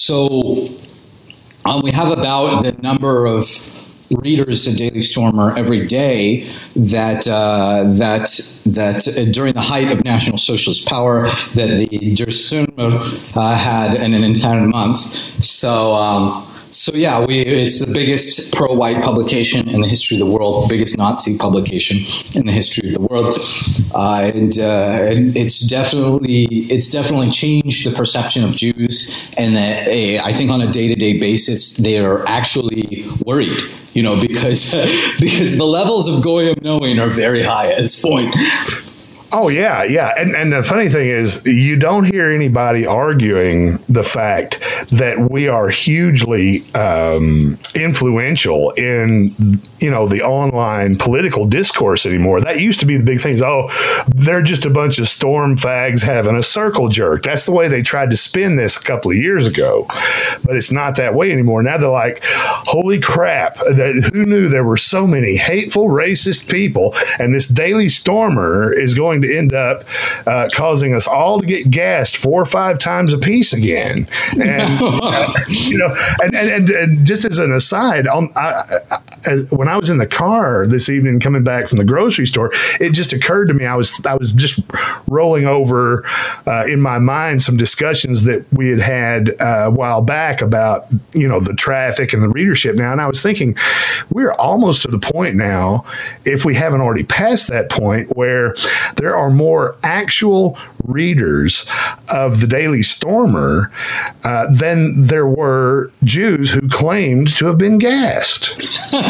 So um, we have about the number of readers at Daily Stormer every day that uh, that that uh, during the height of National Socialist power that the Der Stürmer uh, had in an entire month. So. Um, So yeah, we it's the biggest pro-white publication in the history of the world, biggest Nazi publication in the history of the world, uh, and, uh, and it's definitely it's definitely changed the perception of Jews, and that uh, I think on a day-to-day basis they are actually worried, you know, because because the levels of goyim knowing are very high at this point. Oh, yeah, yeah. And and the funny thing is, you don't hear anybody arguing the fact that we are hugely um, influential in, you know, the online political discourse anymore. That used to be the big things. Oh, they're just a bunch of storm fags having a circle jerk. That's the way they tried to spin this a couple of years ago. But it's not that way anymore. Now they're like, holy crap, who knew there were so many hateful, racist people, and this Daily Stormer is going to end up uh, causing us all to get gassed four or five times a piece again. And, uh, you know, and, and, and, and just as an aside, um, I, I, when I was in the car this evening coming back from the grocery store, it just occurred to me, I was, I was just rolling over uh, in my mind some discussions that we had had uh, a while back about, you know, the traffic and the readership now. And I was thinking, we're almost to the point now, if we haven't already passed that point, where there are more actual readers of the Daily Stormer uh, than there were Jews who claimed to have been gassed.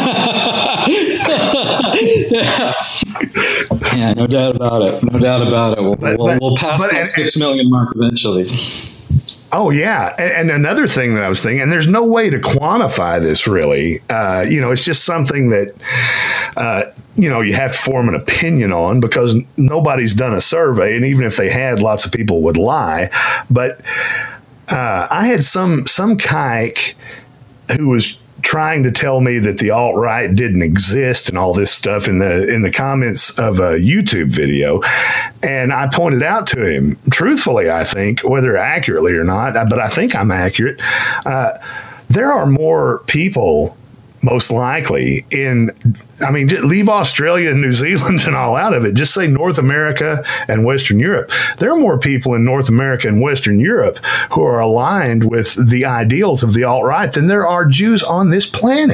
Yeah, no doubt about it. No doubt about it. We'll, but, we'll, we'll pass but, that six million mark eventually. Oh, yeah. And, and another thing that I was thinking, and there's no way to quantify this really, uh, you know, it's just something that, uh, you know, you have to form an opinion on, because nobody's done a survey. And even if they had, lots of people would lie. But uh, I had some some kike who was trying to tell me that the alt-right didn't exist and all this stuff in the in the comments of a YouTube video. And I pointed out to him, truthfully, I think, whether accurately or not, but I think I'm accurate, uh, there are more people, most likely, in, I mean, just leave Australia and New Zealand and all out of it. Just say North America and Western Europe. There are more people in North America and Western Europe who are aligned with the ideals of the alt-right than there are Jews on this planet.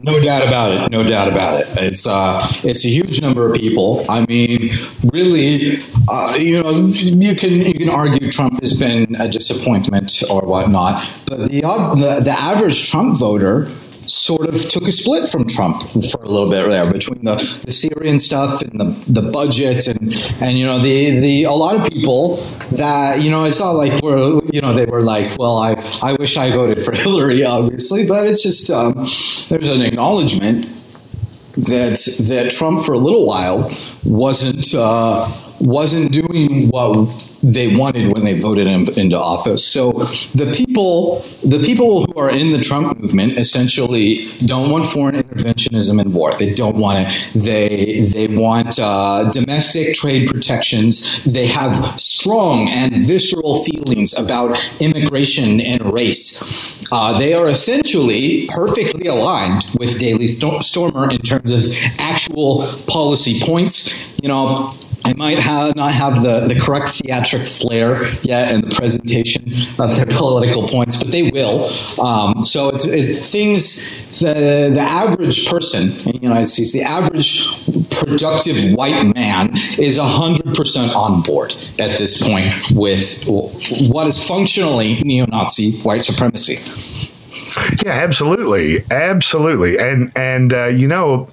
No doubt about it. No doubt about it. It's uh, it's a huge number of people. I mean, really, uh, you know, you can you can argue Trump has been a disappointment or whatnot, but the odds, the, the average Trump voter sort of took a split from Trump for a little bit there between the, the Syrian stuff and the, the budget and, and, you know, the, the, a lot of people that, you know, it's not like we're, you know, they were like, well, I, I wish I voted for Hillary, obviously, but it's just, um, there's an acknowledgement that, that Trump for a little while wasn't, uh, wasn't doing what they wanted when they voted him into office. So the people, the people who are in the Trump movement essentially don't want foreign interventionism and war. They don't want it. They they want uh, domestic trade protections. They have strong and visceral feelings about immigration and race. Uh, they are essentially perfectly aligned with Daley Stormer in terms of actual policy points. You know, I might have not have the, the correct theatric flair yet in the presentation of their political points, but they will. Um, so it's, it's things, the, the average person in the United States, the average productive white man is one hundred percent on board at this point with what is functionally neo-Nazi white supremacy. Yeah, absolutely. Absolutely. And, and uh, you know,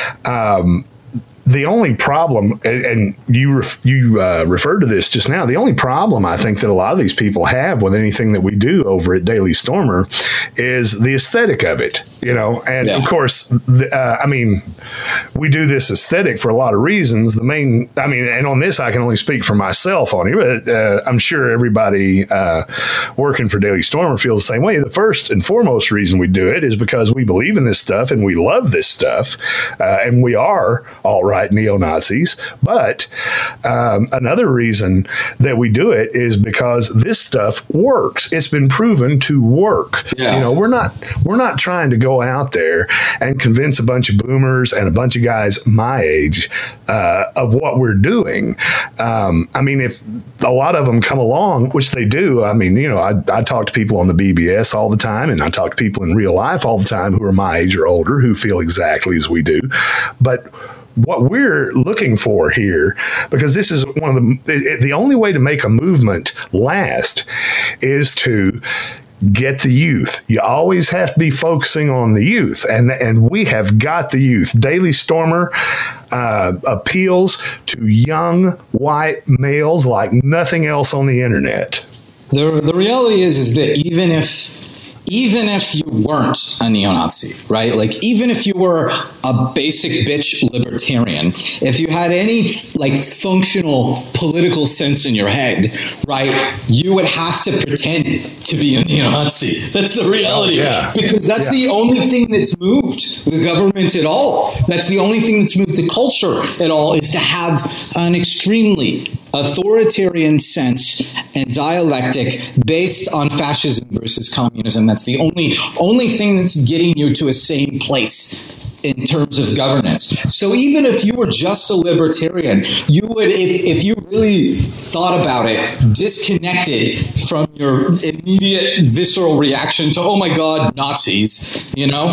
um, the only problem, and, and you ref, you uh, referred to this just now, the only problem I think that a lot of these people have with anything that we do over at Daley Stormer is the aesthetic of it, you know. And yeah. of course, the, uh, I mean, we do this aesthetic for a lot of reasons. The main, I mean, and on this, I can only speak for myself on it, but uh, I'm sure everybody uh, working for Daley Stormer feels the same way. The first and foremost reason we do it is because we believe in this stuff and we love this stuff, uh, and we are all right neo-Nazis. But um, another reason that we do it is because this stuff works. It's been proven to work. Yeah. You know, we're not we're not trying to go out there and convince a bunch of boomers and a bunch of guys my age uh, of what we're doing. Um, I mean, if a lot of them come along, which they do, I mean, you know, I, I talk to people on the B B S all the time, and I talk to people in real life all the time who are my age or older who feel exactly as we do. But what we're looking for here, because this is one of the, the only way to make a movement last is to get the youth. You always have to be focusing on the youth, and and we have got the youth. Daley Stormer uh, appeals to young white males like nothing else on the internet. The the reality is is that even if even if you weren't a neo-Nazi, right? Like, even if you were a basic bitch libertarian, if you had any, like, functional political sense in your head, right, you would have to pretend to be a neo-Nazi. That's the reality. Oh, yeah. Because that's yeah. the only thing that's moved the government at all. That's the only thing that's moved the culture at all, is to have an extremely authoritarian sense and dialectic based on fascism versus communism. That's the only only thing that's getting you to a sane place in terms of governance. So even if you were just a libertarian, you would, if, if you really thought about it, disconnected from your immediate visceral reaction to, oh my God, Nazis, you know,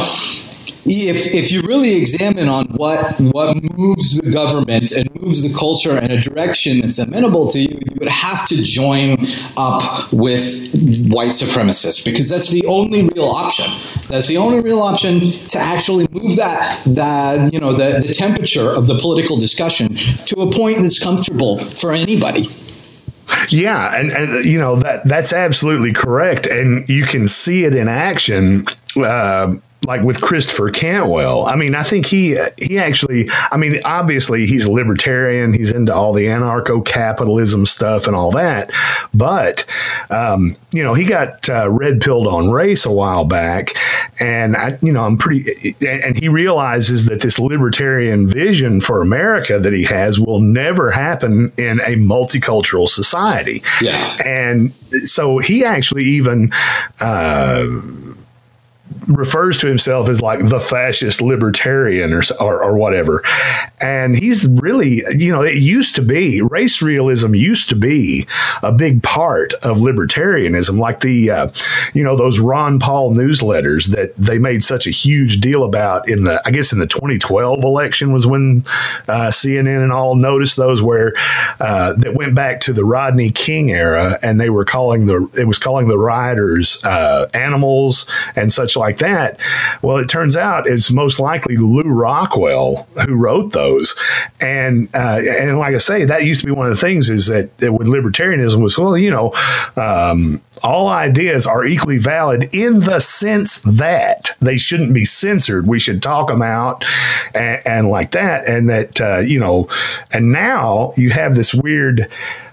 If if you really examine on what what moves the government and moves the culture in a direction that's amenable to you, you would have to join up with white supremacists, because that's the only real option. That's the only real option to actually move that that you know the, the temperature of the political discussion to a point that's comfortable for anybody. Yeah, and, and you know that that's absolutely correct, and you can see it in action. Uh, Like with Christopher Cantwell. I mean, I think he he actually, I mean, obviously he's a libertarian. He's into all the anarcho-capitalism stuff and all that. But, um, you know, he got uh, red-pilled on race a while back. And, I, you know, I'm pretty, and he realizes that this libertarian vision for America that he has will never happen in a multicultural society. Yeah. And so he actually even, uh, refers to himself as like the fascist libertarian or, or or whatever. And he's really, you know, it used to be, race realism used to be a big part of libertarianism, like the, uh, you know, those Ron Paul newsletters that they made such a huge deal about in the, I guess in the twenty twelve election was when uh, C N N and all noticed those, where uh, that went back to the Rodney King era, and they were calling the, it was calling the rioters uh, animals and such like that. Well, it turns out it's most likely Lou Rockwell who wrote those. And uh, and like I say, that used to be one of the things, is that, that with libertarianism was, well, you know, um, all ideas are equally valid in the sense that they shouldn't be censored. We should talk them out and, and like that. And that, uh, you know, and now you have this weird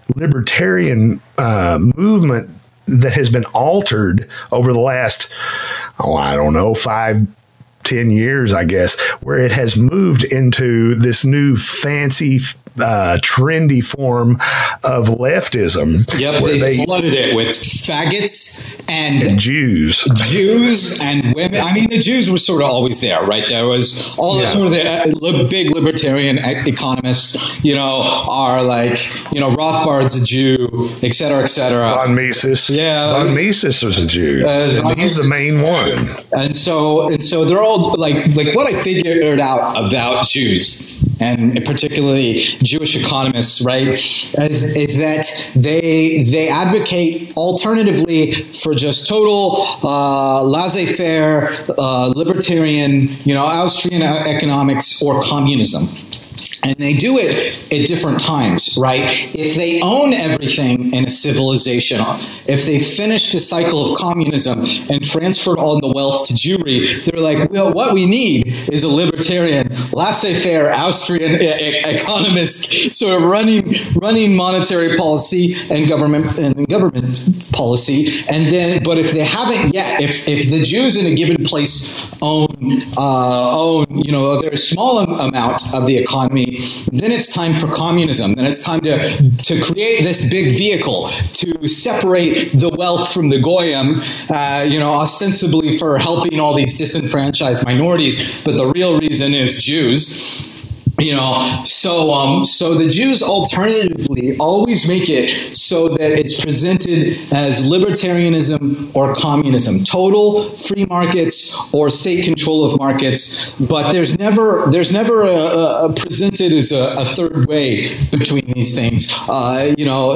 libertarian uh, movement that has been altered over the last, oh, I don't know, five, ten years, I guess, where it has moved into this new fancy, uh, trendy form of leftism. Yep, they, they flooded it with faggots and, and Jews. Jews and women. I mean, the Jews were sort of always there, right? There was all the yeah. sort of the uh, big libertarian economists, you know, are like, you know, Rothbard's a Jew, et cetera, et cetera. Von Mises. Yeah. Von Mises was a Jew. Uh, and he's the main one. And so, and so they're all like, like what I figured out about Jews, and particularly Jewish economists, right, is, is that they they advocate alternatively for just total uh, laissez-faire, uh, libertarian, you know, Austrian economics or communism. And they do it at different times, right? If they own everything in a civilization, if they finish the cycle of communism and transferred all the wealth to Jewry, they're like, well, what we need is a libertarian, laissez-faire Austrian e- economist sort of running running monetary policy and government and government policy. And then, but if they haven't yet, if if the Jews in a given place own uh, own you know a very small amount of the economy, then it's time for communism. Then it's time to, to create this big vehicle to separate the wealth from the goyim, uh, you know, ostensibly for helping all these disenfranchised minorities, but the real reason is Jews. You know, so um, so the Jews alternatively always make it so that it's presented as libertarianism or communism, total free markets or state control of markets. But there's never there's never a, a, a presented as a, a third way between these things. Uh, you know,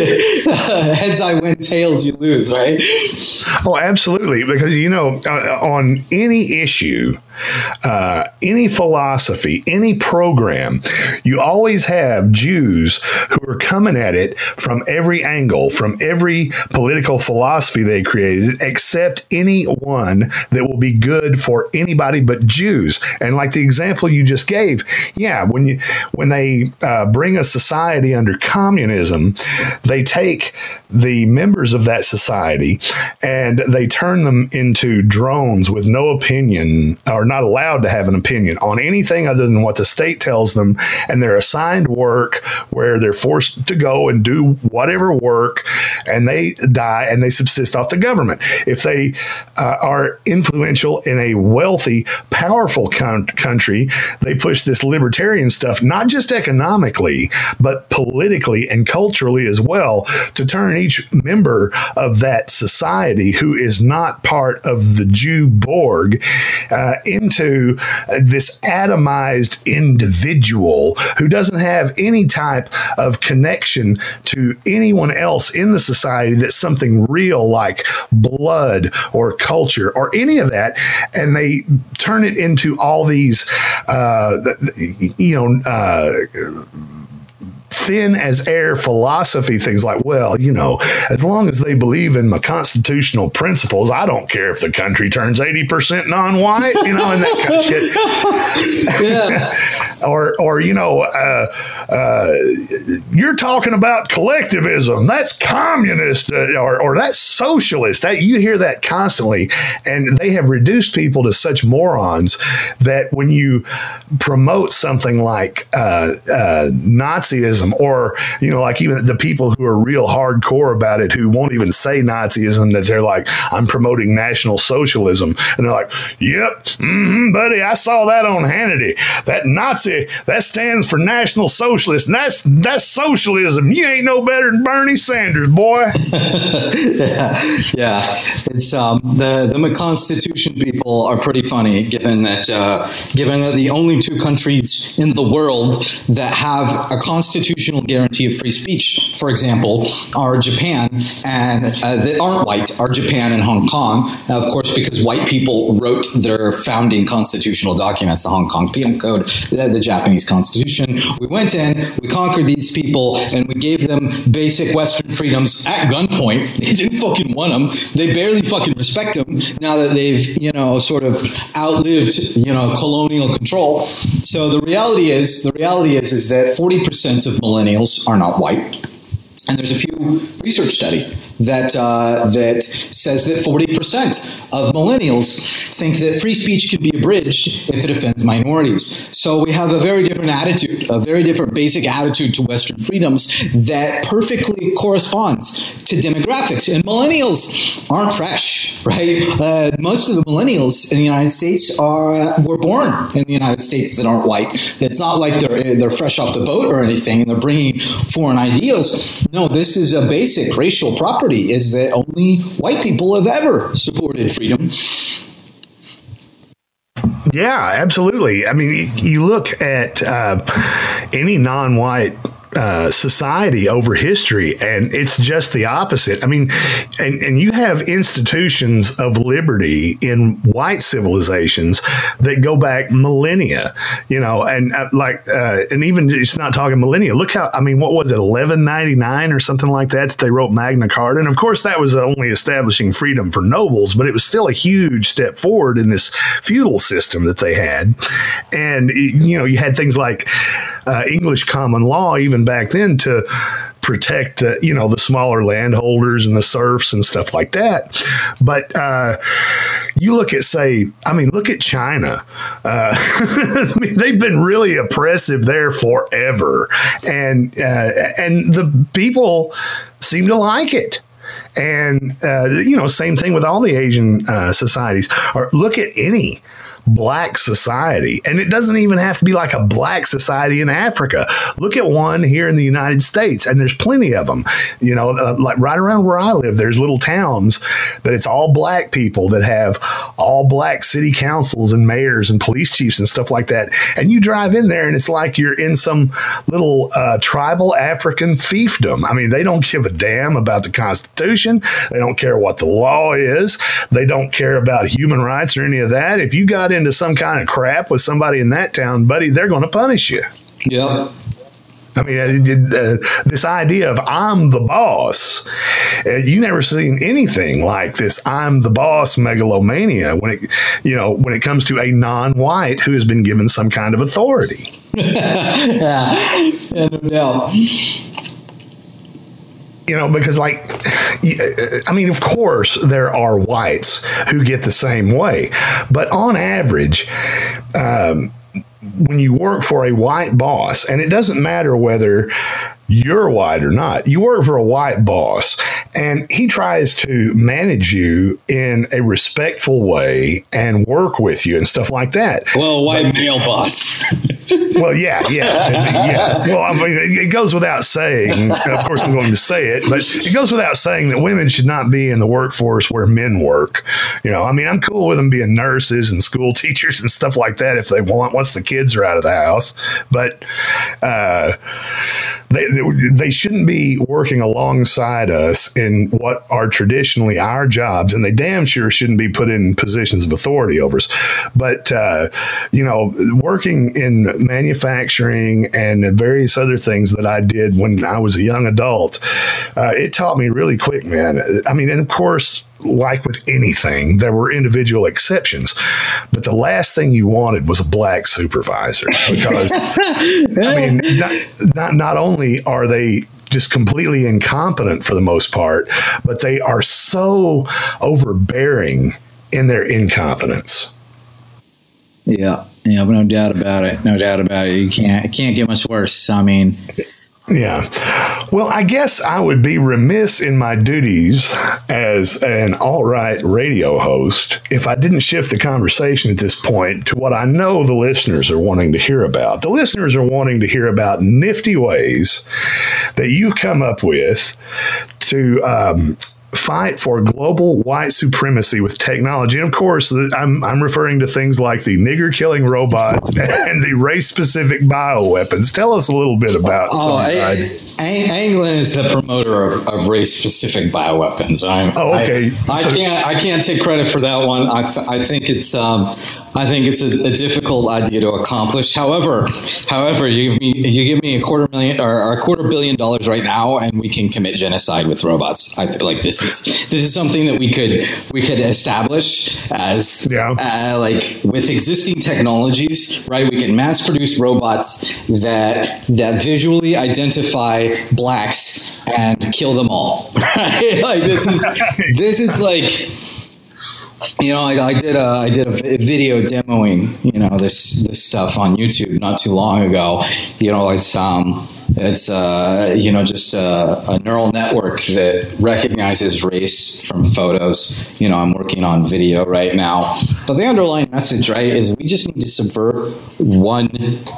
heads I win, tails you lose, right? Oh, absolutely, because you know, uh, on any issue, uh, any philosophy, any program, you always have Jews who are coming at it from every angle, from every political philosophy they created, except any one that will be good for anybody but Jews. And like the example you just gave, yeah, when you when they uh, bring a society under communism, they take the members of that society and they turn them into drones with no opinion, or not allowed to have an opinion on anything other than what the state tells them, and they're assigned work where they're forced to go and do whatever work, and they die and they subsist off the government. If they uh, are influential in a wealthy, powerful con- country, they push this libertarian stuff, not just economically, but politically and culturally as well, to turn each member of that society who is not part of the Jew Borg uh, into uh, this atomized individual who doesn't have any type of connection to anyone else in the society that's something real like blood or culture or any of that. And they turn it into all these, uh, you know, uh, thin as air philosophy things like, well, you know, as long as they believe in my constitutional principles, I don't care if the country turns eighty percent non-white, you know, and that kind of shit. Yeah. or, or, you know, uh, uh, you're talking about collectivism. That's communist, uh, or, or that's socialist. That you hear that constantly. And they have reduced people to such morons that when you promote something like uh, uh, Nazism or, you know, like even the people who are real hardcore about it, who won't even say Nazism, that they're like, I'm promoting National Socialism. And they're like, yep, mm-hmm, buddy, I saw that on Hannity. That Nazi, that stands for National Socialist. And that's, that's socialism. You ain't no better than Bernie Sanders, boy. yeah, yeah, it's um, the the Constitution people are pretty funny, given that uh, given that the only two countries in the world that have a constitutional guarantee of free speech, for example, are Japan, and uh, that aren't white are Japan and Hong Kong. Uh, of course, because white people wrote their founding constitutional documents, the Hong Kong Penal Code, the, the Japanese Constitution. We went in, we conquered these people, and we gave them basic Western freedoms at gunpoint. They didn't fucking want them. They barely fucking respect them now that they've, you know, sort of outlived, you know, colonial control. So the reality is, the reality is, is that forty percent of millennials are not white. And there's a Pew Research study that uh, that says that forty percent of millennials think that free speech can be abridged if it offends minorities. So we have a very different attitude, a very different basic attitude to Western freedoms that perfectly corresponds to demographics. And millennials aren't fresh, right? Uh, most of the millennials in the United States are were born in the United States that aren't white. It's not like they're they're fresh off the boat or anything, and they're bringing foreign ideals. No, this is a basic racial property, is that only white people have ever supported freedom. Yeah, absolutely. I mean, you look at uh, any non-white Uh, society over history, and it's just the opposite. I mean, and, and you have institutions of liberty in white civilizations that go back millennia, you know, and uh, like, uh, and even it's not talking millennia. Look how, I mean, what was it, eleven ninety-nine or something like that, that they wrote Magna Carta. And of course, that was only establishing freedom for nobles, but it was still a huge step forward in this feudal system that they had. And, you know, you had things like uh, English common law, even back then, to protect, uh, you know, the smaller landholders and the serfs and stuff like that. But uh, you look at, say, I mean, look at China. Uh, I mean, they've been really oppressive there forever. And, uh, and the people seem to like it. And, uh, you know, same thing with all the Asian uh, societies. Or look at any black society, and it doesn't even have to be like a black society in Africa. Look at one here in the United States, and there's plenty of them. You know, uh, like right around where I live, there's little towns that it's all black people that have all black city councils and mayors and police chiefs and stuff like that. And you drive in there, and it's like you're in some little uh, tribal African fiefdom. I mean, they don't give a damn about the Constitution. They don't care what the law is. They don't care about human rights or any of that. If you got into some kind of crap with somebody in that town, buddy, they're going to punish you. Yep. I mean, uh, uh, this idea of I'm the boss, uh, you never seen anything like this I'm the boss megalomania when it, you know, when it comes to a non-white who has been given some kind of authority. yeah. yeah, no doubt. You know, because like, I mean, of course, there are whites who get the same way. But on average, um, when you work for a white boss, and it doesn't matter whether you're white or not, you work for a white boss, and he tries to manage you in a respectful way and work with you and stuff like that. Well, white male boss. Well, yeah, yeah, yeah. Well, I mean, it goes without saying. Of course, I'm going to say it, but it goes without saying that women should not be in the workforce where men work. You know, I mean, I'm cool with them being nurses and school teachers and stuff like that if they want, once the kids are out of the house. But uh, they they shouldn't be working alongside us in what are traditionally our jobs, and they damn sure shouldn't be put in positions of authority over us. But uh, you know, working in manufacturing and various other things that I did when I was a young adult, uh, it taught me really quick, man. I mean, and of course, like with anything, there were individual exceptions, but the last thing you wanted was a black supervisor, because I mean, not, not, not only are they just completely incompetent for the most part, but they are so overbearing in their incompetence. Yeah. Yeah, but no doubt about it. No doubt about it. You can't, it can't get much worse. I mean, Yeah. Well, I guess I would be remiss in my duties as an alt-right radio host if I didn't shift the conversation at this point to what I know the listeners are wanting to hear about. The listeners are wanting to hear about nifty ways that you've come up with to um, fight for global white supremacy with technology. And of course, I'm, I'm referring to things like the nigger-killing robots and the race-specific bioweapons. Tell us a little bit about oh, some I, Ang- Anglin is the promoter of, of race-specific bioweapons. I'm, oh, okay. I, I so, can't. I can't take credit for that one. I, th- I think it's. Um, I think it's a, a difficult idea to accomplish. However, however, you give me you give me a quarter million or a quarter billion dollars right now, and we can commit genocide with robots. I feel like this is this is something that we could we could establish as yeah. uh, like with existing technologies, right? We can mass produce robots that that visually identify blacks and kill them all. Right? Like this is this is like. You know, I, I did a I did a video demoing, you know, this this stuff on YouTube not too long ago. You know, it's um it's uh you know just a, a neural network that recognizes race from photos. You know, I'm working on video right now, but the underlying message, right, is we just need to subvert one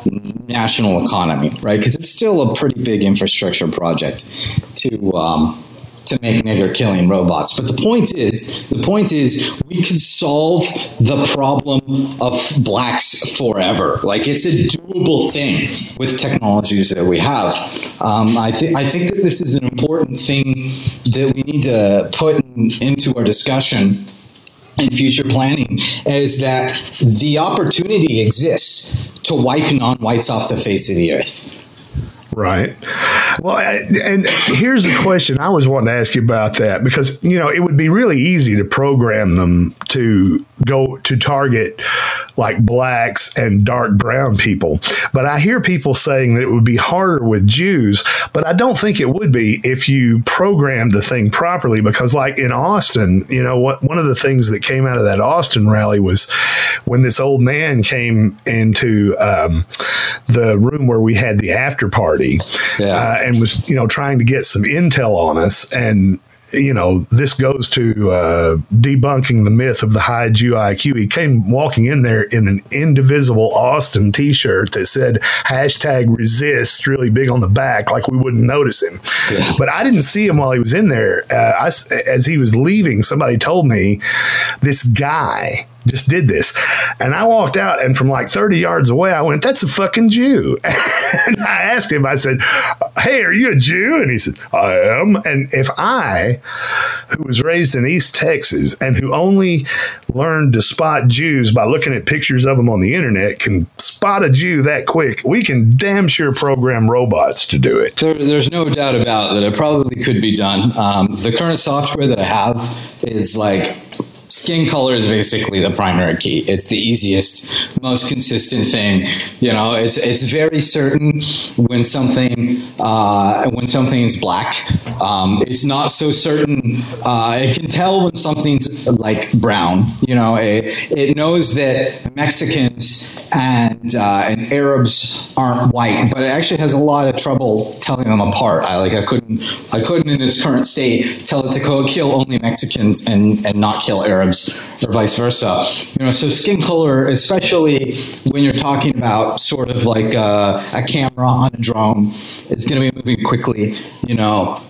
national economy, right? Because it's still a pretty big infrastructure project to. Um, to make nigger killing robots. But the point is, the point is we could solve the problem of blacks forever. Like it's a doable thing with technologies that we have. Um, I think I think that this is an important thing that we need to put in, into our discussion in future planning, is that the opportunity exists to wipe non-whites off the face of the earth. Right. Well, and here's the question I was wanting to ask you about that, because, you know, it would be really easy to program them to go to target like blacks and dark brown people. But I hear people saying that it would be harder with Jews, but I don't think it would be if you programmed the thing properly, because like in Austin, you know, what one of the things that came out of that Austin rally was when this old man came into um, the room where we had the after party. Yeah. Uh, and was, you know, trying to get some intel on us. And, you know, this goes to uh, debunking the myth of the high Jew I Q. He came walking in there in an Indivisible Austin T-shirt that said hashtag resist really big on the back, like we wouldn't notice him. Yeah. But I didn't see him while he was in there. Uh, I, as he was leaving, somebody told me this guy just did this. And I walked out, and from like thirty yards away, I went, that's a fucking Jew. And I asked him, I said, hey, are you a Jew? And he said, I am. And if I, who was raised in East Texas and who only learned to spot Jews by looking at pictures of them on the internet, can spot a Jew that quick, we can damn sure program robots to do it. There, there's no doubt about that. It probably could be done. Um, the current software that I have is like, skin color is basically the primary key. It's the easiest, most consistent thing. You know, it's it's very certain when something uh, when something's black. Um, it's not so certain. Uh, it can tell when something's like brown. You know, it, it knows that Mexicans and uh, and Arabs aren't white, but it actually has a lot of trouble telling them apart. I like I couldn't I couldn't in its current state tell it to go kill only Mexicans and and not kill Arabs. Or vice versa. You know, so skin color, especially when you're talking about sort of like a, a camera on a drone, it's going to be moving quickly. You know,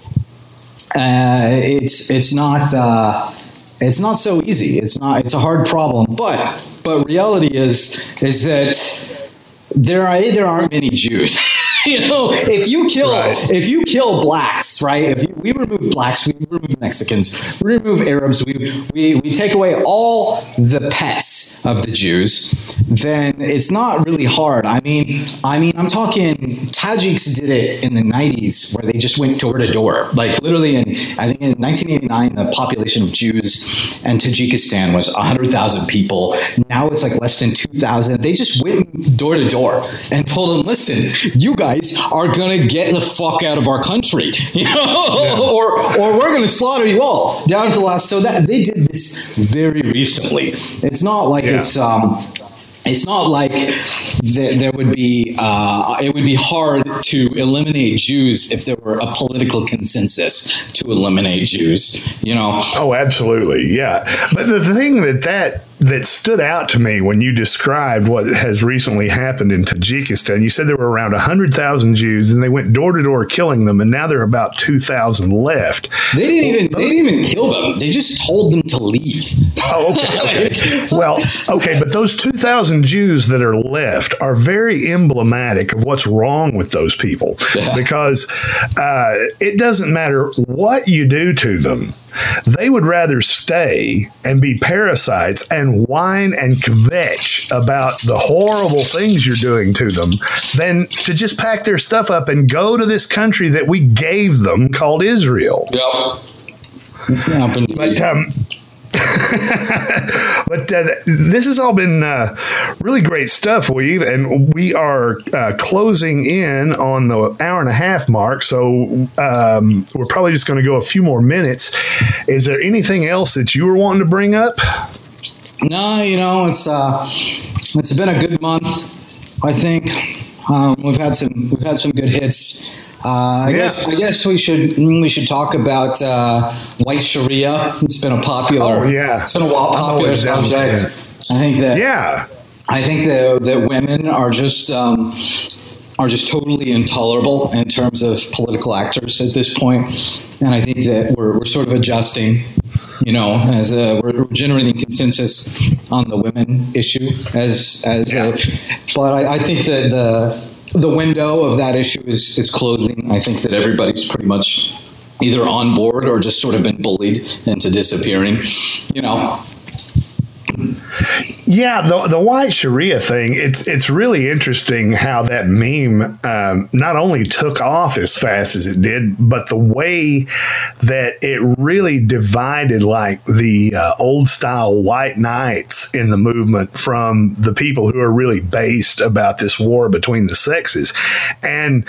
uh, it's it's not uh, it's not so easy. It's not. It's a hard problem. But but reality is is that there are there aren't many Jews. You know, if you kill right. if you kill blacks, right? If you, we remove blacks, we remove Mexicans, we remove Arabs, we, we we take away all the pets of the Jews, then it's not really hard. I mean, I mean, I'm talking Tajiks did it in the nineties, where they just went door to door, like literally. In I think in nineteen eighty-nine, the population of Jews in Tajikistan was one hundred thousand people. Now it's like less than two thousand. They just went door to door and told them, "Listen, you guys are gonna get the fuck out of our country, you know, yeah. or or we're gonna slaughter you all down to the last." So that they did this very recently. It's not like yeah. it's um, it's not like th- there would be, uh, it would be hard to eliminate Jews if there were a political consensus to eliminate Jews, you know? Oh, absolutely. Yeah. But the thing that that, that stood out to me when you described what has recently happened in Tajikistan, you said there were around one hundred thousand Jews and they went door to door killing them, and now there are about two thousand left. They didn't even they didn't even kill them. They just told them to leave. Oh, okay. okay. Well, okay, but those two thousand Jews that are left are very emblematic of what's wrong with those people, yeah. because uh, it doesn't matter what you do to them. They would rather stay and be parasites and whine and kvetch about the horrible things you're doing to them than to just pack their stuff up and go to this country that we gave them called Israel. Yep. But, um, but uh, this has all been uh, really great stuff, Weave, and we are uh, closing in on the hour and a half mark, so um, we're probably just going to go a few more minutes. Is there anything else that you were wanting to bring up? No, you know, it's uh, it's been a good month, I think. Um, we've had some we've had some good hits. Uh, I yeah. guess I guess we should we should talk about uh, white Sharia. It's been a popular oh, yeah. it's been a popular subject. I think that yeah. I think that that women are just um, are just totally intolerable in terms of political actors at this point, and I think that we're we're sort of adjusting. You know, as a, we're, we're generating consensus on the women issue as as, yeah. a, but I, I think that the. The window of that issue is, is closing. I think that everybody's pretty much either on board or just sort of been bullied into disappearing, you know. Yeah, the the white Sharia thing, it's it's really interesting how that meme um, not only took off as fast as it did, but the way that it really divided like the uh, old style white knights in the movement from the people who are really based about this war between the sexes. And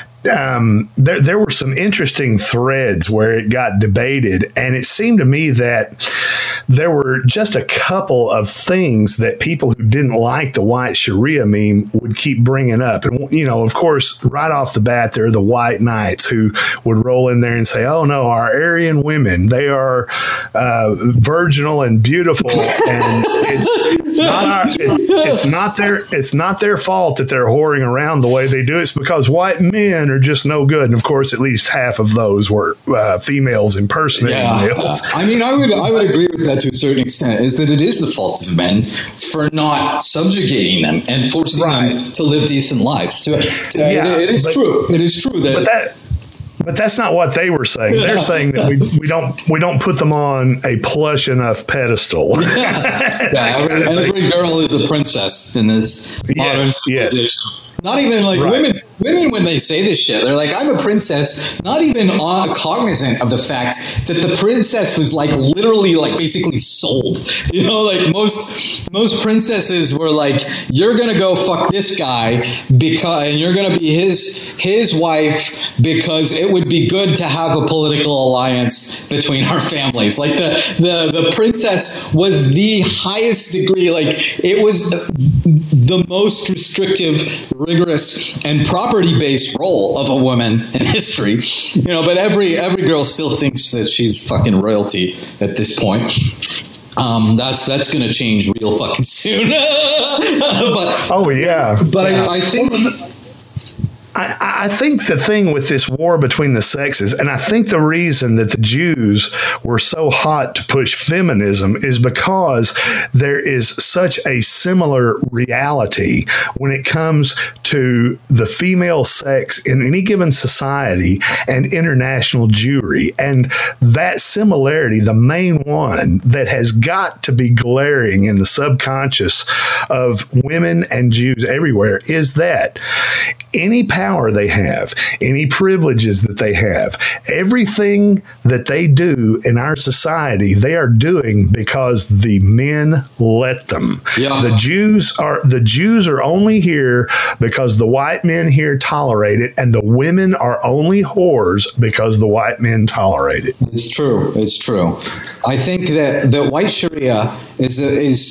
Um, there, there were some interesting threads where it got debated, and it seemed to me that there were just a couple of things that people who didn't like the white Sharia meme would keep bringing up. And, you know, of course, right off the bat, there are the white knights who would roll in there and say, oh, no, our Aryan women, they are uh, virginal and beautiful, and it's not, our, it's, it's, not their, it's not their fault that they're whoring around the way they do. It's because white men are just no good. And of course, at least half of those were uh, females impersonating yeah. males. Uh, I mean, I would I would agree with that to a certain extent. Is that it is the fault of men for not subjugating them and forcing right. them to live decent lives. To, to, yeah, it, it is but, true. It is true that. But that But that's not what they were saying. They're saying that we, we don't we don't put them on a plush enough pedestal. yeah, yeah every, every girl is a princess in this modern yes, civilization. Yes. Not even like right. women. Women, when they say this shit, they're like, "I'm a princess," not even on, cognizant of the fact that the princess was like literally, like basically sold. You know, like most most princesses were like, "You're gonna go fuck this guy because, and you're gonna be his his wife because it would be good to have a political alliance between our families." Like the the the princess was the highest degree, like it was the most restrictive, rigorous, and proper property-based role of a woman in history, you know, but every every girl still thinks that she's fucking royalty at this point. Um, that's that's going to change real fucking soon. but oh yeah, but yeah. I, I think. I, I think the thing with this war between the sexes, and I think the reason that the Jews were so hot to push feminism is because there is such a similar reality when it comes to the female sex in any given society and international Jewry. And that similarity, the main one that has got to be glaring in the subconscious of women and Jews everywhere, is that any power they have, any privileges that they have, everything that they do in our society, they are doing because the men let them. Yeah. The Jews are the Jews are only here because the white men here tolerate it, and the women are only whores because the white men tolerate it. It's true. It's true. I think that that white Sharia is a, is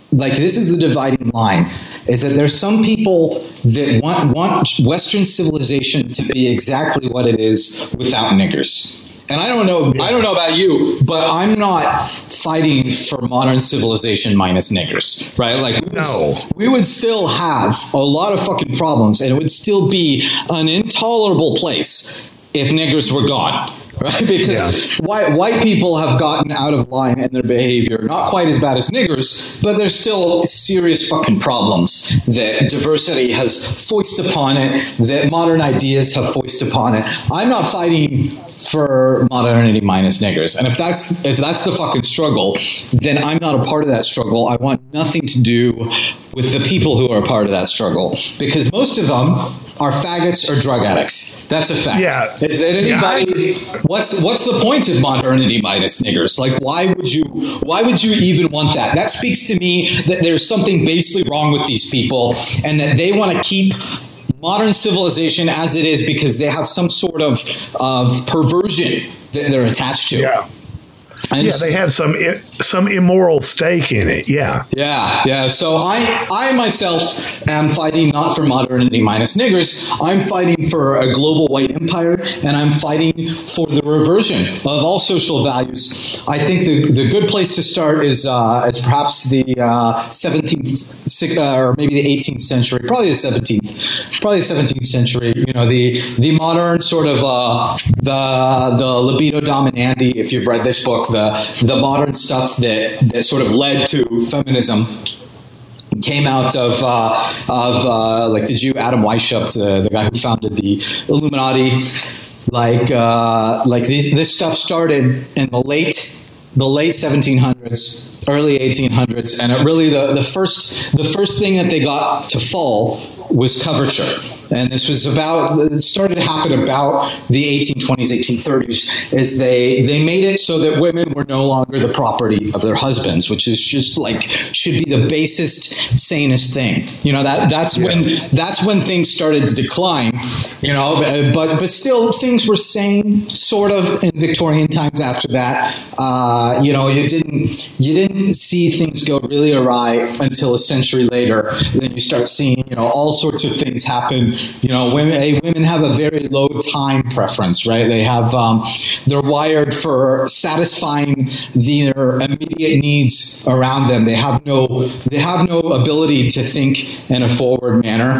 like this is the dividing line, is that there's some people that want want Western civilization to be exactly what it is without niggers. And I don't know, I don't know about you, but I'm not fighting for modern civilization minus niggers, right? Like, we would, No. we would still have a lot of fucking problems, and it would still be an intolerable place if niggers were gone. Right, because Yeah. white white people have gotten out of line in their behavior, not quite as bad as niggers, but there's still serious fucking problems that diversity has foisted upon it, that modern ideas have foisted upon it. I'm not fighting for modernity minus niggers, and if that's if that's the fucking struggle, then I'm not a part of that struggle. I want nothing to do with the people who are a part of that struggle, because most of them are faggots or drug addicts. That's a fact. Yeah. Is that anybody? What's what's the point of modernity minus niggers? Like, why would you? Why would you even want that? That speaks to me that there's something basically wrong with these people, and that they want to keep modern civilization as it is because they have some sort of of perversion that they're attached to. Yeah. And yeah, they have some i- some immoral stake in it. Yeah. Yeah, yeah. So I, I myself am fighting not for modernity minus niggers. I'm fighting for a global white empire, and I'm fighting for the reversion of all social values. I think the the good place to start is uh, is perhaps the uh, seventeenth uh, or maybe the eighteenth century, probably the seventeenth, probably the seventeenth century. You know, the the modern sort of uh, the the libido dominandi. If you've read this book. The, the modern stuff that, that sort of led to feminism came out of uh, of uh, like the Jew Adam Weishaupt, the, the guy who founded the Illuminati. Like uh, like these, this stuff started in the late the late seventeen hundreds, early eighteen hundreds, and it really the, the first the first thing that they got to fall was coverture. And this was about, it started to happen about the eighteen twenties, eighteen thirties, is they, they made it so that women were no longer the property of their husbands, which is just like, should be the basest, sanest thing. You know, that that's yeah. when, that's when things started to decline, you know, but, but still things were sane, sort of, in Victorian times after that. Uh, you know, you didn't, you didn't see things go really awry until a century later. Then you start seeing, you know, all sorts of things happen. You know, women hey, women have a very low time preference, right? They have um, they're wired for satisfying their immediate needs around them. They have no they have no ability to think in a forward manner.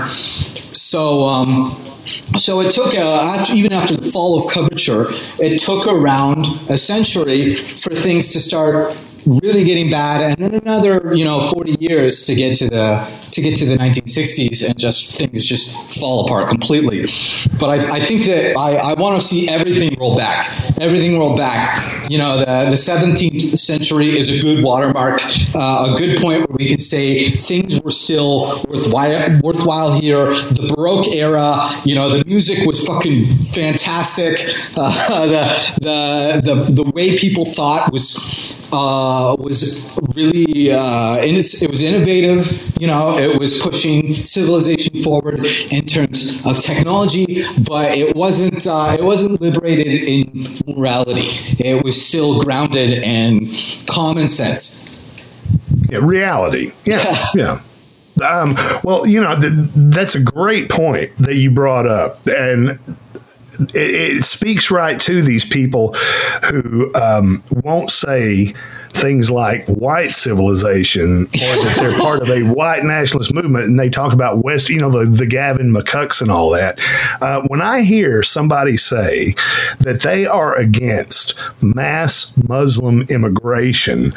So. Um, So it took, uh, after, even after the fall of coverture, it took around a century for things to start really getting bad, and then another, you know, forty years to get to the to get to the nineteen sixties, and just things just fall apart completely. But I, I think that I, I want to see everything roll back, everything roll back. You know, the the seventeenth century is a good watermark, uh, a good point where we can say things were still worthwhile, worthwhile here. The Baroque era, you know, the music was fucking fantastic. Uh, the the the the way people thought was. Uh, was really uh, in, it was innovative. You know, it was pushing civilization forward in terms of technology, but it wasn't uh, it wasn't liberated in morality. It was still grounded in common sense. Yeah, reality. Yeah, yeah. Um, well, you know, th- that's a great point that you brought up, and. It, it speaks right to these people who um, won't say things like white civilization or that they're part of a white nationalist movement, and they talk about West, you know, the, the Gavin McCucks and all that. Uh, when I hear somebody say that they are against mass Muslim immigration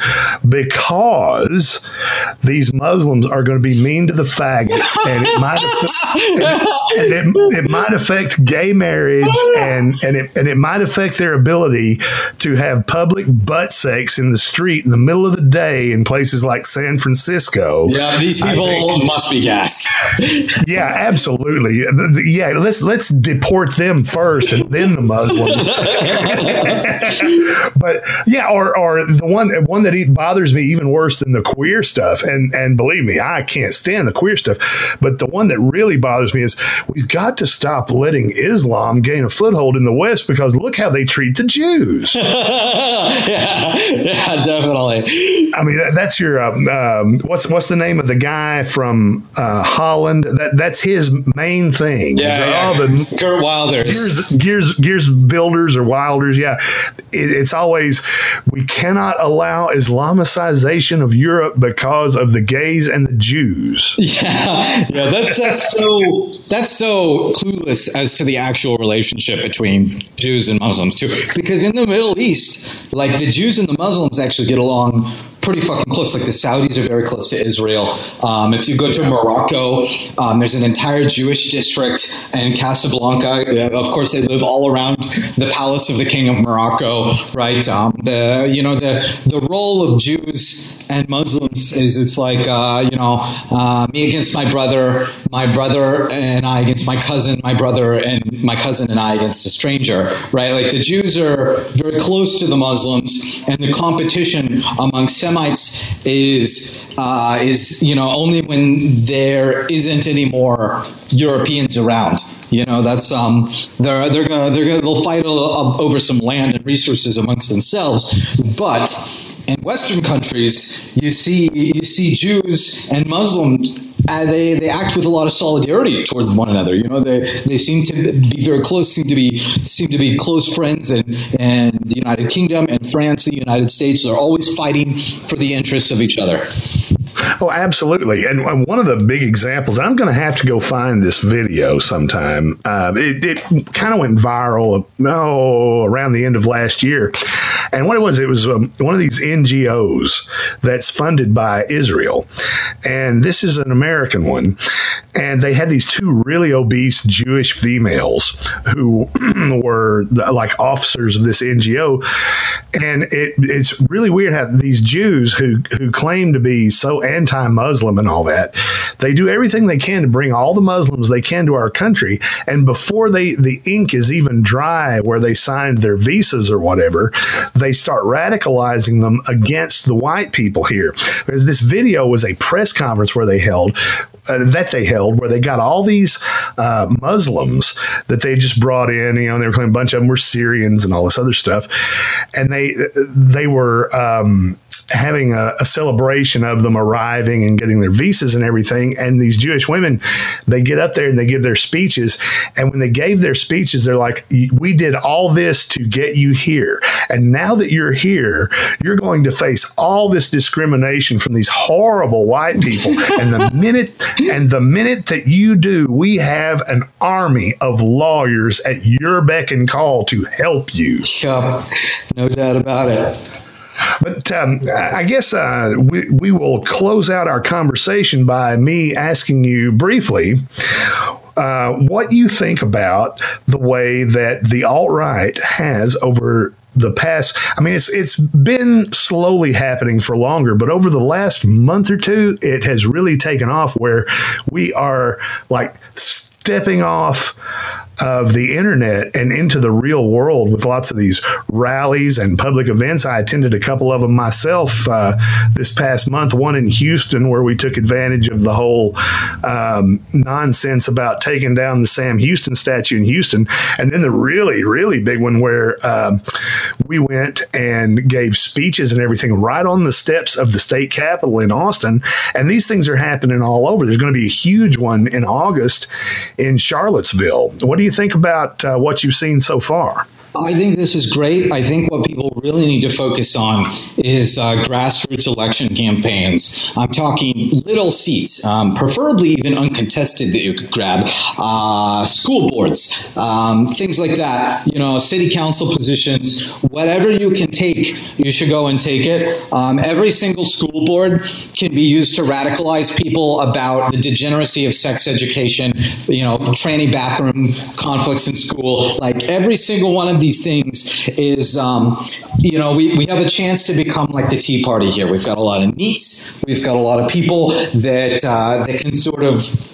because these Muslims are going to be mean to the faggots, and it might affect, and it, it might affect gay marriage, and and it and it might affect their ability to have public butt sex in the street in the middle of the day in places like San Francisco. Yeah, these people think, must be gassed. Yeah, absolutely. Yeah, let's let's deport them first and then the Muslims. But yeah, or or the one one that bothers me even worse than the queer stuff, and and believe me, I can't stand the queer stuff. But the one that really bothers me is we've got to stop letting Islam gain a foothold in the West, because look how they treat the Jews. yeah, yeah, definitely. I mean, that, that's your um, um, what's what's the name of the guy from uh, Holland? That that's his main thing. Yeah, yeah. All the Kurt Wilders, Gears, Gears, Gears builders or Wilders. Yeah, it, it's always we cannot allow Islamicization of Europe because of the gays and the Jews. Yeah, yeah. That's that's so that's so clueless as to the actual relationship between Jews and Muslims too, because in the Middle East, like the Jews and the Muslims actually get along pretty fucking close. Like the Saudis are very close to Israel. Um, if you go to Morocco, um, there's an entire Jewish district, and Casablanca, of course, they live all around the palace of the king of Morocco, right? Um, the you know the the role of Jews and Muslims is it's like uh, you know uh, me against my brother, my brother and I against my cousin, my brother and my cousin and I against a stranger, right? Like the Jews are very close to the Muslims, and the competition among Semites is uh, is you know only when there isn't any more Europeans around. You know, that's um, they're they're gonna they're gonna they'll fight over some land and resources amongst themselves, but in Western countries, you see you see Jews and Muslims. Uh, they they act with a lot of solidarity towards one another. You know, they they seem to be very close. Seem to be seem to be close friends. And and the United Kingdom and France, the United States, are always fighting for the interests of each other. Oh, absolutely. And one of the big examples, I'm going to have to go find this video sometime. Uh, it it kind of went viral, oh, around the end of last year. And what it was, it was um, one of these N G Os that's funded by Israel. And this is an American one. And they had these two really obese Jewish females who were the, like officers of this N G O. And it, it's really weird how these Jews who, who claim to be so anti-Muslim and all that, they do everything they can to bring all the Muslims they can to our country. And before they the ink is even dry where they signed their visas or whatever, they start radicalizing them against the white people here. Because this video was a press conference where they held, uh, that they held, where they got all these uh, Muslims that they just brought in. You know, they were claiming a bunch of them were Syrians and all this other stuff. And they, they were... Um, having a, a celebration of them arriving and getting their visas and everything. And these Jewish women, they get up there and they give their speeches. And when they gave their speeches, they're like, we did all this to get you here. And now that you're here, you're going to face all this discrimination from these horrible white people. And the minute, and the minute that you do, we have an army of lawyers at your beck and call to help you. Yep. No doubt about it. But um, I guess uh, we, we will close out our conversation by me asking you briefly uh, what you think about the way that the alt-right has over the past, I mean, it's it's been slowly happening for longer, but over the last month or two, it has really taken off where we are like stepping off of the internet and into the real world with lots of these rallies and public events. I attended a couple of them myself uh, this past month, one in Houston where we took advantage of the whole um, nonsense about taking down the Sam Houston statue in Houston. And then the really, really big one where uh, we went and gave speeches and everything right on the steps of the state capitol in Austin. And these things are happening all over. There's going to be a huge one in August in Charlottesville. What do you think about uh, what you've seen so far? I think this is great. I think what people really need to focus on is uh, grassroots election campaigns. I'm talking little seats, um, preferably even uncontested that you could grab, uh, school boards, um, things like that, you know, city council positions, whatever you can take, you should go and take it. Um, every single school board can be used to radicalize people about the degeneracy of sex education, you know, tranny bathroom conflicts in school. Like every single one of these things is, um, you know, we, we have a chance to become like the Tea Party here. We've got a lot of NEETs. We've got a lot of people that uh, that can sort of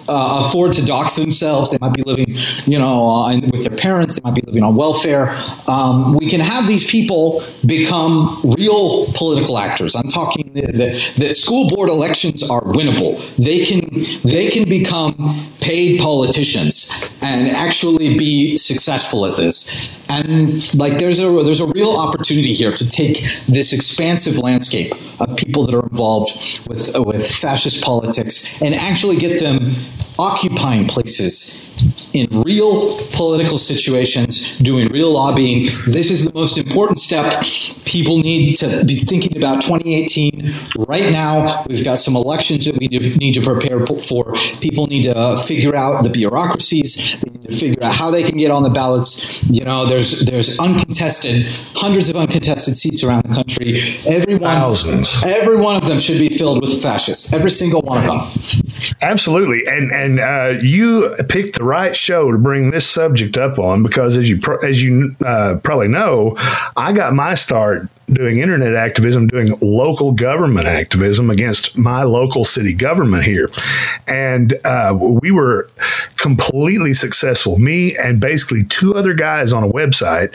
uh, afford to dox themselves. They might be living, you know, uh, with their parents. They might be living on welfare. Um, we can have these people become real political actors. I'm talking that, that, that school board elections are winnable. They can they can become paid politicians and actually be successful at this. And like there's a there's a real opportunity here to take this expansive landscape of people that are involved with with fascist politics and actually get them occupying places in real political situations, doing real lobbying. This is the most important step. People need to be thinking about twenty eighteen right now. We've got some elections that we need to prepare for. People need to figure out the bureaucracies. They need to figure out how they can get on the ballots. You know, there's there's uncontested, hundreds of uncontested seats around the country. Every one, Thousands. Every one of them should be filled with fascists. Every single one of them. Absolutely, and and uh, you picked the right show to bring this subject up on, because as you pro- as you uh, probably know, I got my start doing internet activism, doing local government activism against my local city government here, and uh, we were completely successful. Me and basically two other guys on a website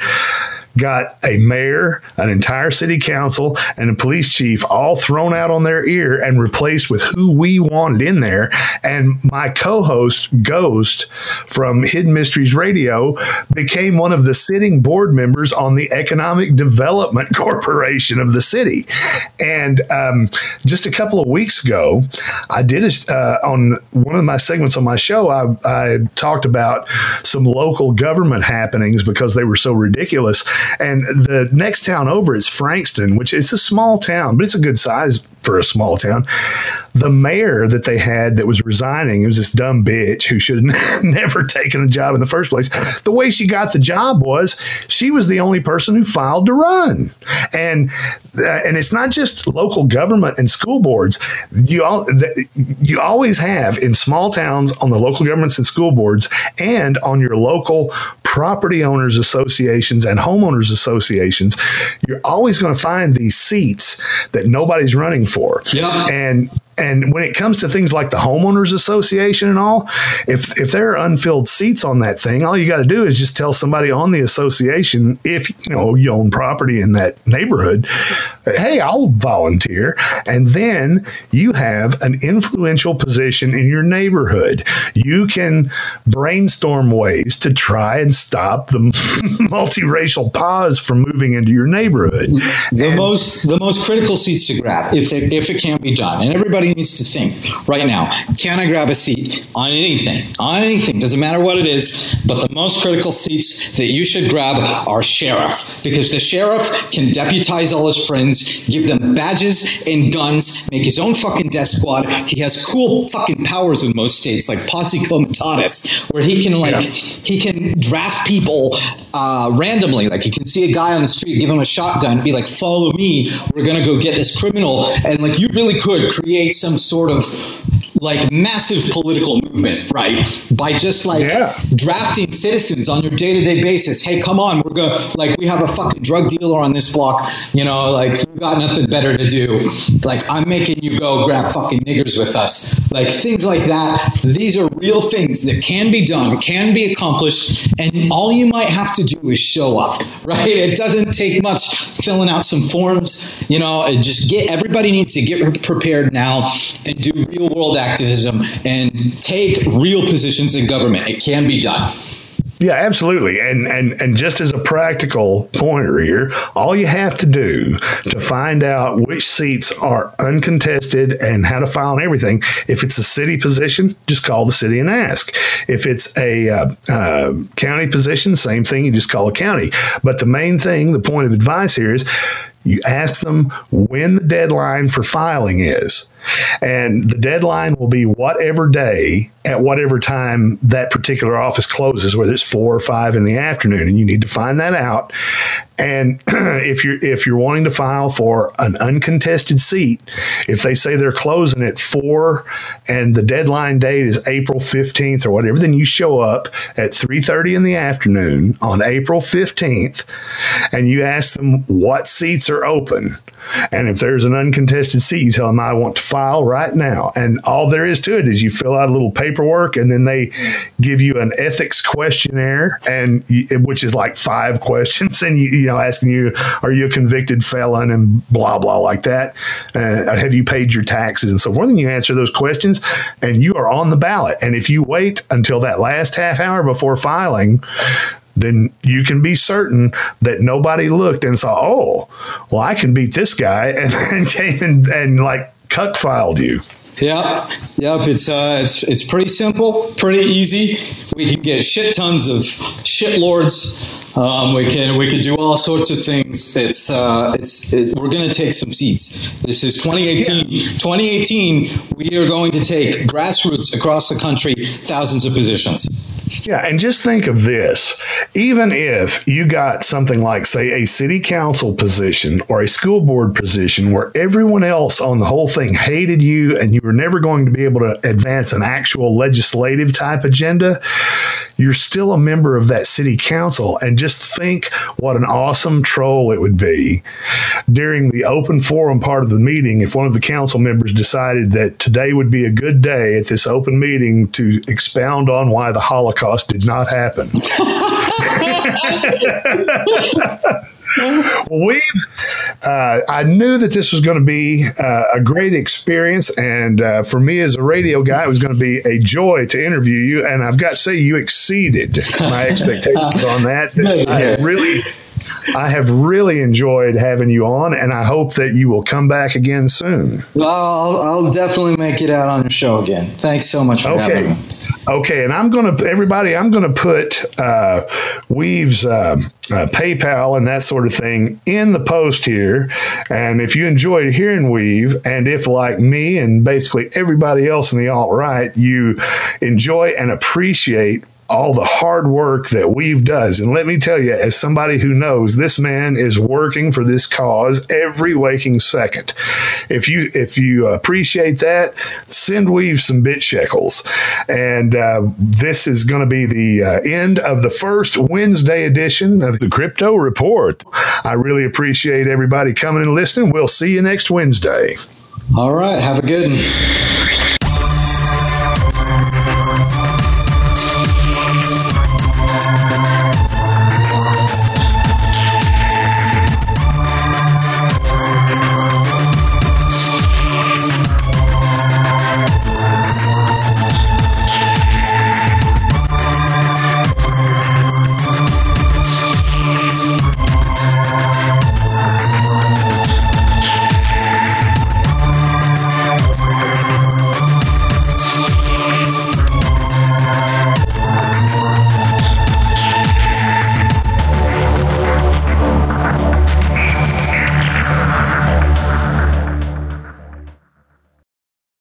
got a mayor, an entire city council, and a police chief all thrown out on their ear and replaced with who we wanted in there. And my co-host, Ghost, from Hidden Mysteries Radio, became one of the sitting board members on the Economic Development Corporation of the city. And um, just a couple of weeks ago, I did a, uh, on one of my segments on my show, I, I talked about some local government happenings because they were so ridiculous. And the next town over is Frankston, which is a small town, but it's a good size for a small town. The mayor that they had that was resigning, it was this dumb bitch who should have never taken the job in the first place. The way she got the job was she was the only person who filed to run. And uh, and it's not just local government and school boards. You all you always have in small towns on the local governments and school boards and on your local property owners associations and homeowners associations, you're always going to find these seats that nobody's running for. Yeah. And And when it comes to things like the homeowners association and all, if if there are unfilled seats on that thing, all you got to do is just tell somebody on the association, if you know you own property in that neighborhood, hey, I'll volunteer. And then you have an influential position in your neighborhood. You can brainstorm ways to try and stop the multiracial pause from moving into your neighborhood. The and, most the most critical seats to grab, if they, if it can be done, and everybody needs to think right now, can I grab a seat on anything? On anything. Doesn't matter what it is, but the most critical seats that you should grab are sheriff, because the sheriff can deputize all his friends, give them badges and guns, make his own fucking death squad. He has cool fucking powers in most states, like posse comitatus, where he can like yeah. he can draft people uh, randomly. Like you can see a guy on the street, give him a shotgun, be like, follow me, we're gonna go get this criminal. And like you really could create some sort of like massive political movement, right? By just like yeah. drafting citizens on your day-to-day basis. Hey, come on, we're going like we have a fucking drug dealer on this block, you know, like we got nothing better to do. Like I'm making you go grab fucking niggers with us. Like things like that. These are real things that can be done, can be accomplished, and all you might have to do is show up, right? It doesn't take much filling out some forms, you know, and just get everybody needs to get prepared now and do real world activism and take real positions in government. It can be done. Yeah, absolutely. And, and and just as a practical pointer here, all you have to do to find out which seats are uncontested and how to file and everything, if it's a city position, just call the city and ask. If it's a uh, uh, county position, same thing, you just call a county. But the main thing, the point of advice here is you ask them when the deadline for filing is. And the deadline will be whatever day at whatever time that particular office closes, whether it's four or five in the afternoon. And you need to find that out And if you're if you're wanting to file for an uncontested seat, if they say they're closing at four and the deadline date is April fifteenth or whatever, then you show up at three thirty in the afternoon on April fifteenth and you ask them what seats are open. And if there's an uncontested seat, you tell them, I want to file right now. And all there is to it is you fill out a little paperwork, and then they give you an ethics questionnaire, and you, which is like five questions, and you, you know, asking you, are you a convicted felon, and blah, blah, like that. Uh, have you paid your taxes and so forth? And you answer those questions, and you are on the ballot. And if you wait until that last half hour before filing, then you can be certain that nobody looked and saw, oh, well, I can beat this guy, and, and came and, and like cuck filed you. Yep, yep. It's uh, it's it's pretty simple, pretty easy. We can get shit tons of shitlords. Um, we can we can do all sorts of things. It's uh, it's it, we're going to take some seats. This is twenty eighteen. Yeah. twenty eighteen. We are going to take grassroots across the country, thousands of positions. Yeah, and just think of this. Even if you got something like, say, a city council position or a school board position where everyone else on the whole thing hated you and you were never going to be able to advance an actual legislative type agenda, you're still a member of that city council. And just think what an awesome troll it would be during the open forum part of the meeting if one of the council members decided that today would be a good day at this open meeting to expound on why the Holocaust did not happen. Well, we, uh, I knew that this was going to be uh, a great experience, and uh, for me as a radio guy, it was going to be a joy to interview you. And I've got to say, you exceeded my expectations on that. I really, I have really enjoyed having you on, and I hope that you will come back again soon. Well, I'll, I'll definitely make it out on your show again. Thanks so much for okay. having me. Okay, and I'm going to, everybody, I'm going to put uh, Weave's uh, uh, PayPal and that sort of thing in the post here. And if you enjoyed hearing Weave, and if like me and basically everybody else in the alt-right, you enjoy and appreciate all the hard work that Weave does. And let me tell you, as somebody who knows, this man is working for this cause every waking second. If you if you appreciate that, send Weave some bit shekels. And uh, this is going to be the uh, end of the first Wednesday edition of the Crypto Report. I really appreciate everybody coming and listening. We'll see you next Wednesday. All right. Have a good one.